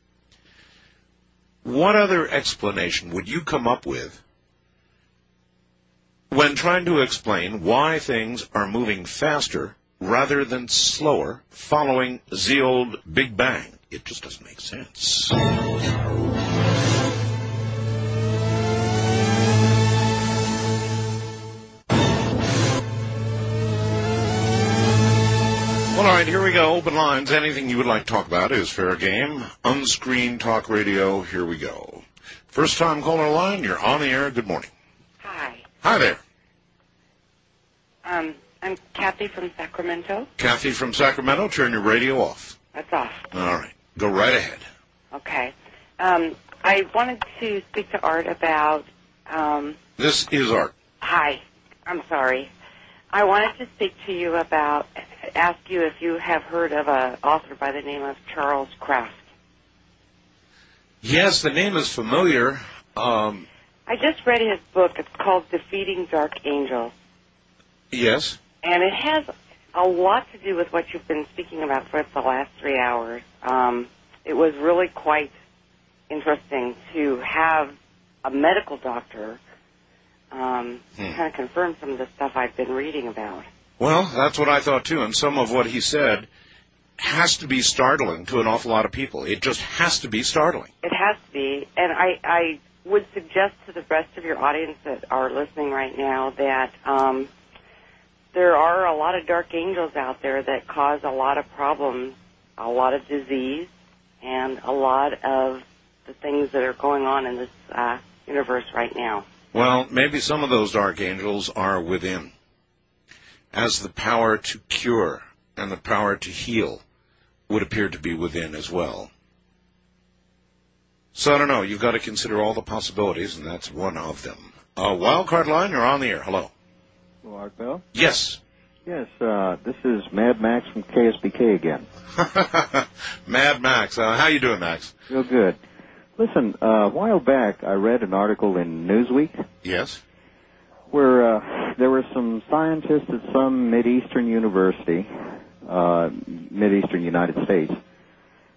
What other explanation would you come up with when trying to explain why things are moving faster rather than slower following the old Big Bang? It just doesn't make sense. Well, all right, here we go. Open lines. Anything you would like to talk about is fair game. Unscreened talk radio. Here we go. First time caller line. You're on the air. Good morning. Hi. Hi there. Um, I'm Kathy from Sacramento. Kathy from Sacramento. Turn your radio off. That's off. All right. Go right ahead. Okay. Um, I wanted to speak to Art about... Um, this is Art. Hi. I'm sorry. I wanted to speak to you about... ask you if you have heard of an author by the name of Charles Kraft. Yes, the name is familiar. Um, I just read his book. It's called Defeating Dark Angels. Yes. And it has a lot to do with what you've been speaking about for the last three hours. Um, it was really quite interesting to have a medical doctor um, hmm. kind of confirm some of the stuff I've been reading about. Well, that's what I thought, too, and some of what he said has to be startling to an awful lot of people. It just has to be startling. It has to be, and I, I would suggest to the rest of your audience that are listening right now that um, there are a lot of dark angels out there that cause a lot of problems, a lot of disease, and a lot of the things that are going on in this uh, universe right now. Well, maybe some of those dark angels are within, as the power to cure and the power to heal would appear to be within as well. So I don't know. You've got to consider all the possibilities, and that's one of them. Uh, Wildcard line, you're on the air. Hello. Hello, Art Bell? Yes. Yes, uh, this is Mad Max from K S B K again. Mad Max. Uh, how you doing, Max? Real good. Listen, uh, a while back I read an article in Newsweek. Yes. Where uh, there were some scientists at some Mideastern university, uh, Mideastern United States,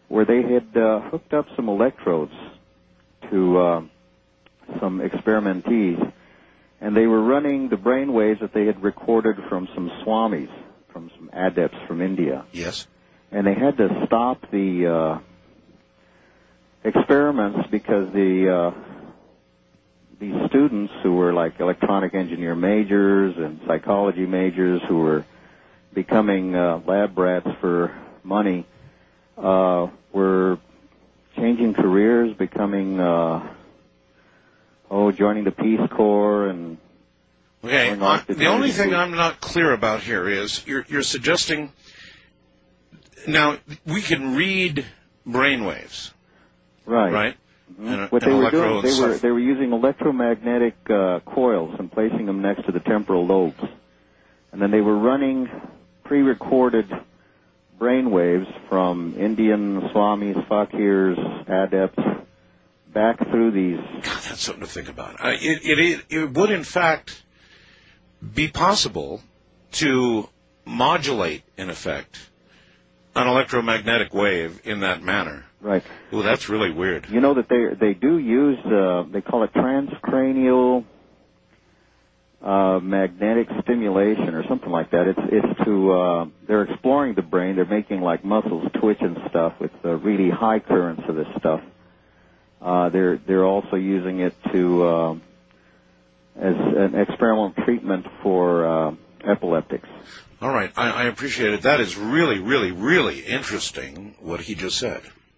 where they had uh, hooked up some electrodes to uh, some experimentees, and they were running the brain waves that they had recorded from some swamis, from some adepts from India. Yes. And they had to stop the uh, experiments because the uh, these students who were like electronic engineer majors and psychology majors who were becoming uh, lab rats for money uh, were changing careers, becoming uh, oh, joining the Peace Corps and. Okay. Uh, the only thing I'm not clear about here is you're, you're suggesting. Now we can read brainwaves. Right. Right. Mm-hmm. And, what and they were doing, electro they and were stuff. they were using electromagnetic uh, coils and placing them next to the temporal lobes, and then they were running pre-recorded brain waves from Indian swamis, fakirs, adepts back through these. God, that's something to think about. Uh, it, it it would in fact be possible to modulate, in effect, an electromagnetic wave in that manner. Right. Ooh, that's really weird. You know that they they do use uh, they call it transcranial uh, magnetic stimulation or something like that. It's it's to uh, they're exploring the brain. They're making like muscles twitch and stuff with uh, really high currents of this stuff. Uh, they're they're also using it to uh, as an experimental treatment for uh, epileptics. All right, I, I appreciate it. That is really, really, really interesting, what he just said.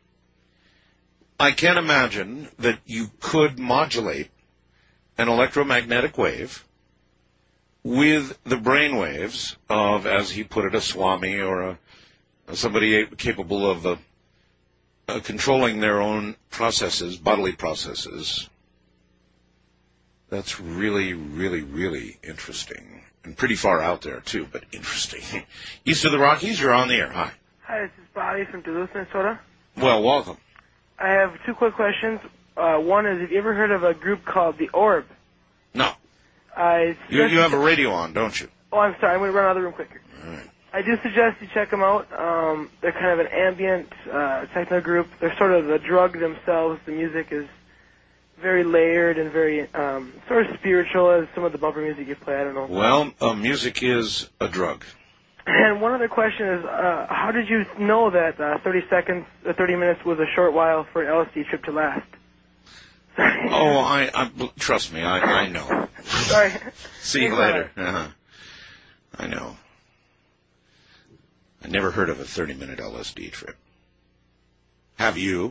I can imagine that you could modulate an electromagnetic wave with the brain waves of, as he put it, a swami or a, somebody capable of uh, uh, controlling their own processes, bodily processes. That's really, really, really interesting. And pretty far out there, too, but interesting. East of the Rockies, you're on the air. Hi. Hi, this is Bobby from Duluth, Minnesota. Well, welcome. I have two quick questions. Uh, one is, have you ever heard of a group called The Orb? No. I You, you have a radio on, don't you? Oh, I'm sorry. I'm going to run out of the room quicker. All right. I do suggest you check them out. Um, they're kind of an ambient uh, techno group. They're sort of the drug themselves. The music is very layered and very um, sort of spiritual as some of the bumper music you play. I don't know. Well, uh, music is a drug. And one other question is, uh, how did you know that uh, thirty seconds, uh, thirty minutes was a short while for an L S D trip to last? Sorry. Oh, I, I trust me, I, I know. Sorry. See you later. Uh-huh. I know. I never heard of a thirty-minute L S D trip. Have you?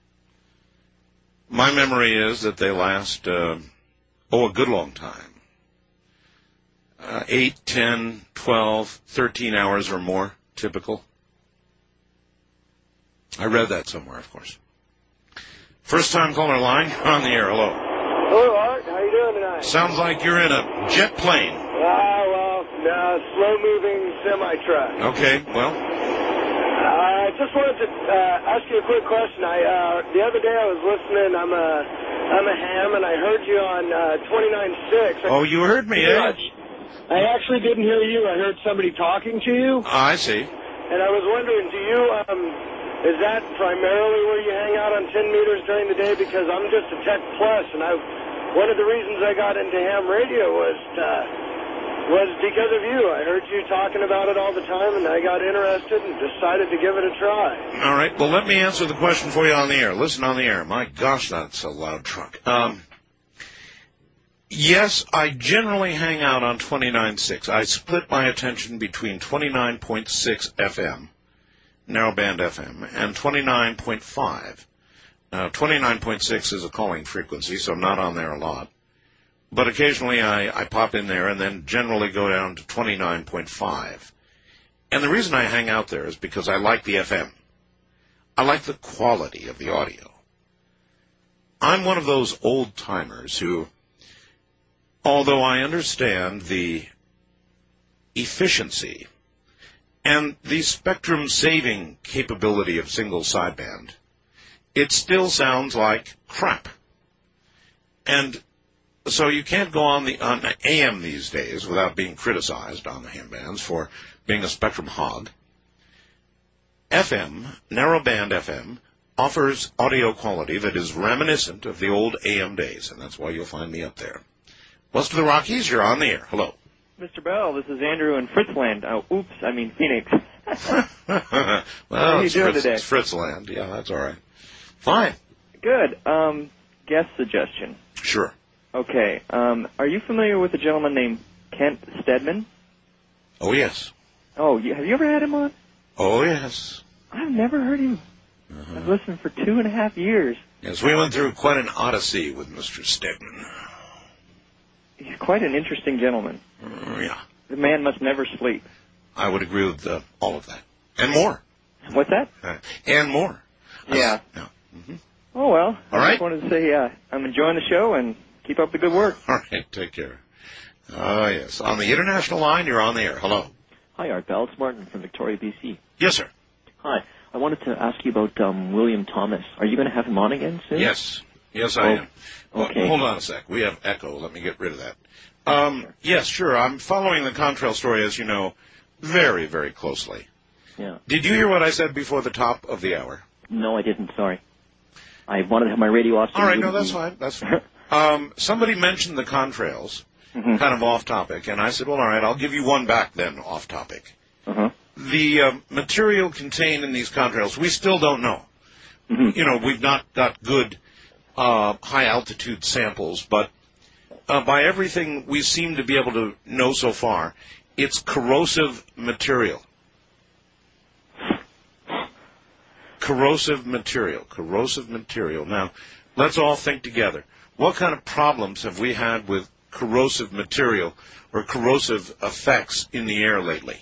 My memory is that they last, uh, oh, a good long time. Uh, eight, ten, twelve, thirteen hours or more, typical. I read that somewhere, of course. First time caller line, you're on the air. Hello. Hello, Art. How you doing tonight? Sounds like you're in a jet plane. Ah, well, no, slow-moving semi-truck. Okay, well. I uh, just wanted to uh, ask you a quick question. I uh, the other day I was listening. I'm a I'm a ham, and I heard you on uh, twenty-nine six. Oh, you heard me, eh? I actually didn't hear you. I heard somebody talking to you. Oh, I see. And I was wondering, do you, um, is that primarily where you hang out on ten meters during the day? Because I'm just a Tech Plus, and I, one of the reasons I got into ham radio was, uh, was because of you. I heard you talking about it all the time, and I got interested and decided to give it a try. All right, well, let me answer the question for you on the air. Listen on the air. My gosh, that's a loud truck. Um... Yes, I generally hang out on twenty-nine six. I split my attention between twenty-nine point six F M, narrowband F M, and twenty-nine point five. Now, twenty-nine point six is a calling frequency, so I'm not on there a lot. But occasionally I, I pop in there and then generally go down to twenty-nine point five. And the reason I hang out there is because I like the F M. I like the quality of the audio. I'm one of those old-timers who, although I understand the efficiency and the spectrum saving capability of single sideband, it still sounds like crap. And so you can't go on the on A M these days without being criticized on the ham bands for being a spectrum hog. F M, narrowband F M, offers audio quality that is reminiscent of the old A M days, and that's why you'll find me up there. West of the Rockies, you're on the air. Hello. Mister Bell, this is Andrew in Fritzland. Oh, oops, I mean Phoenix. Well, How are you it's, doing Fritz, today? it's Fritzland. Yeah, that's all right. Fine. Good. Um, guest suggestion. Sure. Okay. Um, are you familiar with a gentleman named Kent Stedman? Oh, yes. Oh, you, have you ever had him on? Oh, yes. I've never heard him. Uh-huh. I've listened for two and a half years. Yes, we went through quite an odyssey with Mister Stedman. He's quite an interesting gentleman. Uh, yeah. The man must never sleep. I would agree with uh, all of that. And more. What's that? Uh, and more. Yeah. Yeah. Mm-hmm. Oh, well. All I right. just wanted to say uh, I'm enjoying the show and keep up the good work. All right, take care. Ah, yes. On the international line, you're on the air. Hello. Hi, Art Bell. It's Martin from Victoria, B C. Yes, sir. Hi. I wanted to ask you about um, William Thomas. Are you going to have him on again soon? Yes. Yes, I Oh, am. Well, okay. hold on a sec. We have echo. Let me get rid of that. Um, yes, sure. I'm following the Contrail story, as you know, very, very closely. Yeah. Did you hear what I said before the top of the hour? No, I didn't. Sorry. I wanted to have my radio off. so All right, you no, wouldn't that's be- fine. That's fine. Um, somebody mentioned the contrails, Mhm. kind of off topic, and I said, well, all right, I'll give you one back then, off topic. Uh-huh. The uh, material contained in these contrails, we still don't know. Mm-hmm. You know, we've not got good uh, high-altitude samples, but uh, by everything we seem to be able to know so far, it's corrosive material. Corrosive material, corrosive material. Now, let's all think together. What kind of problems have we had with corrosive material or corrosive effects in the air lately?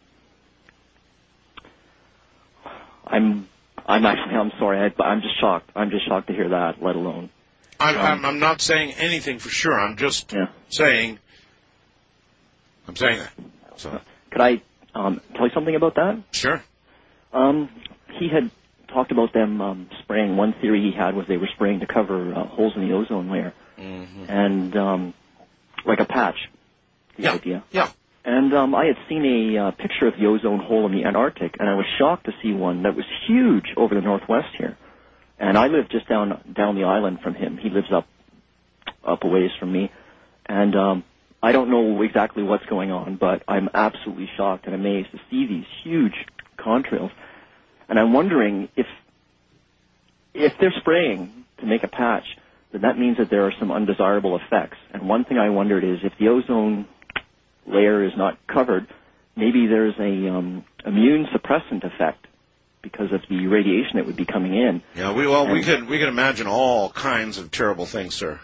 I'm. I'm actually. I'm sorry. I, I'm just shocked. I'm just shocked to hear that. Let alone. I'm, Um, I'm, I'm not saying anything for sure. I'm just Yeah. saying. I'm saying that. So Could I um, tell you something about that? sure. Um, he had talked about them um, spraying. One theory he had was they were spraying to cover uh, holes in the ozone layer, Mm-hmm. and um, like a patch. The Yeah. idea. Yeah. And um, I had seen a uh, picture of the ozone hole in the Antarctic, and I was shocked to see one that was huge over the northwest here. And I live just down down the island from him. He lives up up a ways from me, and um, I don't know exactly what's going on, but I'm absolutely shocked and amazed to see these huge contrails. And I'm wondering if if they're spraying to make a patch, then that means that there are some undesirable effects. And one thing I wondered is if the ozone layer is not covered, maybe there's a um, immune suppressant effect because of the radiation that would be coming in. Yeah. We well, we And- could we can imagine all kinds of terrible things, sir.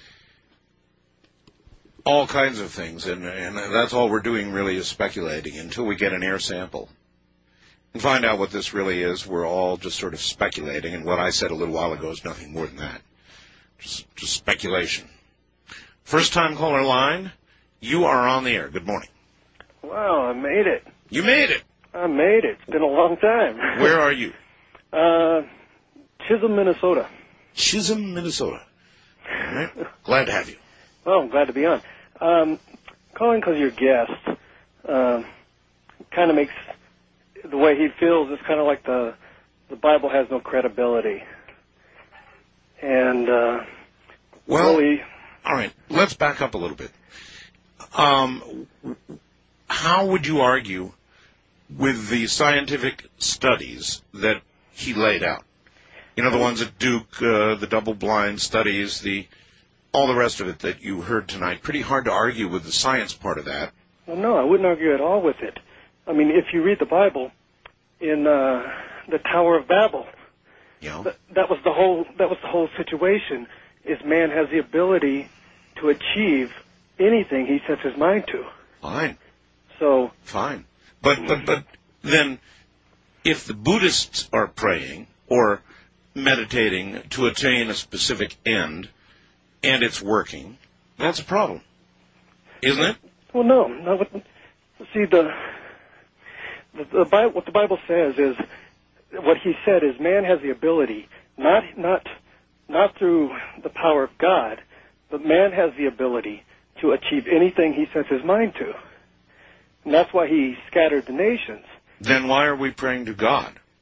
All kinds of things, and and that's all we're doing really is speculating until we get an air sample and find out what this really is. We're all just sort of speculating, and what I said a little while ago is nothing more than that. Just, just speculation. First time caller line, you are on the air. Good morning. Wow, I made it. You made it. I made it. It's been a long time. Where are you? Uh, Chisholm, Minnesota. Chisholm, Minnesota. All right. Glad to have you. Well, I'm glad to be on. Um, calling because your guest uh, kind of makes the way he feels is kind of like the the Bible has no credibility. And uh, Well, really, all right. Let's back up a little bit. Um, how would you argue with the scientific studies that he laid out? You know, the ones at Duke, uh, the double-blind studies, the all the rest of it that you heard tonight. Pretty hard to argue with the science part of that. well, no, I wouldn't argue at all with it. I mean, if you read the Bible in uh, the Tower of Babel, Yeah. th- that was the whole that was the whole situation. Is man has the ability to achieve anything he sets his mind to. Fine. So Fine. But, but, but then if the Buddhists are praying or meditating to attain a specific end and it's working, that's a problem. Isn't it? Well, no. no what, see, the, the, the Bible, what the Bible says is, what he said is man has the ability, not, not, not through the power of God, but man has the ability to achieve anything he sets his mind to. And that's why he scattered the nations. Then why are we praying to God?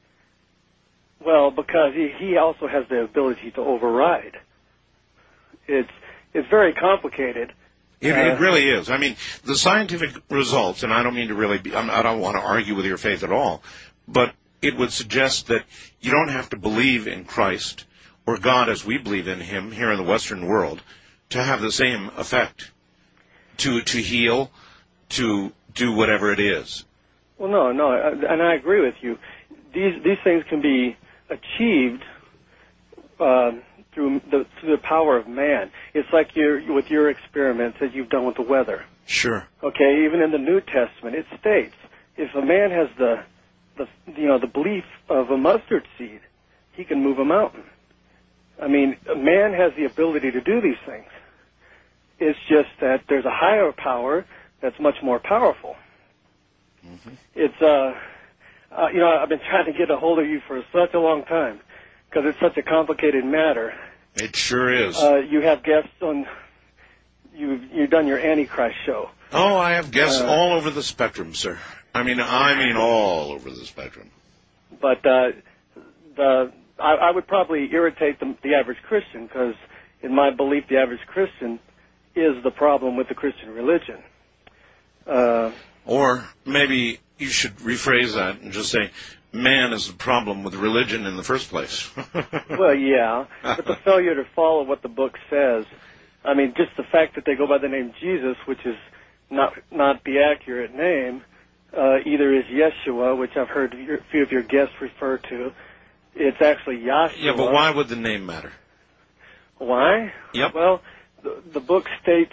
Well, because he, he also has the ability to override. It's it's very complicated. It, Uh, it really is. I mean, the scientific results, and I don't mean to really be, I'm, I don't want to argue with your faith at all, but it would suggest that you don't have to believe in Christ or God as we believe in him here in the Western world to have the same effect, to to heal, to do whatever it is. Well, no, no, I- and I agree with you. These these things can be achieved uh, through the through the power of man. It's like your with your experiments that you've done with the weather. Sure. Okay, even in the New Testament, it states if a man has the the you know the belief of a mustard seed, he can move a mountain. I mean, a man has the ability to do these things. It's just that there's a higher power that's much more powerful. Mm-hmm. It's uh, uh, you know, I've been trying to get a hold of you for such a long time because it's such a complicated matter. It sure is. Uh, you have guests on. You've you've done your Antichrist show. Oh, I have guests Uh, all over the spectrum, sir. I mean, I mean all over the spectrum. But uh, the I, I would probably irritate the, the average Christian because, in my belief, the average Christian is the problem with the Christian religion. Uh, Or maybe you should rephrase that and just say, man is the problem with religion in the first place. well, yeah, but the failure to follow what the book says. I mean, just the fact that they go by the name Jesus, which is not not the accurate name, uh, either is Yeshua, which I've heard a few of your guests refer to. It's actually Yahshua. Yeah, but why would the name matter? Why? Yep. Well, the, the book states,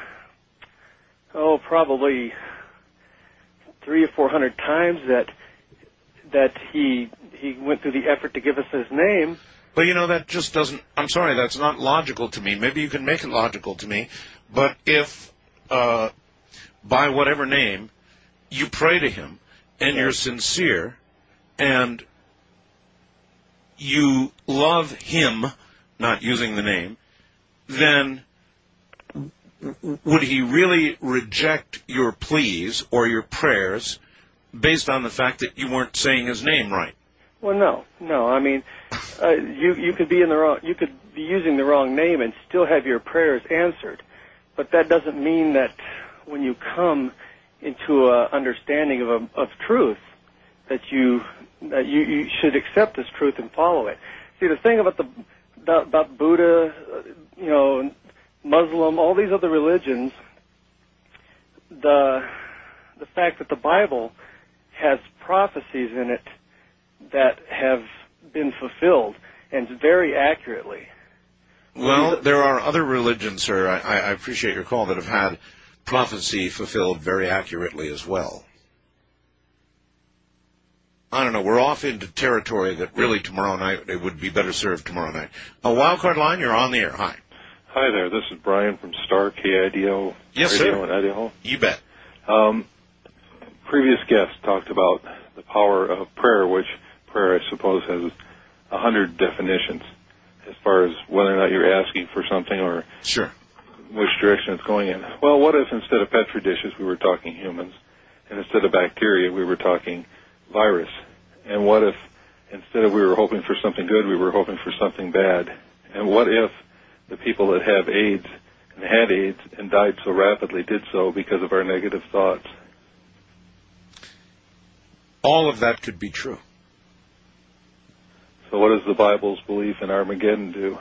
oh, probably three or four hundred times that that he he went through the effort to give us his name. Well, you know, that just doesn't, I'm sorry, that's not logical to me. Maybe you can make it logical to me. But if, uh, by whatever name, you pray to him, and you're sincere, and you love him, not using the name, then would he really reject your pleas or your prayers based on the fact that you weren't saying his name right? Well, no, no. I mean, uh, you you could be in the wrong, you could be using the wrong name and still have your prayers answered, but that doesn't mean that when you come into a understanding of a, of truth that you that you, you should accept this truth and follow it. See, the thing about the about Buddha, uh, you know, Muslim, all these other religions, the the fact that the Bible has prophecies in it that have been fulfilled, and very accurately. Well, there are other religions, sir, I, I appreciate your call, that have had prophecy fulfilled very accurately as well. I don't know, we're off into territory that really tomorrow night, it would be better served tomorrow night. A wildcard line, you're on the air. Hi. Hi there, this is Brian from Star K I D O Yes, Radio sir. in Idaho. You bet. Um, previous guest talked about the power of prayer, which prayer, I suppose, has a hundred definitions as far as whether or not you're asking for something or sure which direction it's going in. Well, what if instead of Petri dishes we were talking humans, and instead of bacteria we were talking virus? And what if instead of we were hoping for something good, we were hoping for something bad? And what if the people that have AIDS and had AIDS and died so rapidly did so because of our negative thoughts? All of that could be true. So what does the Bible's belief in Armageddon do?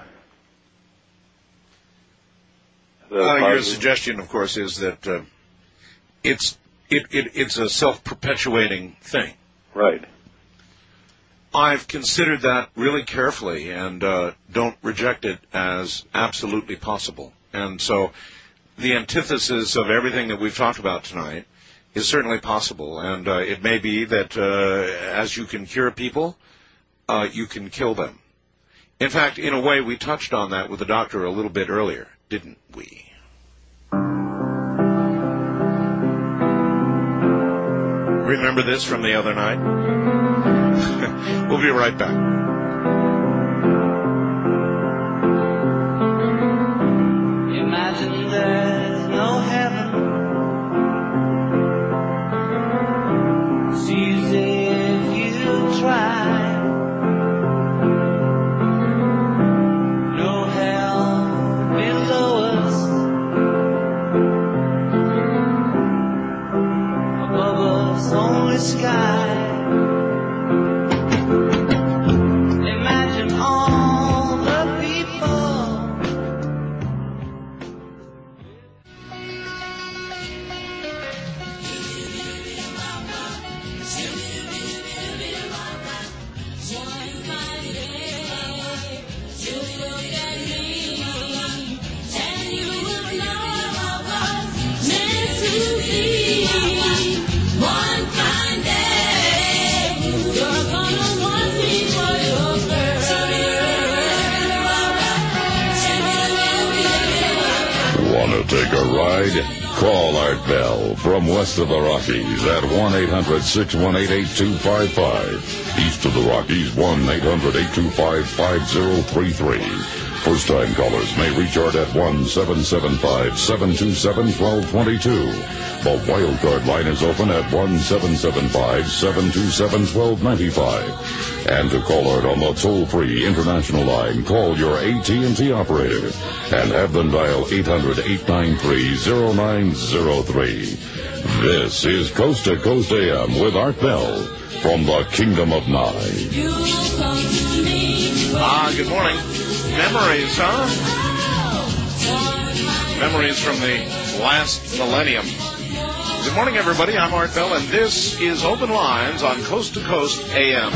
The Uh, your positive- suggestion, of course, is that uh, it's it, it, it's a self-perpetuating thing. Right. I've considered that really carefully and uh, don't reject it as absolutely possible. And so the antithesis of everything that we've talked about tonight is certainly possible. And uh, it may be that uh, as you can cure people, uh, you can kill them. In fact, in a way, we touched on that with the doctor a little bit earlier, didn't we? Remember this from the other night? We'll be right back. Imagine there's no heaven. It's easy if you try. starry sky. Imagine all the people. Take a ride? Call Art Bell from west of the Rockies at one eight hundred six one eight eight two five five. East of the Rockies, one eight hundred eight two five five zero three three. First-time callers may reach Art at one seven seven five seven two seven one two two two. The wildcard line is open at one seven seven five seven two seven one two nine five. And to call Art on the toll-free international line, call your A T and T operator and have them dial eight hundred eight nine three zero nine zero three. This is Coast to Coast A M with Art Bell from the Kingdom of Nye. Ah, good morning. Memories, huh? Memories from the last millennium. Good morning, everybody. I'm Art Bell, and this is Open Lines on Coast to Coast A M.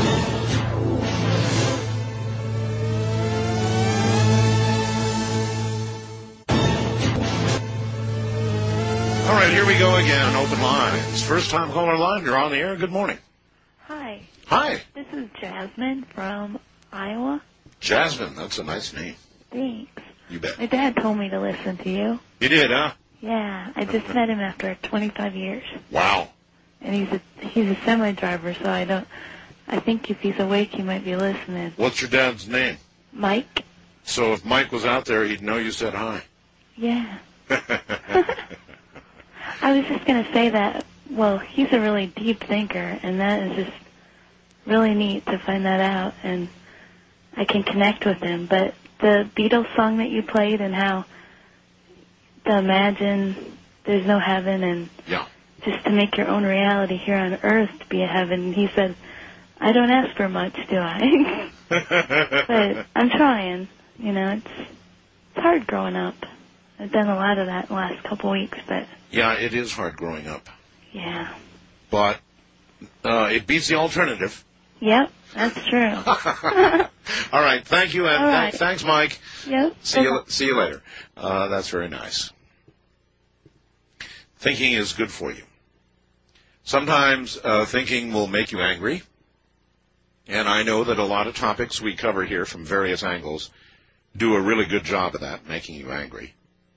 All right, here we go again, Open Lines. First time caller line, you're on the air. Good morning. Hi. Hi. This is Jasmine from Iowa. Jasmine, that's a nice name. Thanks. You bet. My dad told me to listen to you. You did, huh? Yeah, I just met him after twenty-five years. Wow. And he's a he's a semi driver, so I don't. I think if he's awake, he might be listening. What's your dad's name? Mike. So if Mike was out there, he'd know you said hi. Yeah. I was just gonna say that. Well, he's a really deep thinker, and that is just really neat to find that out, and I can connect with him. But the Beatles song that you played, and how to imagine there's no heaven, and yeah. just to make your own reality here on Earth to be a heaven. He said, I don't ask for much, do I? But I'm trying. You know, it's it's hard growing up. I've done a lot of that in the last couple of weeks, but Yeah, it is hard growing up. yeah. But uh, it beats the alternative. Yep, that's true. All right, thank you, and All right. th- thanks, Mike. Yep. See you. See you later. Uh, that's very nice. Thinking is good for you. Sometimes uh, thinking will make you angry, and I know that a lot of topics we cover here from various angles do a really good job of that, making you angry.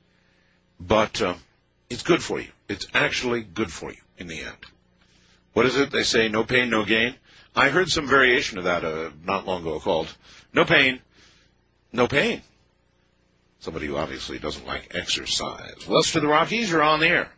But uh, it's good for you. It's actually good for you in the end. What is it? They say no pain, no gain. I heard some variation of that uh, not long ago called no pain, no pain. Somebody who obviously doesn't like exercise. West of the Rockies, you're on the air.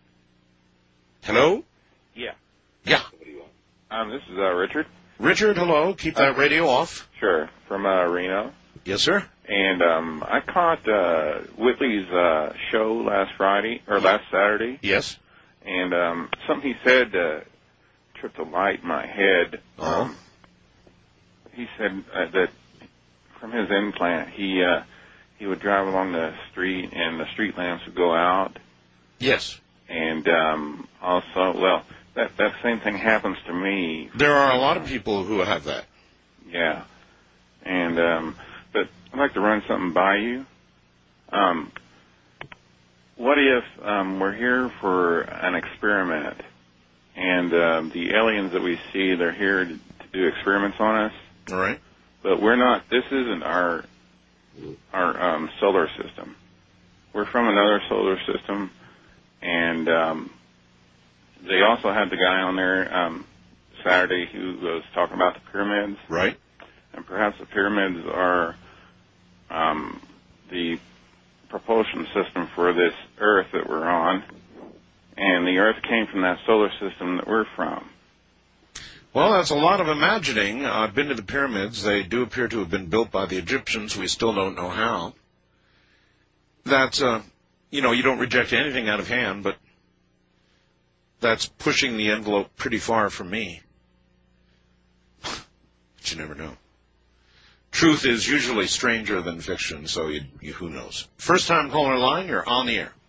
Hello? Yeah. Yeah. Um, this is uh, Richard. Richard, hello. Keep that radio off. Sure. From uh, Reno. Yes, sir. And um, I caught uh, Whitley's uh, show last Friday, or last Saturday. Yes. And um, something he said uh, tripped a light in my head. Uh-huh. Um, he said uh, that from his implant, he uh, he would drive along the street and the street lamps would go out. Yes. And um, also, well, that that same thing happens to me. There are a lot of people who have that. Yeah. And um, but I'd like to run something by you. Um, what if um, we're here for an experiment, and um, the aliens that we see, they're here to, to do experiments on us? All right. But we're not. This isn't our our um, solar system. We're from another solar system, and um, they also had the guy on there um, Saturday who was talking about the pyramids. Right. And perhaps the pyramids are um, the propulsion system for this Earth that we're on, and the Earth came from that solar system that we're from. Well, that's a lot of imagining. Uh, I've been to the pyramids. They do appear to have been built by the Egyptians. We still don't know how. That, uh, you know, you don't reject anything out of hand, but that's pushing the envelope pretty far from me. But you never know. Truth is usually stranger than fiction, so you, you, who knows. First time caller line, you're on the air.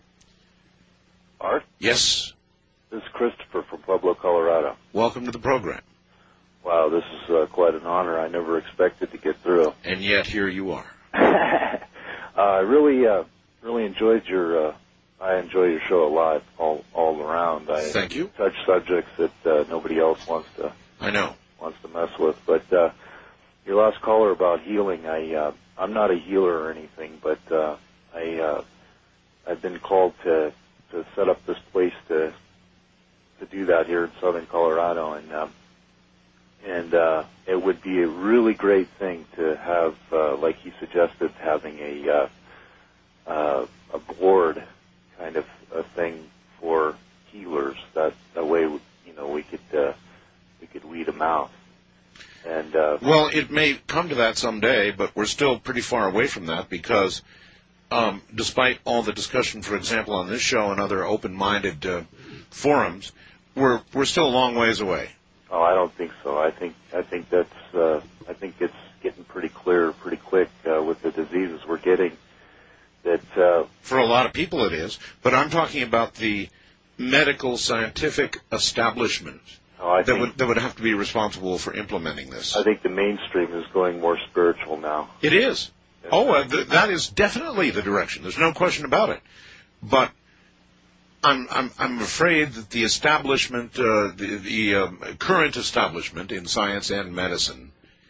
Art? Yes. This is Christopher from Pueblo, Colorado. Welcome to the program. Wow, this is uh, quite an honor. I never expected to get through. And yet here you are. uh, I really, uh, really enjoyed your. Uh, I enjoy your show a lot, all all around. I Thank you. Touch subjects that uh, nobody else wants to. I know. Wants to mess with, but uh, your last caller about healing. I uh, I'm not a healer or anything, but uh, I uh, I've been called to to set up this place to to do that here in Southern Colorado, and. Um, And uh, it would be a really great thing to have, uh, like he suggested, having a uh, uh, a board kind of a thing for healers. That that way, you know, we could uh, we could weed them out. And uh, well, it may come to that someday, but we're still pretty far away from that because, um, despite all the discussion, for example, on this show and other open-minded uh, forums, we're we're still a long ways away. Oh, I don't think so. I think I think that's uh, I think it's getting pretty clear, pretty quick uh, with the diseases we're getting. That uh, for a lot of people it is, but I'm talking about the medical scientific establishment oh, I that think, would that would have to be responsible for implementing this. I think the mainstream is going more spiritual now. It is. Oh, uh, th- that is definitely the direction. There's no question about it. But I'm I'm I'm afraid that the establishment, uh, the, the um, current establishment in science and medicine,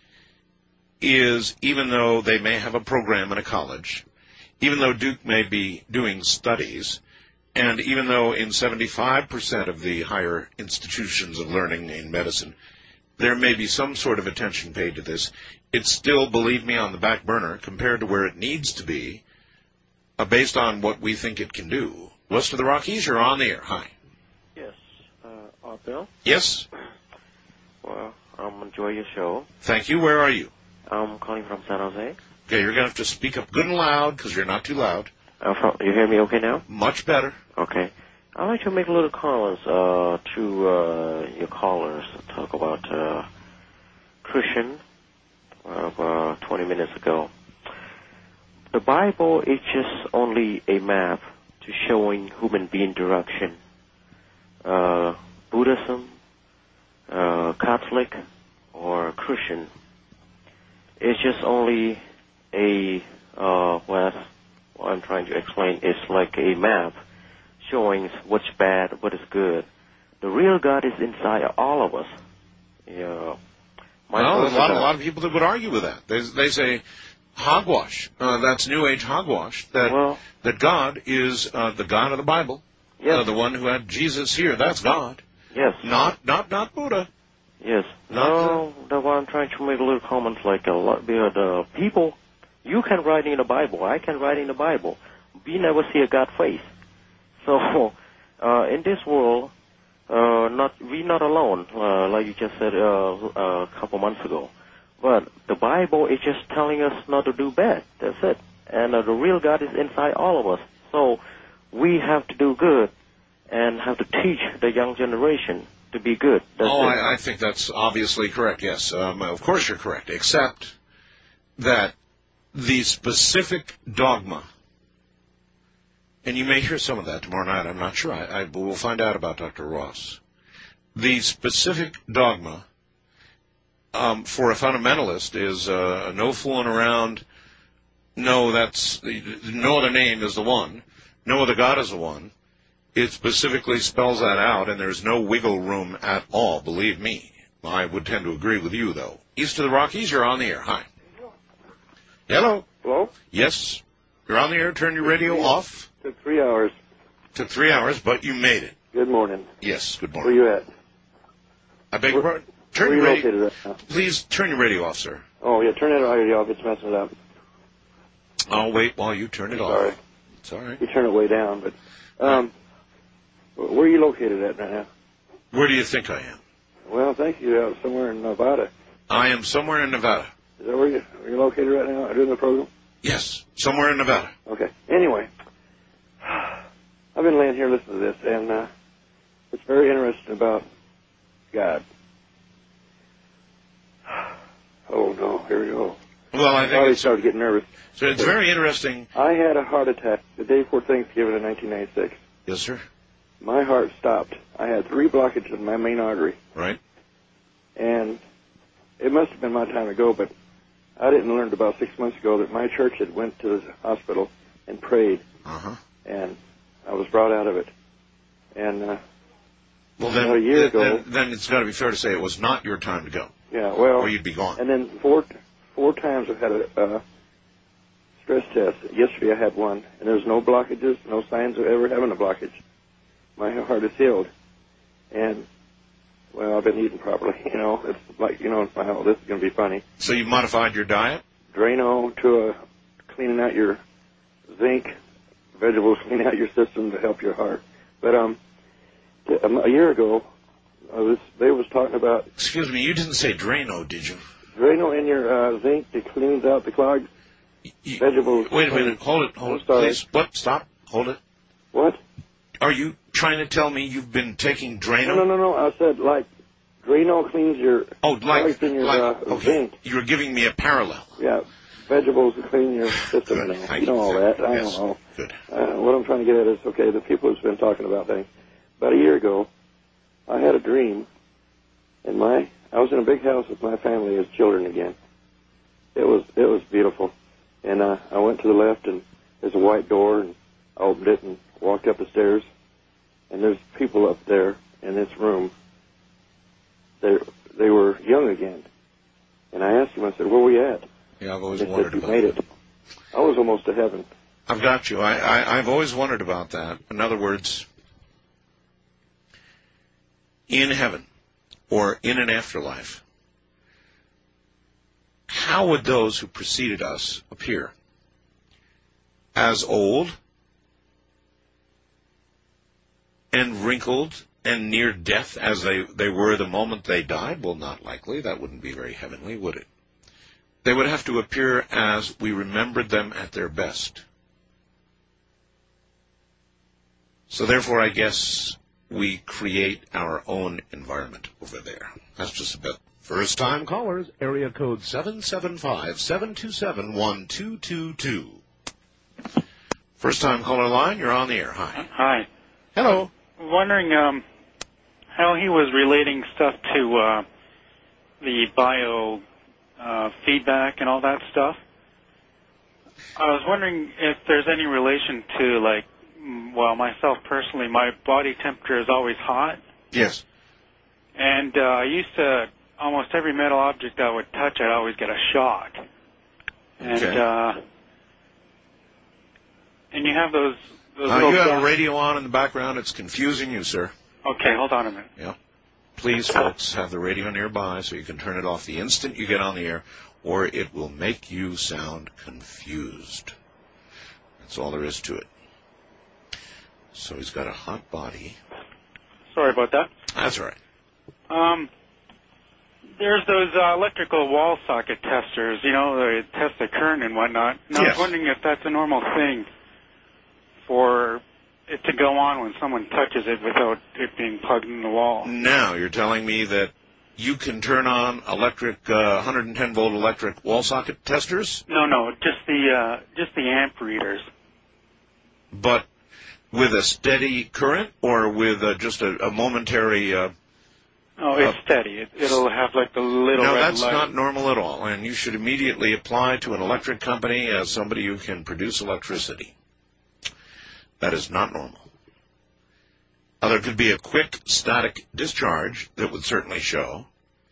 is, even though they may have a program in a college, even though Duke may be doing studies, and even though in seventy-five percent of the higher institutions of learning in medicine, there may be some sort of attention paid to this, it's still, believe me, on the back burner compared to where it needs to be, uh, based on what we think it can do. West of the Rockies, you're on the air. Hi. Yes. Uh, Art Bell? Yes. Well, I'm enjoying your show. Thank you. Where are you? I'm calling from San Jose. Okay, you're going to have to speak up good and loud because you're not too loud. Uh, from, you hear me okay now? Much better. Okay. I'd like to make a little comments uh, to uh, your callers. Talk about uh, Christian of uh, twenty minutes ago. The Bible is just only a map to showing human being direction. Uh, Buddhism, uh, Catholic, or Christian, it's just only a, uh, what, what I'm trying to explain is like a map showing what's bad, what is good. The real God is inside all of us. Yeah. My well, there's a lot, a God. lot of people that would argue with that. They, they say, hogwash. Uh, that's New Age hogwash. That well, that God is uh, the God of the Bible. Yes. Uh, the one who had Jesus here. That's God. Yes. Not not not Buddha. Yes. Not no, that's why I'm trying to make a little comments like a lot. Because uh, people, you can write in the Bible. I can write in the Bible. We never see a God face. So uh, in this world, uh, not we not alone. Uh, like you just said uh, a couple months ago. But the Bible is just telling us not to do bad. That's it. And uh, the real God is inside all of us. So we have to do good and have to teach the young generation to be good. That's oh, it. I, I think that's obviously correct, yes. Um, of course you're correct, except that the specific dogma, and you may hear some of that tomorrow night, I'm not sure. I, I will find out about Doctor Ross. The specific dogma Um, for a fundamentalist is uh, no fooling around, no, that's, no other name is the one, no other God is the one. It specifically spells that out, and there's no wiggle room at all, believe me. I would tend to agree with you, though. East of the Rockies, you're on the air. Hi. Hello. Hello? Yes. You're on the air. Turn your radio off. Took three hours. Took three hours, but you made it. Good morning. Yes, good Where morning. you at? I beg your Where- pardon? Turn Where your you radio. located at now? Please turn your radio off, sir. Oh, yeah, turn that radio off. It's messing it up. I'll wait while you turn it off. Sorry. It's all right. You turn it way down, but um, where are you located at right now? Where do you think I am? Well, thank you. Out somewhere in Nevada. I am somewhere in Nevada. Is that where you are you located right now? Doing the program? Yes, somewhere in Nevada. Okay. Anyway, I've been laying here listening to this, and uh, it's very interesting about God. Oh, no, here we go. Well, I think I it's, started getting nervous. so it's very interesting. I had a heart attack the day before Thanksgiving in nineteen ninety-six. Yes, sir. My heart stopped. I had three blockages in my main artery. Right. And it must have been my time to go, but I didn't learn about six months ago that my church had went to the hospital and prayed, Uh-huh. and I was brought out of it. And uh, Well, then, about a year then, ago, then, then it's got to be fair to say it was not your time to go. yeah, well, Or you'd be gone. and then four four times I've had a uh, stress test. Yesterday I had one, and there's no blockages, no signs of ever having a blockage. My heart is healed, and well, I've been eating properly. You know, it's like you know, wow, this is going to be funny. So you modified your diet? Drano to a cleaning out your zinc, vegetables, cleaning out your system to help your heart. But um, t- um, a year ago, I was they was talking about Excuse me, you didn't say Drano, did you? Drano in your uh, zinc that cleans out the clogged vegetables. Wait a minute, hold it, hold I'm it, sorry. please. What? Stop, hold it. What? Are you trying to tell me you've been taking Drano? No, no, no, no. I said like Drano cleans your Oh, like, clogs in your like uh, okay. zinc. You're giving me a parallel. Yeah, vegetables to clean your system. Good. You know, I- you know all that. I yes. don't know. Good. Uh, what I'm trying to get at is, okay, the people who's been talking about things. About a year ago, I had a dream, and my I was in a big house with my family as children again. It was it was beautiful, and uh, I went to the left, and there's a white door, and I opened it and walked up the stairs, and there's people up there in this room. They they were young again, and I asked them. I said, "Where were we at?" Yeah, I've always They said, wondered "You about made that. it." I was almost to heaven. I've got you. I, I, I've always wondered about that. In other words, in heaven or in an afterlife, how would those who preceded us appear? As old and wrinkled and near death as they, they were the moment they died? Well, not likely. That wouldn't be very heavenly, would it? They would have to appear as we remembered them at their best. So therefore, I guess we create our own environment over there. That's just a bit. First time callers, area code seven seven five, seven two seven, one two two two. First time caller line, you're on the air. Hi. Hi. Hello. Wondering um, how he was relating stuff to uh, the bio uh, feedback and all that stuff. I was wondering if there's any relation to, like, mm, well, myself personally, my body temperature is always hot. Yes. And uh, I used to, almost every metal object I would touch, I'd always get a shock. And Okay. uh, and you have those, those Uh, little you have dots- a radio on in the background. It's confusing you, sir. Okay, hold on a minute. Yeah. Please, folks, have the radio nearby so you can turn it off the instant you get on the air, or it will make you sound confused. That's all there is to it. So he's got a hot body. Sorry about that. That's all right. Um, there's those uh, electrical wall socket testers, you know, they test the current and whatnot. And I Yes. was wondering if that's a normal thing for it to go on when someone touches it without it being plugged in the wall. Now you're telling me that you can turn on electric, uh, one hundred ten volt electric wall socket testers, No, no, just the uh, just the amp readers. but with a steady current or with uh, just a, a momentary... Uh, Oh, it's Uh, steady. It, it'll have like the little no, red that's light. not normal at all, and you should immediately apply to an electric company as somebody who can produce electricity. That is not normal. Now, there could be a quick static discharge that would certainly show,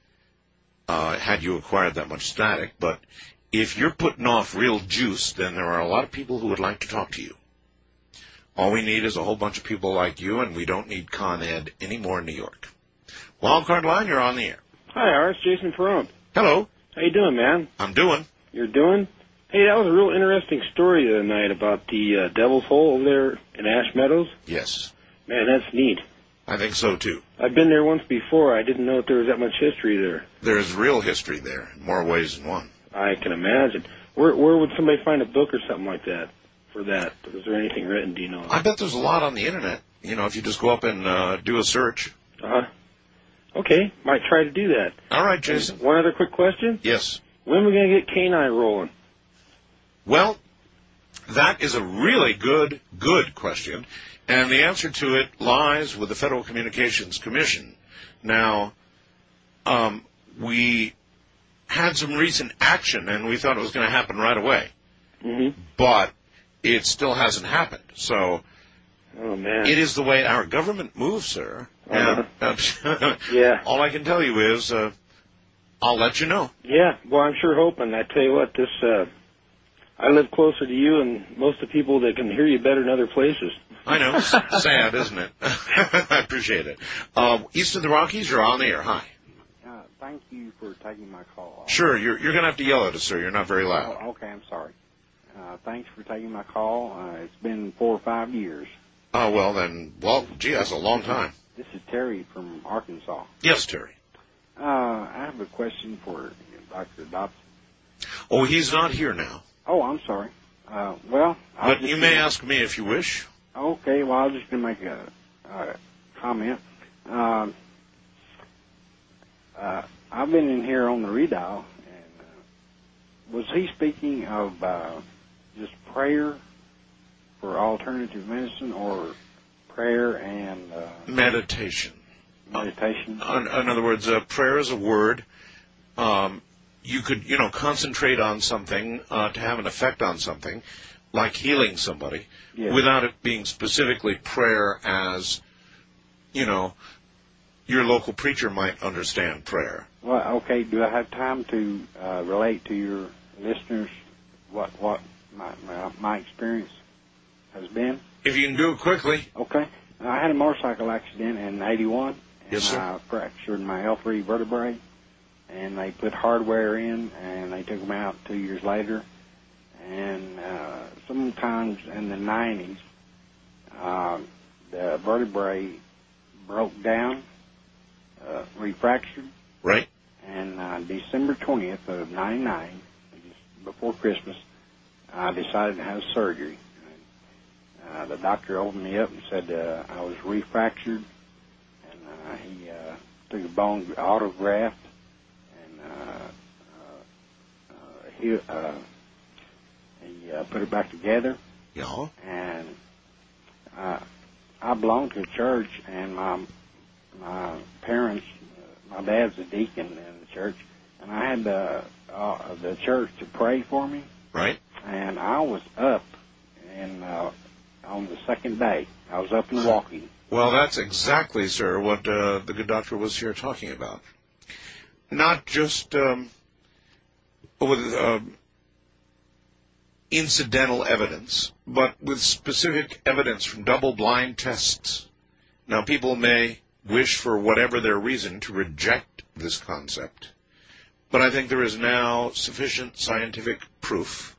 uh, had you acquired that much static, but if you're putting off real juice, then there are a lot of people who would like to talk to you. All we need is a whole bunch of people like you, and we don't need Con Ed anymore in New York. Wildcard line, you're on the air. Hi, Ars. Jason Perump. Hello. How you doing, man? I'm doing. You're doing? Hey, that was a real interesting story the other night about the uh, Devil's Hole over there in Ash Meadows. Yes. Man, that's neat. I think so, too. I've been there once before. I didn't know that there was that much history there. There's real history there, in more ways than one. I can imagine. Where where would somebody find a book or something like that? for that? Is there anything written? Do you know? I bet there's a lot on the internet. You know, if you just go up and uh, do a search. Uh huh. Okay, might try to do that. All right, Jason. And one other quick question. Yes. When are we going to get canine rolling? Well, that is a really good, good question, and the answer to it lies with the Federal Communications Commission. Now, um, we had some recent action, and we thought it was going to happen right away, mm-hmm. but it still hasn't happened. So, oh man, it is the way our government moves, sir. Uh-huh. And, uh, yeah. All I can tell you is, uh, I'll let you know. Yeah. Well, I'm sure hoping. I tell you what, this. Uh, I live closer to you and most of the people that can hear you better in other places. I know. Sad, isn't it? I appreciate it. Uh, east of the Rockies, you're on the air. Hi. Uh, thank you for taking my call. Sure. You're, you're going to have to yell at us, sir. You're not very loud. Oh, okay, I'm sorry. Uh, thanks for taking my call. Uh, it's been four or five years. Oh, well, then, well, gee, that's a long time. This is Terry from Arkansas. Yes, Terry. Uh, I have a question for Doctor Dobson. Oh, he's not here now. Oh, I'm sorry. Uh, well, I was But just you may gonna- ask me if you wish. Okay, well, I was just going to make a, a comment. Um, uh, I've been in here on the redial, and uh, was he speaking of uh, just prayer for alternative medicine, or prayer and uh, Meditation. meditation? Uh, in, in other words, uh, prayer is a word. Um, you could, you know, concentrate on something uh, to have an effect on something, like healing somebody, Yeah. without it being specifically prayer as, you know, your local preacher might understand prayer. Well, okay, do I have time to uh, relate to your listeners what what my, my, my experience has been? If you can do it quickly. Okay. I had a motorcycle accident in eighty-one, and Yes, sir. I fractured my L three vertebrae, and they put hardware in, and they took them out two years later. And uh, sometimes in the nineties, uh, the vertebrae broke down, uh, refractured. Right. And uh, December twentieth of ninety-nine, just before Christmas, I decided to have surgery. Uh, the doctor opened me up and said uh, I was refractured, and uh, he uh, took a bone autograft, and uh, uh, uh, he, uh, he uh, put it back together. Yeah. And uh, I belong to a church, and my my parents, uh, my dad's a deacon in the church, and I had the uh, the church to pray for me. Right. And I was up, and uh, on the second day, I was up and walking. Well, that's exactly, sir, what uh, the good doctor was here talking about. Not just um, with uh, incidental evidence, but with specific evidence from double-blind tests. Now, people may wish, for whatever their reason, to reject this concept, but I think there is now sufficient scientific proof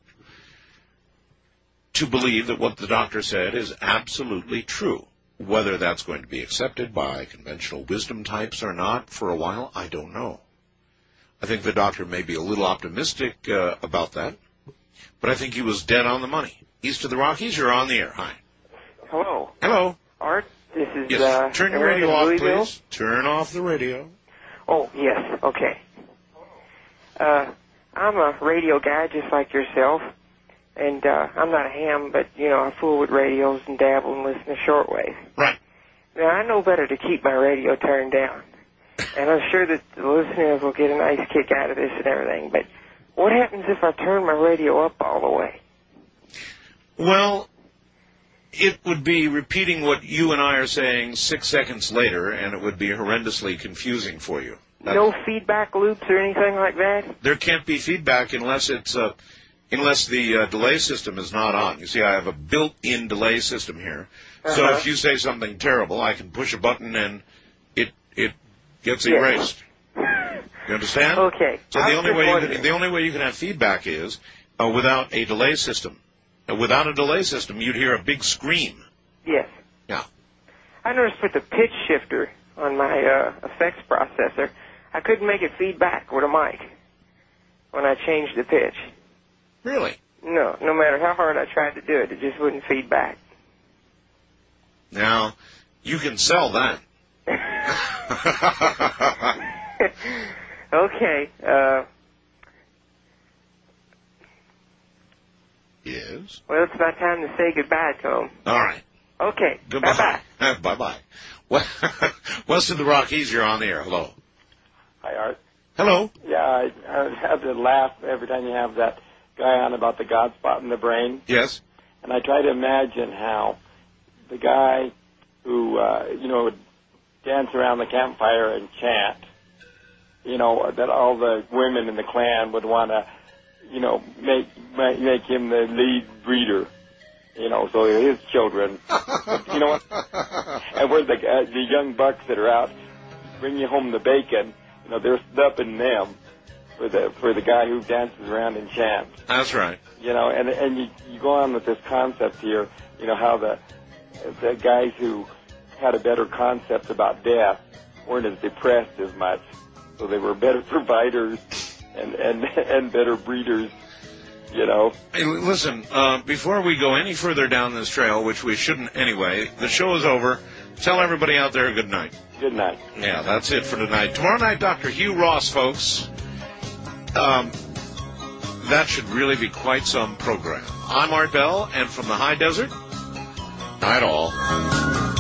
to believe that what the doctor said is absolutely true. Whether that's going to be accepted by conventional wisdom types or not for a while, I don't know. I think the doctor may be a little optimistic uh, about that, but I think he was dead on the money. East of the Rockies, you're on the air. Hi. Hello. Hello. Art, this is Yes. uh, Turn your Aaron radio in off, Louisville. please. Turn off the radio. Oh, yes, okay. Uh, I'm a radio guy just like yourself, and uh, I'm not a ham, but, you know, I fool with radios and dabble and listen to shortwave. Right. Now, I know better to keep my radio turned down, and I'm sure that the listeners will get a nice kick out of this and everything, but what happens if I turn my radio up all the way? Well, it would be repeating what you and I are saying six seconds later, and it would be horrendously confusing for you. That- No feedback loops or anything like that? There can't be feedback unless it's uh, unless the uh, delay system is not on. You see, I have a built-in delay system here. So Uh-huh. if you say something terrible, I can push a button and it it gets Yes. erased. You understand? Okay. So I the was only just way you wondering. can, the only way you can have feedback is uh, without a delay system. Uh, without a delay system, you'd hear a big scream. Yes. Yeah. I noticed with the pitch shifter on my uh, effects processor, I couldn't make it feedback with a mic when I changed the pitch. Really? No, no matter how hard I tried to do it, it just wouldn't feed back. Now, you can sell that. Okay. Uh, yes? well, it's about time to say goodbye to him. All right. Okay. Goodbye. Bye-bye. Bye-bye. Well, West of the Rockies, you're on the air. Hello. Hi, Art. Hello. Yeah, I, I have to laugh every time you have that guy on about the God spot in the brain. Yes. And I try to imagine how the guy who, uh, you know, would dance around the campfire and chant, you know, that all the women in the clan would want to, you know, make, make make him the lead breeder, you know, so his children, you know what? And where the uh, the young bucks that are out bringing home the bacon, you know, they're stuffing them for the for the guy who dances around and chants. That's right. You know, and and you, you go on with this concept here, you know, how the the guys who had a better concept about death weren't as depressed as much, so they were better providers and and and better breeders. You know. Hey, listen, uh, before we go any further down this trail, which we shouldn't anyway, the show is over. Tell everybody out there good night. Good night. Yeah, that's it for tonight. Tomorrow night, Doctor Hugh Ross, folks. Um, that should really be quite some program. I'm Art Bell, and from the high desert, night all.